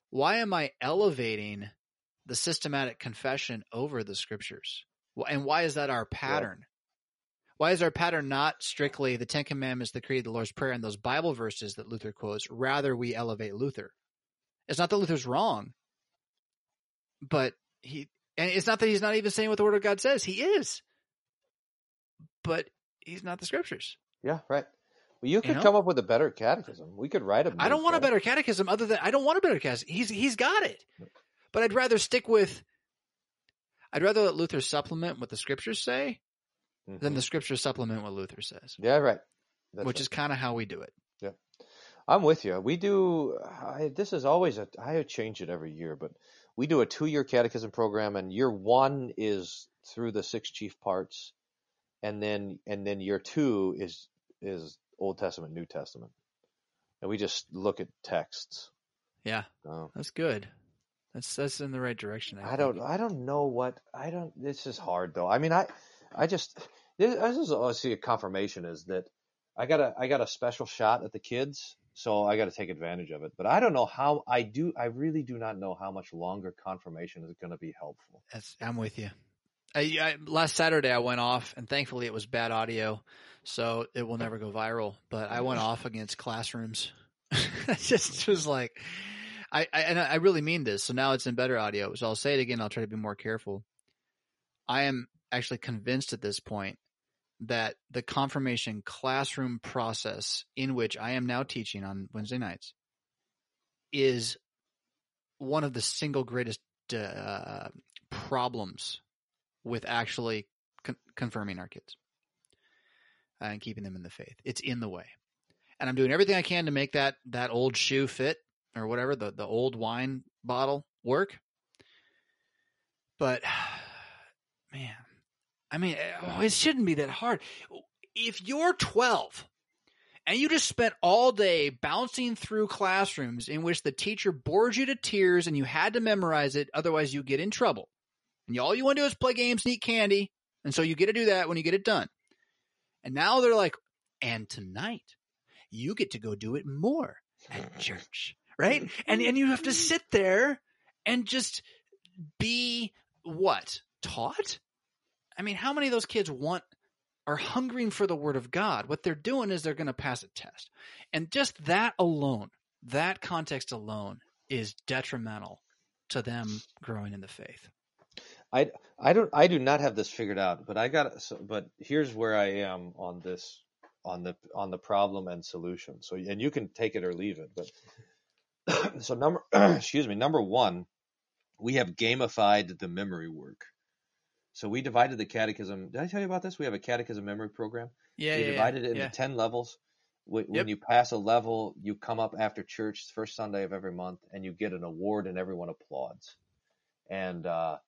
elevating the systematic confession over the Scriptures? And why is that our pattern? Right. Why is our pattern not strictly the Ten Commandments, the Creed, the Lord's Prayer, and those Bible verses that Luther quotes? Rather, we elevate Luther. It's not that Luther's wrong, but and it's not that he's not even saying what the Word of God says. He is. But he's not the Scriptures. Yeah, right. Well, you could come up with a better catechism. We could write a I don't want a better catechism other than I don't want a better catechism. He's got it. But I'd rather let Luther supplement what the Scriptures say than the Scriptures supplement what Luther says. Yeah, right. Which is kind of how we do it. Yeah. I'm with you. We do, this is always I change it every year, but we do a 2-year catechism program, and year 1 is through the 6 chief parts, and then year 2 is Old Testament, New Testament, and we just look at texts. Yeah, that's good. That's in the right direction. I don't know what This is hard though. I mean, this is obviously a confirmation is that I got a special shot at the kids. So I got to take advantage of it. But I don't know how I really do not know how much longer confirmation is going to be helpful. I'm with you. Last Saturday I went off, and thankfully it was bad audio, so it will never go viral. But I went off against classrooms. I just was like, I really mean this. So now it's in better audio. So I'll say it again. I'll try to be more careful. I am actually convinced at this point that the confirmation classroom process in which I am now teaching on Wednesday nights is one of the single greatest problems with actually confirming our kids and keeping them in the faith. It's in the way. And I'm doing everything I can to make that old shoe fit or whatever, the old wine bottle work. But, man, I mean, it shouldn't be that hard. If you're 12 and you just spent all day bouncing through classrooms in which the teacher bored you to tears and you had to memorize it, otherwise you get in trouble. And all you want to do is play games and eat candy, and so you get to do that when you get it done. And now they're like, and tonight you get to go do it more at church, right? And you have to sit there and just be what? Taught? I mean, how many of those kids are hungering for the word of God? What they're doing is they're going to pass a test. And just that alone, that context alone is detrimental to them growing in the faith. I do not have this figured out, but here's where I am on this, on the problem and solution. So, and you can take it or leave it, but so number one, we have gamified the memory work. So we divided the catechism. Did I tell you about this? We have a catechism memory program. Yeah, we divided it into 10 levels. When you pass a level, you come up after church, first Sunday of every month, and you get an award, and everyone applauds. And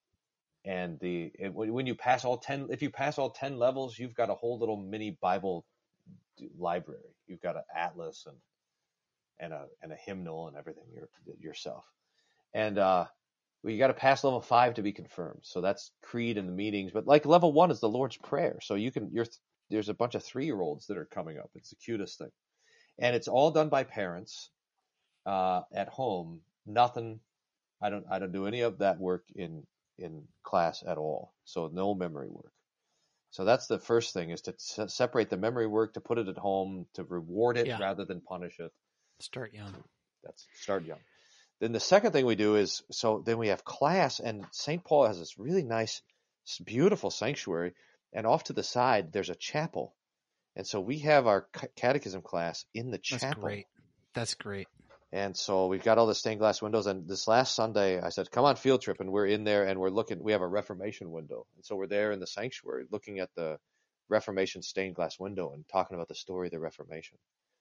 when you pass all 10, if you pass all 10 levels, you've got a whole little mini Bible library. You've got an atlas and a hymnal and everything yourself. And you got to pass level 5 to be confirmed. So that's creed and the meetings. But like level 1 is the Lord's Prayer. So there's a bunch of 3-year-olds that are coming up. It's the cutest thing, and it's all done by parents at home. Nothing. I don't do any of that work in class at all. So no memory work. So that's the first thing, is to separate the memory work, to put it at home, to reward it rather than punish it. Start young. Start young. Then the second thing we do is, so then we have class, and St. Paul has this really nice, beautiful sanctuary, and off to the side there's a chapel. And so we have our catechism class in the chapel. That's great. And so we've got all the stained glass windows. And this last Sunday I said, come on field trip. And we're in there and we have a Reformation window. And so we're there in the sanctuary looking at the Reformation stained glass window and talking about the story of the Reformation.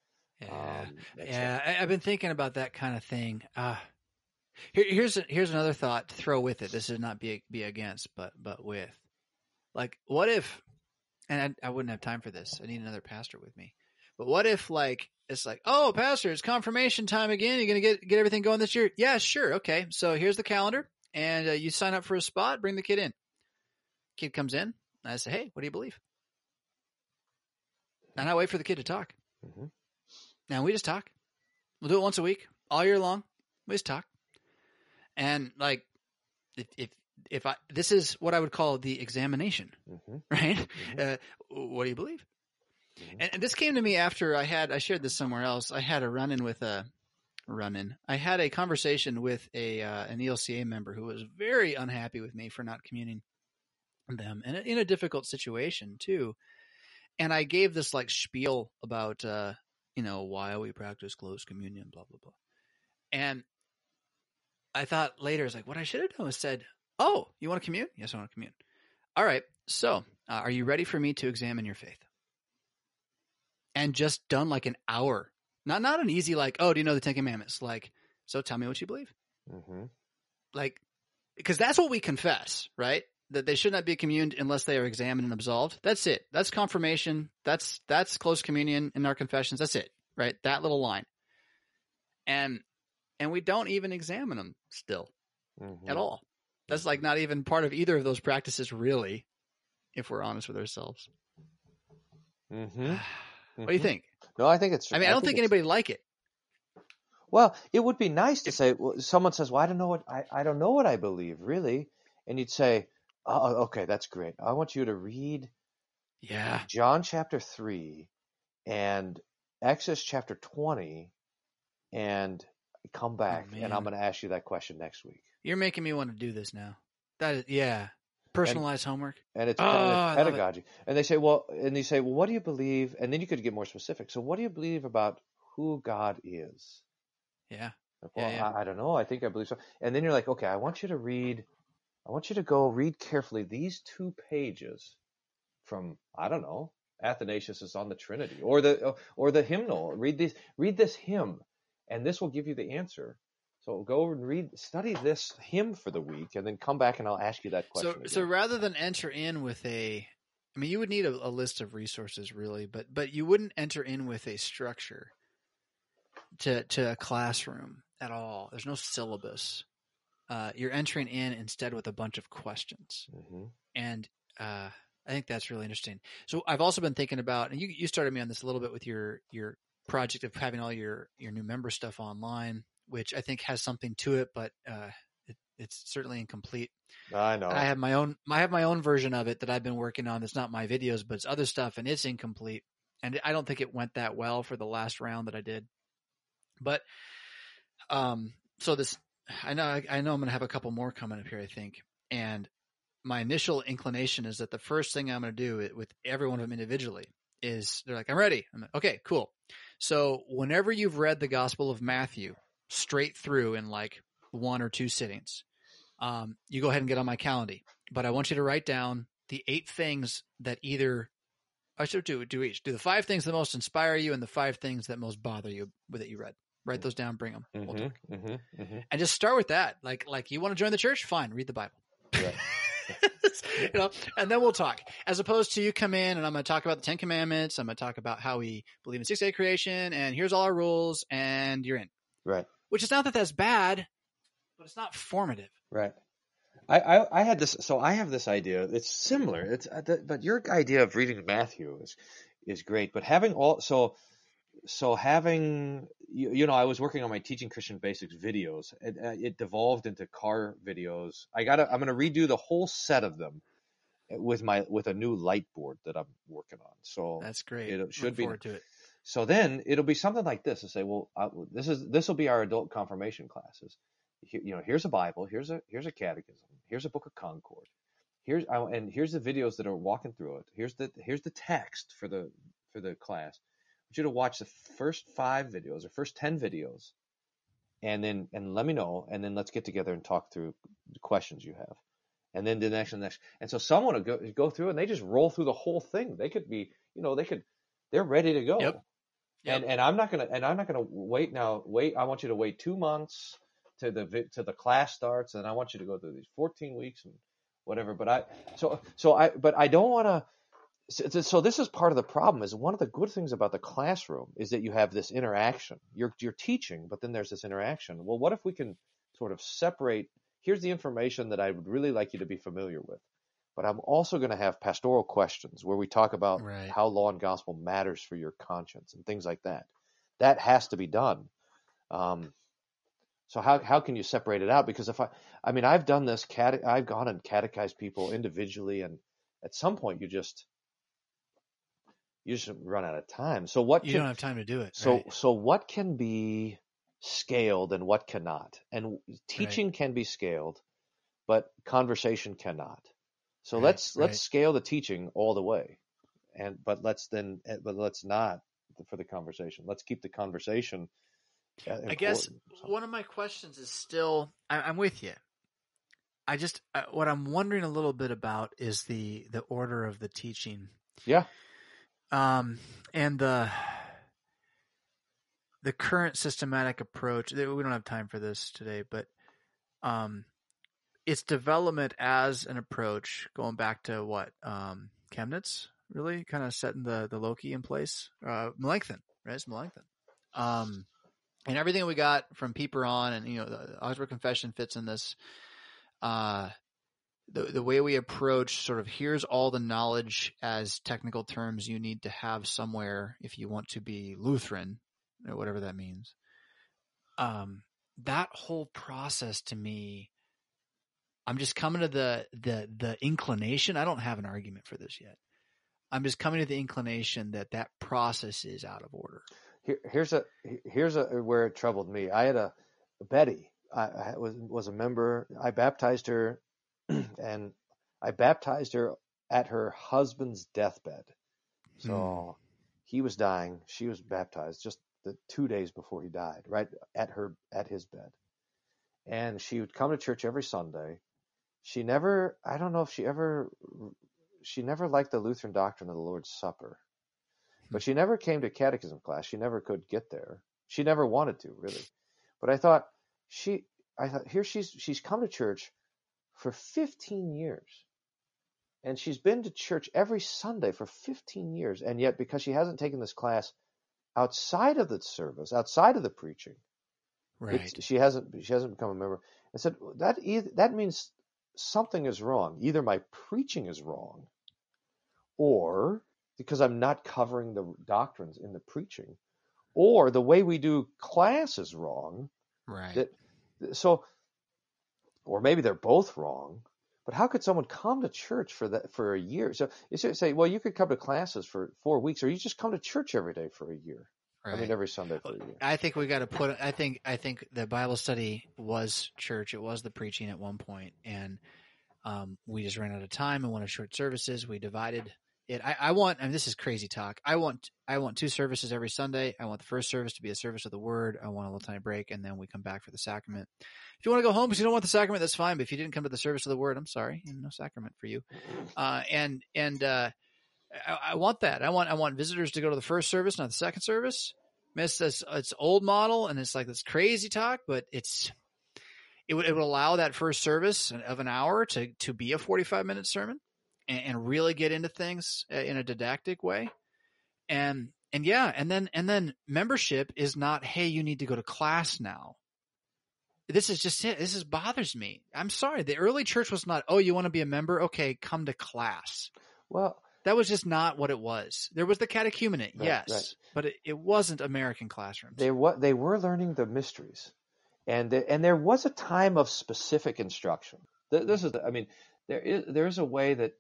I've been thinking about that kind of thing. Here's another thought to throw with it. This is not be against, but with, like, what if, and I wouldn't have time for this. I need another pastor with me. But what if, like, it's like, oh, pastor, it's confirmation time again. You're going to get everything going this year? Yeah, sure. Okay. So here's the calendar, and you sign up for a spot, bring the kid in. Kid comes in, and I say, hey, what do you believe? And I wait for the kid to talk. Mm-hmm. Now we just talk. We'll do it once a week, all year long. We just talk. And like, if this is what I would call the examination, right? Mm-hmm. What do you believe? Mm-hmm. And this came to me after I shared this somewhere else. I had I had a conversation with an ELCA member who was very unhappy with me for not communing them, and in a difficult situation too. And I gave this like spiel about, why we practice close communion, blah, blah, blah. And I thought later, it's like, what I should have done was said, oh, you want to commune? Yes, I want to commune. All right. So are you ready for me to examine your faith? And just done like an hour, not an easy, like, oh, do you know the 10 Commandments? Like, so tell me what you believe. Mm-hmm. Like, because that's what we confess, right? That they should not be communed unless they are examined and absolved. That's it. That's confirmation. That's close communion in our confessions. That's it, right? That little line. And we don't even examine them still at all. That's like not even part of either of those practices, really, if we're honest with ourselves. Mm-hmm. What do you think? No, I think it's. I mean, I don't think anybody like it. Well, it would be nice to say. Well, someone says, "Well, I don't know what I believe, really," and you'd say, "Oh, okay, that's great. I want you to read, John chapter 3 and Exodus chapter 20, and come back, and I'm going to ask you that question next week." You're making me want to do this now. That is, personalized homework, and it's pedagogy. And they say, well, what do you believe? And then you could get more specific. So, what do you believe about who God is? Yeah. Well, I don't know. I think I believe so. And then you're like, okay, I want you to go read carefully these 2 pages from, I don't know, Athanasius is on the Trinity, or the hymnal. Read this hymn, and this will give you the answer. So go and study this hymn for the week, and then come back and I'll ask you that question. So rather than enter in with you would need a list of resources really, but you wouldn't enter in with a structure to a classroom at all. There's no syllabus. You're entering in instead with a bunch of questions. Mm-hmm. And I think that's really interesting. So I've also been thinking about, and you started me on this a little bit with your project of having all your new member stuff online, which I think has something to it, but it's certainly incomplete. I know. I have my own version of it that I've been working on. It's not my videos, but it's other stuff, and it's incomplete. And I don't think it went that well for the last round that I did. But so this, I know I'm going to have a couple more coming up here, I think. And my initial inclination is that the first thing I'm going to do with every one of them individually is they're like, I'm ready. I'm like, okay, cool. So whenever you've read the Gospel of Matthew straight through in like 1 or 2 sittings, you go ahead and get on my calendar. But I want you to write down the 8 things that either I should do each. Do the 5 things that most inspire you and the 5 things that most bother you that you read. Write those down, bring them. We'll talk. And just start with that. Like you want to join the church? Fine, read the Bible. Right. And then we'll talk. As opposed to you come in and I'm going to talk about the 10 Commandments. I'm going to talk about how we believe in 6-day creation, and here's all our rules, and you're in. Right. Which is not that that's bad, but it's not formative. Right. I had this. So I have this idea. It's similar. But your idea of reading Matthew is great. But having having I was working on my Teaching Christian Basics videos. It devolved into car videos. I'm going to redo the whole set of them with a new light board that I'm working on. So that's great. It should Look forward to it. So then it'll be something like this to say, well, this will be our adult confirmation classes. Here's a Bible, here's a catechism, here's a book of Concord, here's the videos that are walking through it. Here's the text for the class. I want you to watch the first 5 videos or first 10 videos, and let me know, and then let's get together and talk through the questions you have, and then the next and next. And so someone will go through and they just roll through the whole thing. They could be, they're ready to go. Yep. And I'm not gonna wait now. I want you to wait 2 months to the class starts, and I want you to go through these 14 weeks and whatever. But I don't want to. So this is part of the problem. Is one of the good things about the classroom is that you have this interaction. You're teaching, but then there's this interaction. Well, what if we can sort of separate? Here's the information that I would really like you to be familiar with, but I'm also going to have pastoral questions where we talk about how law and gospel matters for your conscience and things like that. That has to be done. So how can you separate it out? Because I've done this. I've gone and catechized people individually, and at some point you just run out of time. So you don't have time to do it. So what can be scaled and what cannot? And teaching can be scaled, but conversation cannot. So let's scale the teaching all the way, but let's not for the conversation. Let's keep the conversation. I guess one of my questions is still, I'm with you. I just what I'm wondering a little bit about is the order of the teaching. Yeah. And the current systematic approach. We don't have time for this today, but its development as an approach, going back to what Chemnitz really kind of setting the Loki in place. Melanchthon, right? It's Melanchthon. And everything we got from Pieper on, and the Augsburg Confession fits in this. The way we approach sort of here's all the knowledge as technical terms you need to have somewhere if you want to be Lutheran or whatever that means. That whole process to me, I'm just coming to the inclination. I don't have an argument for this yet. I'm just coming to the inclination that process is out of order. Here's where it troubled me. I had a Betty. I was a member. I baptized her, and I baptized her at her husband's deathbed. So he was dying. She was baptized just the 2 days before he died, right at his bed. And she would come to church every Sunday. She never liked the Lutheran doctrine of the Lord's Supper. But she never came to catechism class. She never could get there. She never wanted to, really. But I thought here she's come to church for 15 years. And she's been to church every Sunday for 15 years. And yet, because she hasn't taken this class outside of the service, outside of the preaching, she hasn't become a member. I said, that means something is wrong. Either my preaching is wrong, or because I'm not covering the doctrines in the preaching, or the way we do class is wrong. Right. Or maybe they're both wrong. But how could someone come to church for a year? So you say, well, you could come to classes for 4 weeks, or you just come to church every day for a year. Right. I mean, every Sunday for a year. I think we got to put. I think the Bible study was church. It was the preaching at one point, and we just ran out of time and wanted short services. We divided it. I want. And this is crazy talk. I want 2 services every Sunday. I want the first service to be a service of the Word. I want a little time break, and then we come back for the sacrament. If you want to go home because you don't want the sacrament, that's fine. But if you didn't come to the service of the Word, I'm sorry, no sacrament for you. I want that. I want visitors to go to the first service, not the second service. I mean, it's old model, and it's like this crazy talk, but it would allow that first service of an hour to be a 45-minute sermon and really get into things in a didactic way. And then membership is not, hey, you need to go to class now. This is just it. This bothers me. I'm sorry. The early church was not, oh, you want to be a member? Okay, come to class. Well, that was just not what it was. There was the catechumenate, yes, right. But it wasn't American classrooms. They were learning the mysteries, and there was a time of specific instruction. There is a way that,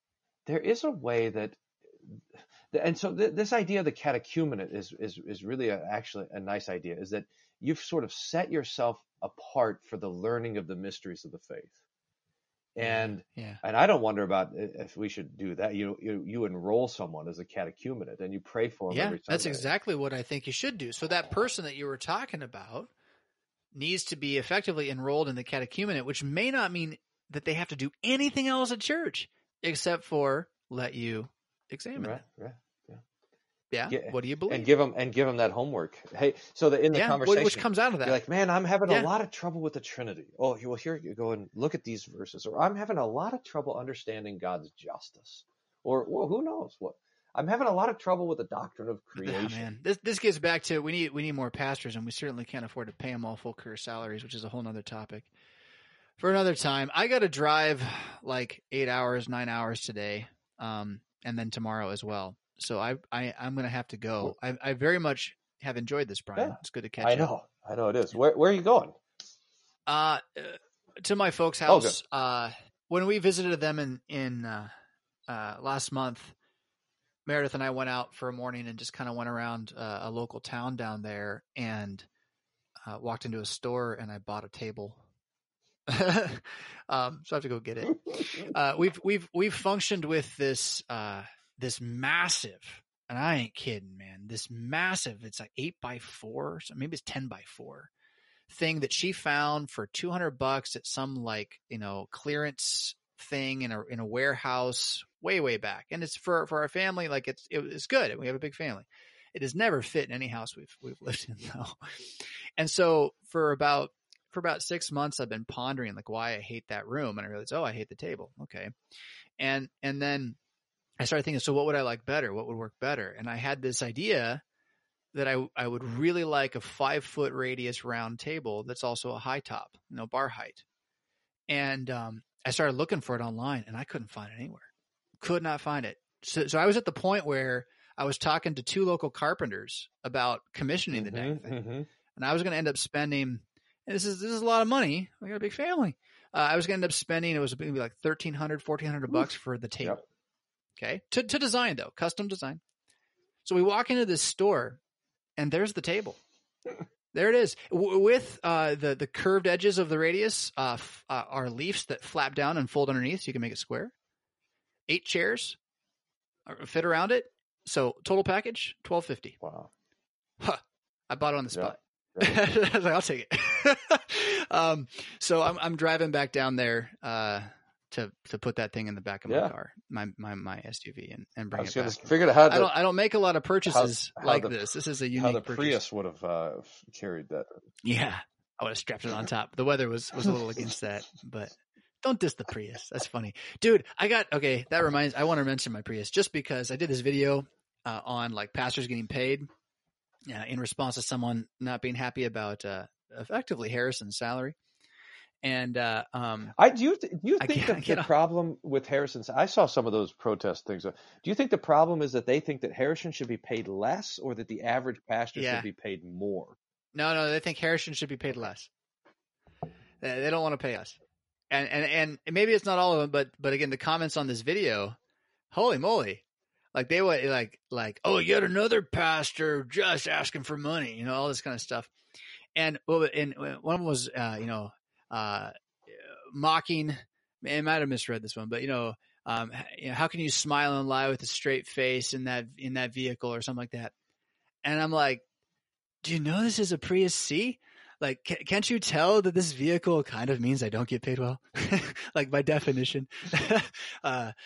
and so this idea of the catechumenate is really actually a nice idea. Is that you've sort of set yourself apart for the learning of the mysteries of the faith. And I don't wonder about if we should do that. You enroll someone as a catechumenate and you pray for them every Sunday. That's exactly what I think you should do. So that person that you were talking about needs to be effectively enrolled in the catechumenate, which may not mean that they have to do anything else at church except for let you examine it. Right. Yeah. What do you believe? And give them that homework. Hey, so in the conversation, which comes out of that, you're like, man, I'm having a lot of trouble with the Trinity. Oh, well, here you go and look at these verses. Or I'm having a lot of trouble understanding God's justice. Or well, who knows what? I'm having a lot of trouble with the doctrine of creation. Oh, man, this gets back to we need more pastors, and we certainly can't afford to pay them all full career salaries, which is a whole nother topic for another time. I got to drive like 8 hours, 9 hours today, and then tomorrow as well. So I'm going to have to go. I very much have enjoyed this, Brian. Yeah, it's good to catch up. I know it is. Where are you going? To my folks' house. When we visited them in last month, Meredith and I went out for a morning and just kind of went around a local town down there and walked into a store and I bought a table. So I have to go get it. We've functioned with this massive, and I ain't kidding, man, this massive, it's like 8x4, so maybe it's 10x4 thing that she found for $200 at some clearance thing in a warehouse way back. And it's for our family. Like it's good. We have a big family. It has never fit in any house we've lived in though. And so for about 6 months, I've been pondering like why I hate that room. And I realized, I hate the table. Okay. And then I started thinking, so what would I like better? What would work better? And I had this idea that I would really like a 5-foot radius round table that's also a high top, bar height. And I started looking for it online and I couldn't find it anywhere. Could not find it. So I was at the point where I was talking to 2 local carpenters about commissioning the dang thing. Mm-hmm. And I was going to end up spending, and this is a lot of money. I got a big family. I was going to end up spending, it was going to be like $1,300, $1,400 for the table. Yep. Okay. To design though, custom design. So we walk into this store and there's the table. There it is. With the curved edges of the radius are leaves that flap down and fold underneath so you can make it square. 8 chairs fit around it. So total package, $1,250. Wow. Huh. I bought it on the spot. Yeah. I was like, I'll take it. So I'm driving back down there to put that thing in the back of my car, my SUV, and bring it back. Figured out how I don't make a lot of purchases this. This is a unique how the purchase. Prius would have carried that. Yeah, I would have strapped it on top. The weather was a little against that, but don't diss the Prius. That's funny, dude. That reminds. I want to mention my Prius just because I did this video on like pastors getting paid in response to someone not being happy about effectively Harrison's salary. And do you think the problem with Harrison? I saw some of those protest things. Do you think the problem is that they think that Harrison should be paid less, or that the average pastor should be paid more? No, they think Harrison should be paid less. They don't want to pay us, and maybe it's not all of them, but again, the comments on this video, holy moly, like they were like oh, yet another pastor just asking for money, all this kind of stuff, and one of them was mocking. I might have misread this one, but how can you smile and lie with a straight face in that vehicle or something like that? And I'm like, do you know this is a Prius C? Like, can't you tell that this vehicle kind of means I don't get paid well? Like by definition. I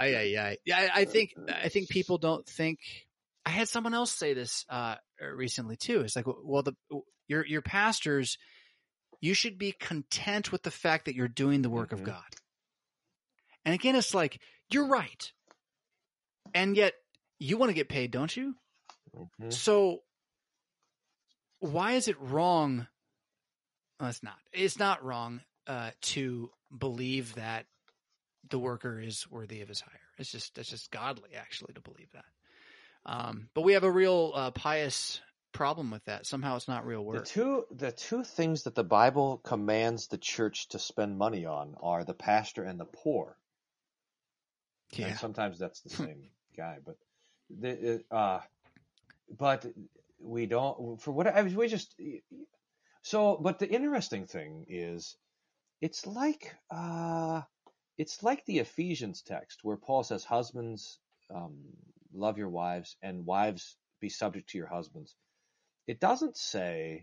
think people don't think. I had someone else say this recently too. It's like, well, your pastors, you should be content with the fact that you're doing the work of God. And again, it's like, you're right. And yet you want to get paid, don't you? Mm-hmm. So why is it wrong? Well, it's not wrong to believe that the worker is worthy of his hire. That's just godly, actually, to believe that. But we have a real pious problem with that. Somehow it's not real work. The two things that the Bible commands the church to spend money on are the pastor and the poor. Yeah. And sometimes that's the same guy, but we don't. For what we just. So, but the interesting thing is, it's like the Ephesians text where Paul says, "Husbands, love your wives, and wives, be subject to your husbands." It doesn't say,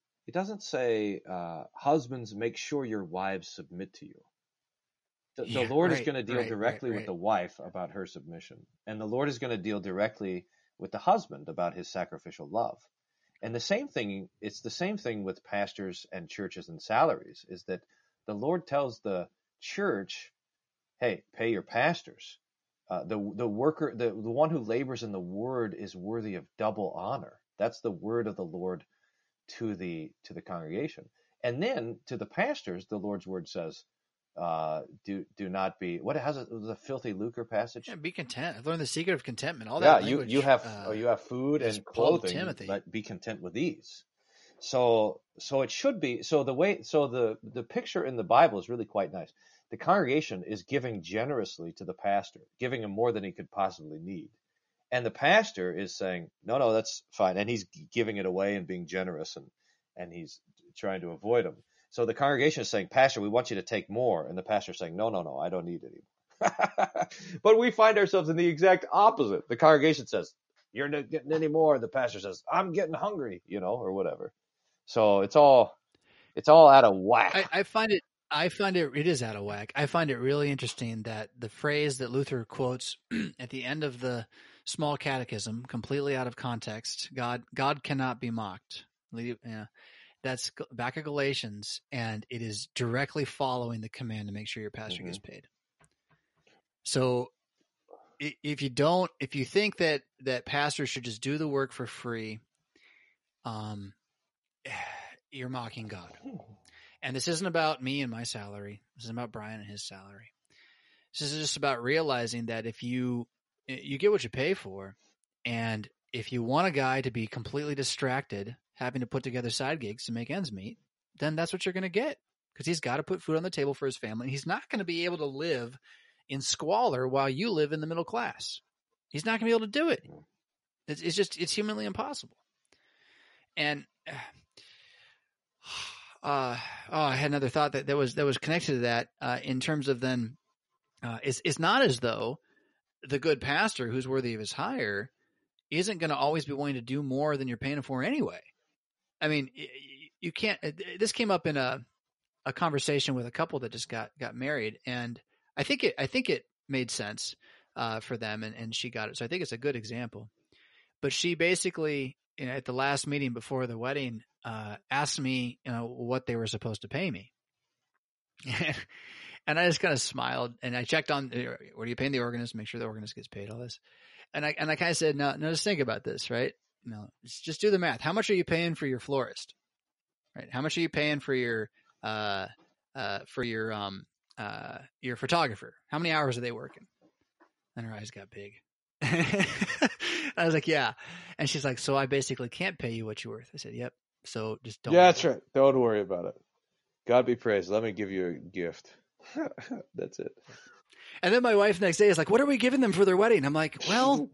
husbands, make sure your wives submit to you. The Lord is going to deal directly with the wife about her submission, and the Lord is going to deal directly with the husband about his sacrificial love. And it's the same thing with pastors and churches and salaries, is that the Lord tells the church, hey, pay your pastors. The worker, the one who labors in the word is worthy of double honor. That's the word of the Lord to the congregation. And then to the pastors, the Lord's word says, do not be, the filthy lucre passage? Yeah, be content. I've learned the secret of contentment. All that language. You have food and clothing, but be content with these. So it should be. So the picture in the Bible is really quite nice. The congregation is giving generously to the pastor, giving him more than he could possibly need. And the pastor is saying, no, that's fine. And he's giving it away and being generous, and he's trying to avoid them. So the congregation is saying, Pastor, we want you to take more. And the pastor is saying, no, I don't need it anymore. But we find ourselves in the exact opposite. The congregation says, you're not getting any more. The pastor says, I'm getting hungry, or whatever. So it's all out of whack. I find it is out of whack. I find it really interesting that the phrase that Luther quotes at the end of the Small Catechism, completely out of context, God cannot be mocked. That's back of Galatians, and it is directly following the command to make sure your pastor gets paid. So if you think that pastors should just do the work for free, you're mocking God. And this isn't about me and my salary. This isn't about Brian and his salary. This is just about realizing that if you get what you pay for, and if you want a guy to be completely distracted, having to put together side gigs to make ends meet, then that's what you're going to get, because he's got to put food on the table for his family. He's not going to be able to live in squalor while you live in the middle class. He's not going to be able to do it. It's humanly impossible. And I had another thought that was connected to that in terms of then it's not as though the good pastor who's worthy of his hire isn't going to always be willing to do more than you're paying him for anyway. I mean, you can't. This came up in a conversation with a couple that just got married, and I think it made sense for them, and she got it. So I think it's a good example. But she basically, at the last meeting before the wedding, asked me, what they were supposed to pay me, and I just kind of smiled, and I checked on, what are you paying the organist? Make sure the organist gets paid. All this, and I kind of said, no, just think about this, right? No, just do the math. How much are you paying for your florist? Right? How much are you paying for your for your photographer? How many hours are they working?" And her eyes got big. I was like, "Yeah," and she's like, "So I basically can't pay you what you're worth." I said, "Yep. So just don't." Yeah, that's right. Don't worry about it. God be praised. Let me give you a gift. That's it. And then my wife the next day is like, "What are we giving them for their wedding?" I'm like, "Well."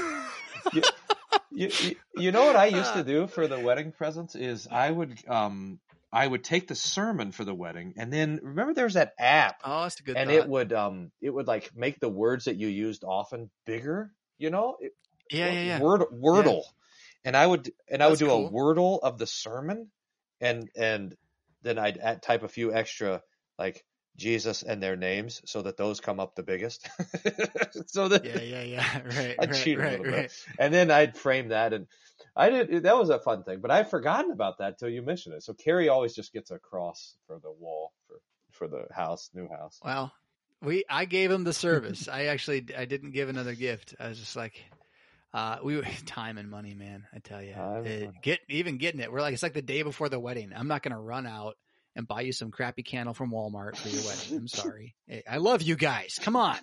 You know what I used to do for the wedding presents is I would take the sermon for the wedding, and then remember there's that app. Oh, that's a good. And thought. it would like make the words that you used often bigger. You know. Yeah. Wordle. Yeah. And I would do cool. a Wordle of the sermon, and then I'd type a few extra like Jesus and their names so that those come up the biggest. So that yeah. Right. I'd cheat a little bit, and then I'd frame that, and that was a fun thing. But I'd forgotten about that till you mentioned it. So Carrie always just gets a cross for the wall for the new house. Well, I gave him the service. I didn't give another gift. I was just like, time and money, man. I tell you, getting it. It's like the day before the wedding. I'm not going to run out and buy you some crappy candle from Walmart for your wedding. I'm sorry. Hey, I love you guys. Come on.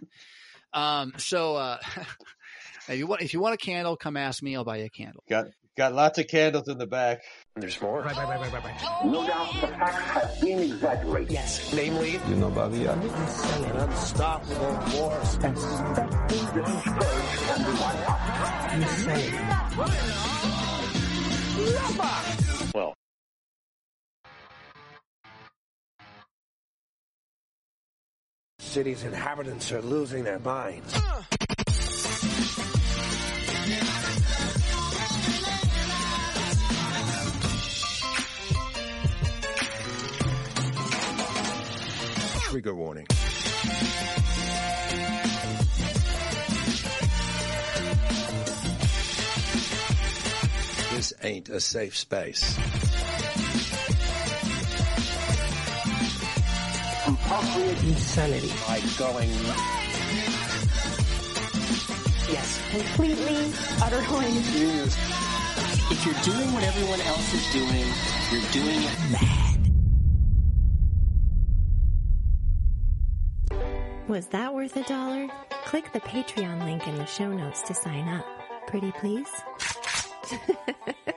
If you want a candle, come ask me. I'll buy you a candle. Got lots of candles in the back. There's more. No doubt the facts have been exaggerated. Yes. Namely, You know Bobby Yaga? An unstoppable force. And this purge can be wiped out. well, City's inhabitants are losing their minds. Trigger warning. This ain't a safe space. Compulsory Insanity. by going. Yes. Completely, utterly. If you're doing what everyone else is doing, you're doing it mad. Was that worth $1? Click the Patreon link in the show notes to sign up. Pretty please?